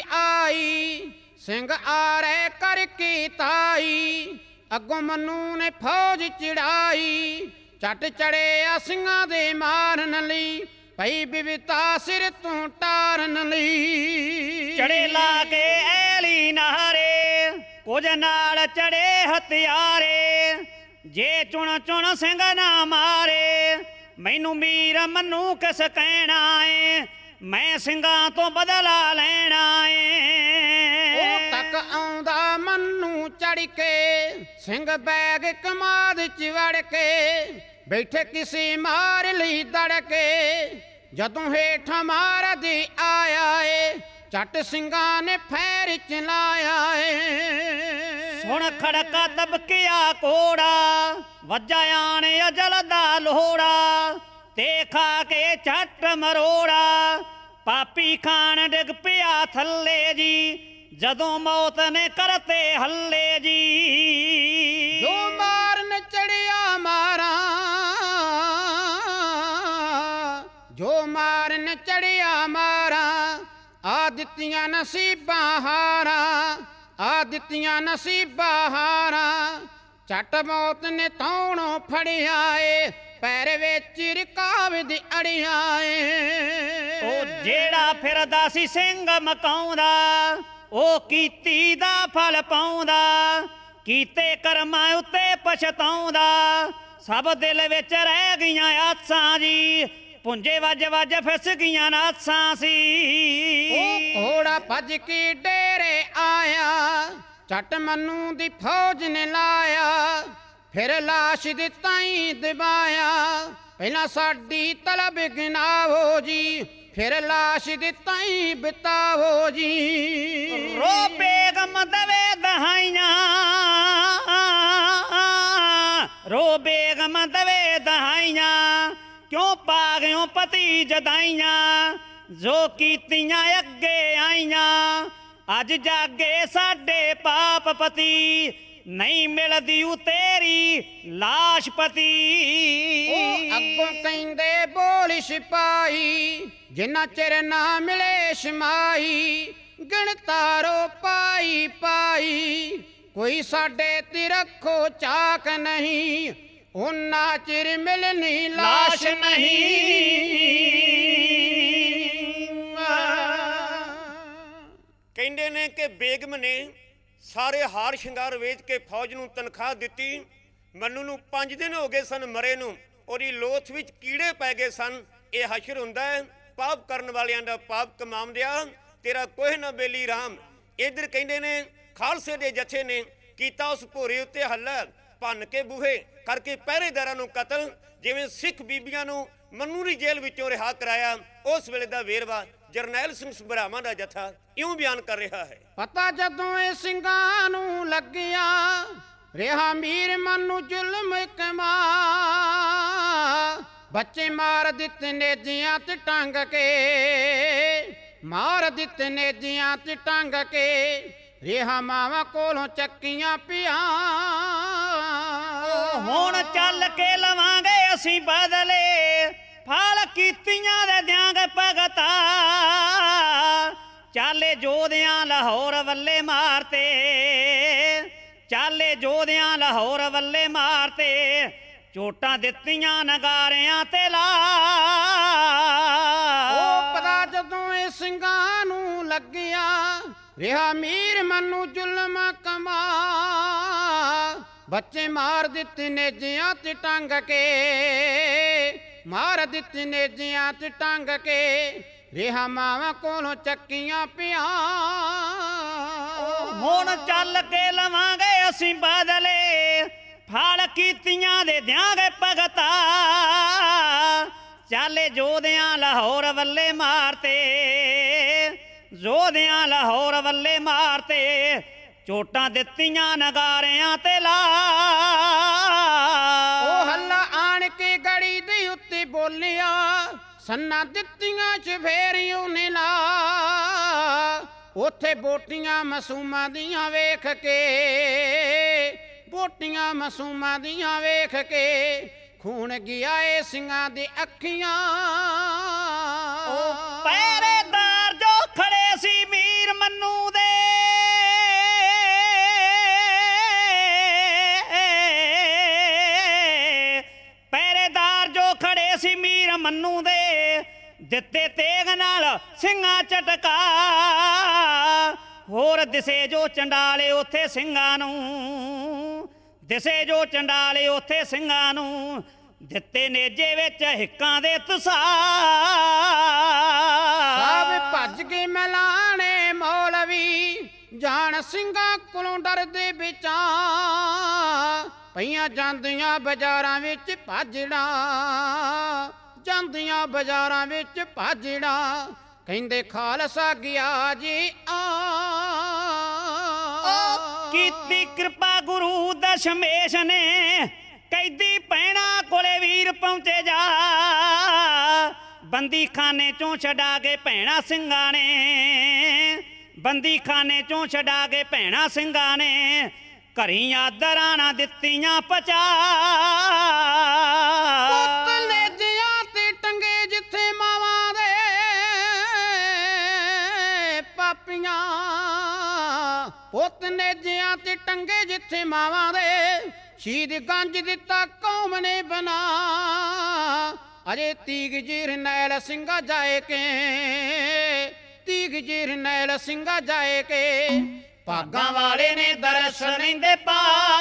ਆਈ, ਸਿੰਘ ਆਰੇ ਕਰਕੇ ਤਾਈ, ਅੱਗੋਂ ਮਨੂੰ ਨੇ ਫੌਜ ਚੜਾਈ। ਛੱਟ ਚੜਿਆ ਸਿੰਘਾਂ ਦੇ ਮਾਰਨ ਲਈ, ਪਈ ਬਿਵਤਾ ਸਿਰ ਤੋਂ ਟਾਰਨ ਲਈ। ਚੜੇ ਲਾ ਕੇ ਐਲੀ ਨਾਰੇ ਕੁਝ ਨਾਲ ਚੜੇ ਹਥਿਆਰੇ, ਜੇ ਚੁਣ ਚੁਣ ਸਿੰਘ ਨਾ ਮਾਰੇ ਮੈਨੂੰ ਮੀਰ ਮੰਨੂ ਕਿਸ ਕਹਿਣਾ ਏ, ਮੈਂ ਸਿੰਘਾਂ ਤੋਂ ਬਦਲਾ ਲੈਣਾ ਏ। ਉਹ ਤੱਕ ਆਉਂਦਾ ਮੰਨੂ ਚੜ ਕੇ ਸਿੰਘ ਬੈਗ ਕਮਾਦ ਚ ਵੜ ਕੇ, ਬੈਠੇ ਕਿਸੇ ਮਾਰ ਲਈ ਦੜ ਕੇ, ਜਦੋਂ ਹੇਠਾਂ ਮਾਰ ਦੀ ਆਇਆ ਏ ਝੱਟ ਸਿੰਘਾਂ ਨੇ ਫੈਰ ਚਲਾਇਆ ਏ। ਸੁਣ ਖੜਕਾ ਦਬਕਿਆ ਕੋੜਾ ਵੱਜਾ ਆਣ ਅਜਲ ਦਾ ਲੋੜਾ, ਤੇ ਖਾ ਕੇ ਝੱਟ ਮਰੋੜਾ ਪਾਪੀ ਖਾਨ ਡਿੱਗ ਪਿਆ ਥੱਲੇ ਜੀ, ਜਦੋਂ ਮੌਤ ਨੇ ਕਰਤੇ ਹੱਲੇ ਜੀ। ਜੋ ਮਾਰਨ ਚੜਿਆ ਮਾਰਾਂ, ਜੋ ਮਾਰਨ ਚੜਿਆ ਮਾਰਾਂ, ਆ ਦਿੱਤੀਆਂ ਨਸੀਬਾਂ ਹਾਰਾਂ, ਆ ਦਿੱਤੀਆਂ ਨਸੀਬਾਂ ਹਾਰਾਂ, ਝੱਟ ਮੌਤ ਨੇ ਤੌਣੋਂ ਫੜਿਆ ਏ ਪੈਰ ਵਿੱਚ ਰਕਾਬ ਦੀ ਅੜੀਆਂ ਏ। ਉਹ ਜਿਹੜਾ ਫਿਰਦਾ ਸੀ ਸਿੰਘ ਮਕਾਉਂਦਾ, ਉਹ ਕੀਤੀ ਦਾ ਫਲ ਪਾਉਂਦਾ, ਕੀਤੇ ਕਰਮਾਂ ਉੱਤੇ ਪਛਤਾਉਂਦਾ, ਸਭ ਦਿਲ ਵਿੱਚ ਰਹਿ ਗਈਆਂ ਆਸਾਂ ਜੀ, ਪੁੰਜੇ ਵੱਜ ਵੱਜ ਫਿਸ ਗਈਆਂ ਨਾਸਾਂ ਸੀ। ਉਹ ਘੋੜਾ ਭੱਜ ਕੇ ਡੇਰੇ ਆਇਆ, ਝੱਟ ਮੰਨੂ ਦੀ ਫੌਜ ਨੇ ਲਾਇਆ, ਫਿਰ ਲਾਸ਼ ਦੇ ਤਾਈ ਦਬਾਇਆ, ਪਹਿਲਾਂ ਸਾਡੀ ਤਲਬ ਗਿਨਾਵੋ ਜੀ, ਫਿਰ ਲਾਸ਼ ਦੇ ਤਾਈ ਬਿਤਾਵੋ ਜੀ। ਰੋ ਬੇਗਮ ਦਵੇ ਦਹਾਈਆਂ, ਰੋ ਬੇਗਮ ਦਵੇ ਦਹਾਈਆਂ, ਕਿਉਂ ਪਾ ਗਿਓ ਪਤੀ ਜਦਾਈਆਂ, ਜੋ ਕੀਤੀਆਂ ਅੱਗੇ ਆਈਆਂ, ਅੱਜ ਜਾਗੇ ਸਾਡੇ ਪਾਪ ਪਤੀ, ਨਹੀਂ ਮਿਲਦੀ ਊ ਤੇਰੀ ਲਾਸ਼ ਪਤੀ। ਉਹ ਅੱਗੋਂ ਕਹਿੰਦੇ ਬੋਲ ਸਿਪਾਹੀ, ਜਿੰਨਾ ਚਿਰ ਨਾ ਮਿਲੇ ਸ਼ਮਾਈ, ਗਿਣਤਾਰੋ ਪਾਈ ਪਾਈ, ਕੋਈ ਸਾਡੇ ਤੇ ਰੱਖੋ ਚਾਕ ਨਹੀਂ, ਉਹਨਾਂ ਚਿਰ ਮਿਲਣੀ ਲਾਸ਼ ਨਹੀਂ। ਕਹਿੰਦੇ ਨੇ ਕਿ ਬੇਗਮ ਨੇ ਸਾਰੇ ਹਾਰ ਸ਼ਿੰਗਾਰ ਵੇਚ ਕੇ ਫੌਜ ਨੂੰ ਤਨਖਾਹ ਦਿੱਤੀ। ਮੰਨੂ ਨੂੰ ਪੰਜ ਦਿਨ ਹੋ ਗਏ ਸਨ ਮਰੇ ਨੂੰ, ਉਹਦੀ ਲੋਥ ਵਿੱਚ ਕੀੜੇ ਪੈ ਗਏ ਸਨ। ਇਹ ਹਸ਼ਰ ਹੁੰਦਾ ਹੈ ਪਾਪ ਕਰਨ ਵਾਲਿਆਂ ਦਾ, ਪਾਪ ਕਮਾਉਂਦਿਆ ਤੇਰਾ ਕੋਹ ਨਾ ਬੇਲੀ ਰਾਮ। ਇੱਧਰ ਕਹਿੰਦੇ ਨੇ ਖਾਲਸੇ ਦੇ ਜਥੇ ਨੇ ਕੀਤਾ ਉਸ ਭੋਰੇ ਉੱਤੇ ਹੱਲਾ, ਭੰਨ ਕੇ ਬੂਹੇ ਕਰਕੇ ਪਹਿਰੇਦਾਰਾਂ ਨੂੰ ਕਤਲ। ਜਿਵੇਂ ਸਿੱਖ ਬੀਬੀਆਂ ਨੂੰ ਮੰਨੂ ਦੀ ਜੇਲ੍ਹ ਵਿੱਚੋਂ ਰਿਹਾ ਕਰਾਇਆ, ਉਸ ਵੇਲੇ ਦਾ ਵੇਰਵਾ ਜਰਨੈਲ ਸਿੰਘ ਸਭਰਾਵਾਂ ਦਾ ਜਥਾ ਇਉਂ ਬਿਆਨ ਕਰ ਰਿਹਾ ਹੈ। ਪਤਾ ਜਦੋਂ ਇਹ ਸਿੰਘਾਂ ਨੂੰ ਲੱਗਿਆ, ਰਿਹਾ ਮੀਰ ਮੰਨੂ ਜ਼ੁਲਮ ਕਮਾ, ਬੱਚੇ ਮਾਰ ਦਿੱਤੇ ਨੇਜਿਆਂ ਤੇ ਟੰਗ ਕੇ, ਮਾਰ ਦਿੱਤੇ ਨੇਜਿਆਂ ਤੇ ਟੰਗ ਕੇ, ਰਿਹਾ ਮਾਵਾਂ ਕੋਲੋਂ ਚੱਕੀਆਂ ਪਿਆ। ਹੁਣ ਚੱਲ ਕੇ ਲਵਾਂਗੇ ਅਸੀਂ ਬਦਲੇ, ਫਲ ਕੀਤੀਆਂ ਦੇ ਦਿਆਂਗੇ ਭਗਤਾ, ਚਾਲੇ ਜੋਧਿਆਂ ਲਾਹੌਰ ਵੱਲੇ ਮਾਰਤੇ, ਚਾਲੇ ਜੋਧਿਆਂ ਲਾਹੌਰ ਵੱਲੇ ਮਾਰਤੇ, ਚੋਟਾਂ ਦਿੱਤੀਆਂ ਨਗਾਰਿਆਂ ਤੇ ਲਾ। ਉਹ ਪਤਾ ਜਦੋਂ ਇਹ ਸਿੰਘਾਂ ਨੂੰ ਲੱਗਿਆ, ਰਿਹਾ ਮੀਰ ਮੰਨੂ ਜ਼ੁਲਮ ਕਮਾ, ਬੱਚੇ ਮਾਰ ਦਿੱਤੇ ਨੇਜਿਆਂ ਤੇ ਟੰਗ ਕੇ, ਮਾਰ ਦਿੱਤੇ ਨੇਜਿਆਂ ਤੇ ਟੰਗ ਕੇ, ਰਿਹਾ ਮਾਵਾਂ ਕੋਲੋਂ ਚੱਕੀਆਂ ਪਿਆ। ਹੁਣ ਚੱਲ ਕੇ ਲਵਾਂਗੇ ਅਸੀਂ ਬਦਲੇ, ਫਲ ਕੀਤੀਆਂ ਦੇ ਦਿਆਂਗੇ ਭਗਤਾ, ਚਾਲੇ ਜੋਧਿਆਂ ਲਾਹੌਰ ਵੱਲੇ ਮਾਰਤੇ, ਜੋਧਿਆਂ ਲਾਹੌਰ ਵੱਲੇ ਮਾਰਤੇ, ਚੋਟਾਂ ਦਿੱਤੀਆਂ ਨਗਾਰਿਆਂ ਤੇ ਲਾ। ਉਹ ਹੱਲਾ ਆਣ ਕੇ ਗੜੀ ਦੇ ਉੱਤੇ ਬੋਲਿਆ, ਸੰਨਾ ਦਿੱਤੀਆਂ ਚਫੇਰੀਆਂ ਨੇ ਲਾ, ਉੱਥੇ ਬੋਟੀਆਂ ਮਾਸੂਮਾਂ ਦੀਆਂ ਵੇਖ ਕੇ, ਬੋਟੀਆਂ ਮਾਸੂਮਾਂ ਦੀਆਂ ਵੇਖ ਕੇ, ਖੂਨ ਗਿਆ ਏ ਸਿੰਘਾਂ ਦੀ ਅੱਖੀਆਂ। ਉਹ ਪਹਿਰੇਦਾਰ ਜੋ ਖੜੇ ਸੀ ਮੀਰ ਮੰਨੂ ਦੇ, ਪਹਿਰੇਦਾਰ ਜੋ ਖੜੇ ਸੀ ਮੀਰ ਮੰਨੂ ਦੇ, ਦਿੱਤੇ ਤੇਗ ਨਾਲ ਸਿੰਘਾਂ ਝਟਕਾ ਹੋਰ ਦਿਸੇ ਜੋ ਚੰਡਾਲੇ ਉੱਥੇ ਸਿੰਘਾਂ ਨੂੰ ਦਿਸੇ ਜੋ ਚੰਡਾਲੇ ਉੱਥੇ ਸਿੰਘਾਂ ਨੂੰ ਦਿੱਤੇ ਨੇਜੇ ਵਿੱਚ ਹਿੱਕਾਂ ਦੇ ਤੁਸਾਂ ਸਭ ਭੱਜ ਕੇ ਮਲਾਣੇ ਮੌਲਵੀ ਜਾਣ ਸਿੰਘਾਂ ਕੋਲੋਂ ਡਰਦੇ ਵਿਚਾਂ ਪਈਆਂ ਜਾਂਦੀਆਂ ਬਾਜ਼ਾਰਾਂ ਵਿੱਚ ਭਾਜੜਾਂ ਜਾਂਦੀਆਂ ਬਾਜ਼ਾਰਾਂ ਵਿੱਚ ਭਾਜੜਾਂ ਕਹਿੰਦੇ ਖਾਲਸਾ ਗਿਆ ਜੀ ਆ ਕੀਤੀ ਕਿਰਪਾ ਗੁਰੂ ਦਸ਼ਮੇਸ਼ ਨੇ ਕੈਦੀ ਪੈਣਾ ਕੋਲੇ ਵੀਰ ਪਹੁੰਚੇ ਜਾ ਬੰਦੀ ਖਾਨੇ ਚੋਂ ਛਡਾ ਕੇ ਭੈਣਾ ਸਿੰਘਾਂ ਨੇ ਬੰਦੀ ਖਾਨੇ ਚੋਂ ਛਡਾ ਕੇ ਭੈਣਾ ਸਿੰਘਾਂ ਨੇ ਘਰੀਆਂ ਦਰਾਣਾ ਦਿੱਤੀਆਂ ਪਚਾ ਪੁੱਤ ਨੇਜਿਆਂ ਤੇ ਟੰਗੇ ਜਿੱਥੇ ਮਾਵਾਂ ਦੇ ਪਾਪੀਆਂ ਪੁੱਤ ਨੇਜਿਆਂ ਤੇ ਟੰਗੇ ਜਿੱਥੇ ਮਾਵਾਂ ਦੇ ਸ਼ਹੀਦ ਗੰਜ ਦਿੱਤਾ ਕੌਮ ਨੇ ਬਣਾ ਅਜੇ ਤੀਗ ਜਰਨੈਲ ਸਿੰਘਾ ਜਾਏ ਕੇ ਤੀਗ ਜਰਨੈਲ ਸਿੰਘਾ ਜਾਏ ਕੇ ਭਾਗਾਂ ਵਾਲੇ ਨੇ ਦਰਸ ਲੈਂਦੇ ਪਾ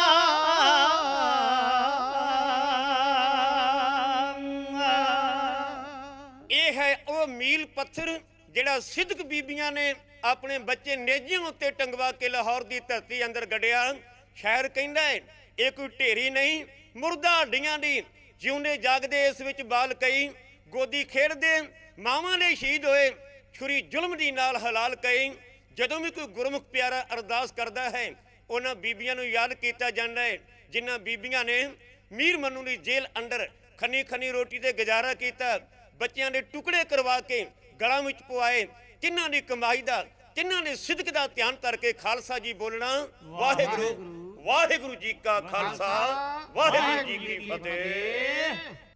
ਇਹ ਹੈ ਉਹ ਮੀਲ ਪੱਥਰ ਜਿਹੜਾ ਸਿੱਧਕ ਬੀਬੀਆਂ ਨੇ ਆਪਣੇ ਬੱਚੇ ਨੇਜਿਆਂ ਉੱਤੇ ਟੰਗਵਾ ਕੇ ਲਾਹੌਰ ਦੀ ਧਰਤੀ ਅੰਦਰ ਗੱਡਿਆ। ਸ਼ਾਇਰ ਕਹਿੰਦਾ ਹੈ ਇਹ ਕੋਈ ਢੇਰੀ ਨਹੀਂ ਮੁਰਦਾ ਹੱਡੀਆਂ ਦੀ ਜਿਉਂਦੇ ਜਾਗਦੇ ਇਸ ਵਿੱਚ ਬਾਲ ਕਈ ਗੋਦੀ ਖੇਡਦੇ ਮਾਵਾਂ ਨੇ ਸ਼ਹੀਦ ਹੋਏ ਛੁਰੀ ਜ਼ੁਲਮ ਦੀ ਨਾਲ ਹਲਾਲ ਕਈ। ਜਦੋਂ ਵੀ ਕੋਈ ਗੁਰਮੁਖ ਪਿਆਰਾ ਅਰਦਾਸ ਕਰਦਾ ਹੈ ਉਹਨਾਂ ਬੀਬੀਆਂ ਨੂੰ ਯਾਦ ਕੀਤਾ ਜਾਂਦਾ ਹੈ ਜਿਨ੍ਹਾਂ ਬੀਬੀਆਂ ਨੇ ਮੀਰ ਮਨੂੰ ਦੀ ਜੇਲ੍ਹ ਅੰਦਰ ਖੰਨੀ ਖੰਨੀ ਰੋਟੀ ਤੇ ਗੁਜ਼ਾਰਾ ਕੀਤਾ ਬੱਚਿਆਂ ਦੇ ਟੁਕੜੇ ਕਰਵਾ ਕੇ ਗਲਾਂ ਵਿੱਚ ਪਵਾਏ ਤਿੰਨਾਂ ਦੀ ਕਮਾਈ ਦਾ ਤਿੰਨਾਂ ਨੇ ਸਿਦਕ ਦਾ ਧਿਆਨ ਕਰਕੇ ਖਾਲਸਾ ਜੀ ਬੋਲਣਾ ਵਾਹਿਗੁਰੂ ਵਾਹਿਗੁਰੂ ਜੀ ਕਾ ਖਾਲਸਾ ਵਾਹਿਗੁਰੂ ਜੀ ਕੀ ਫਤਿਹ।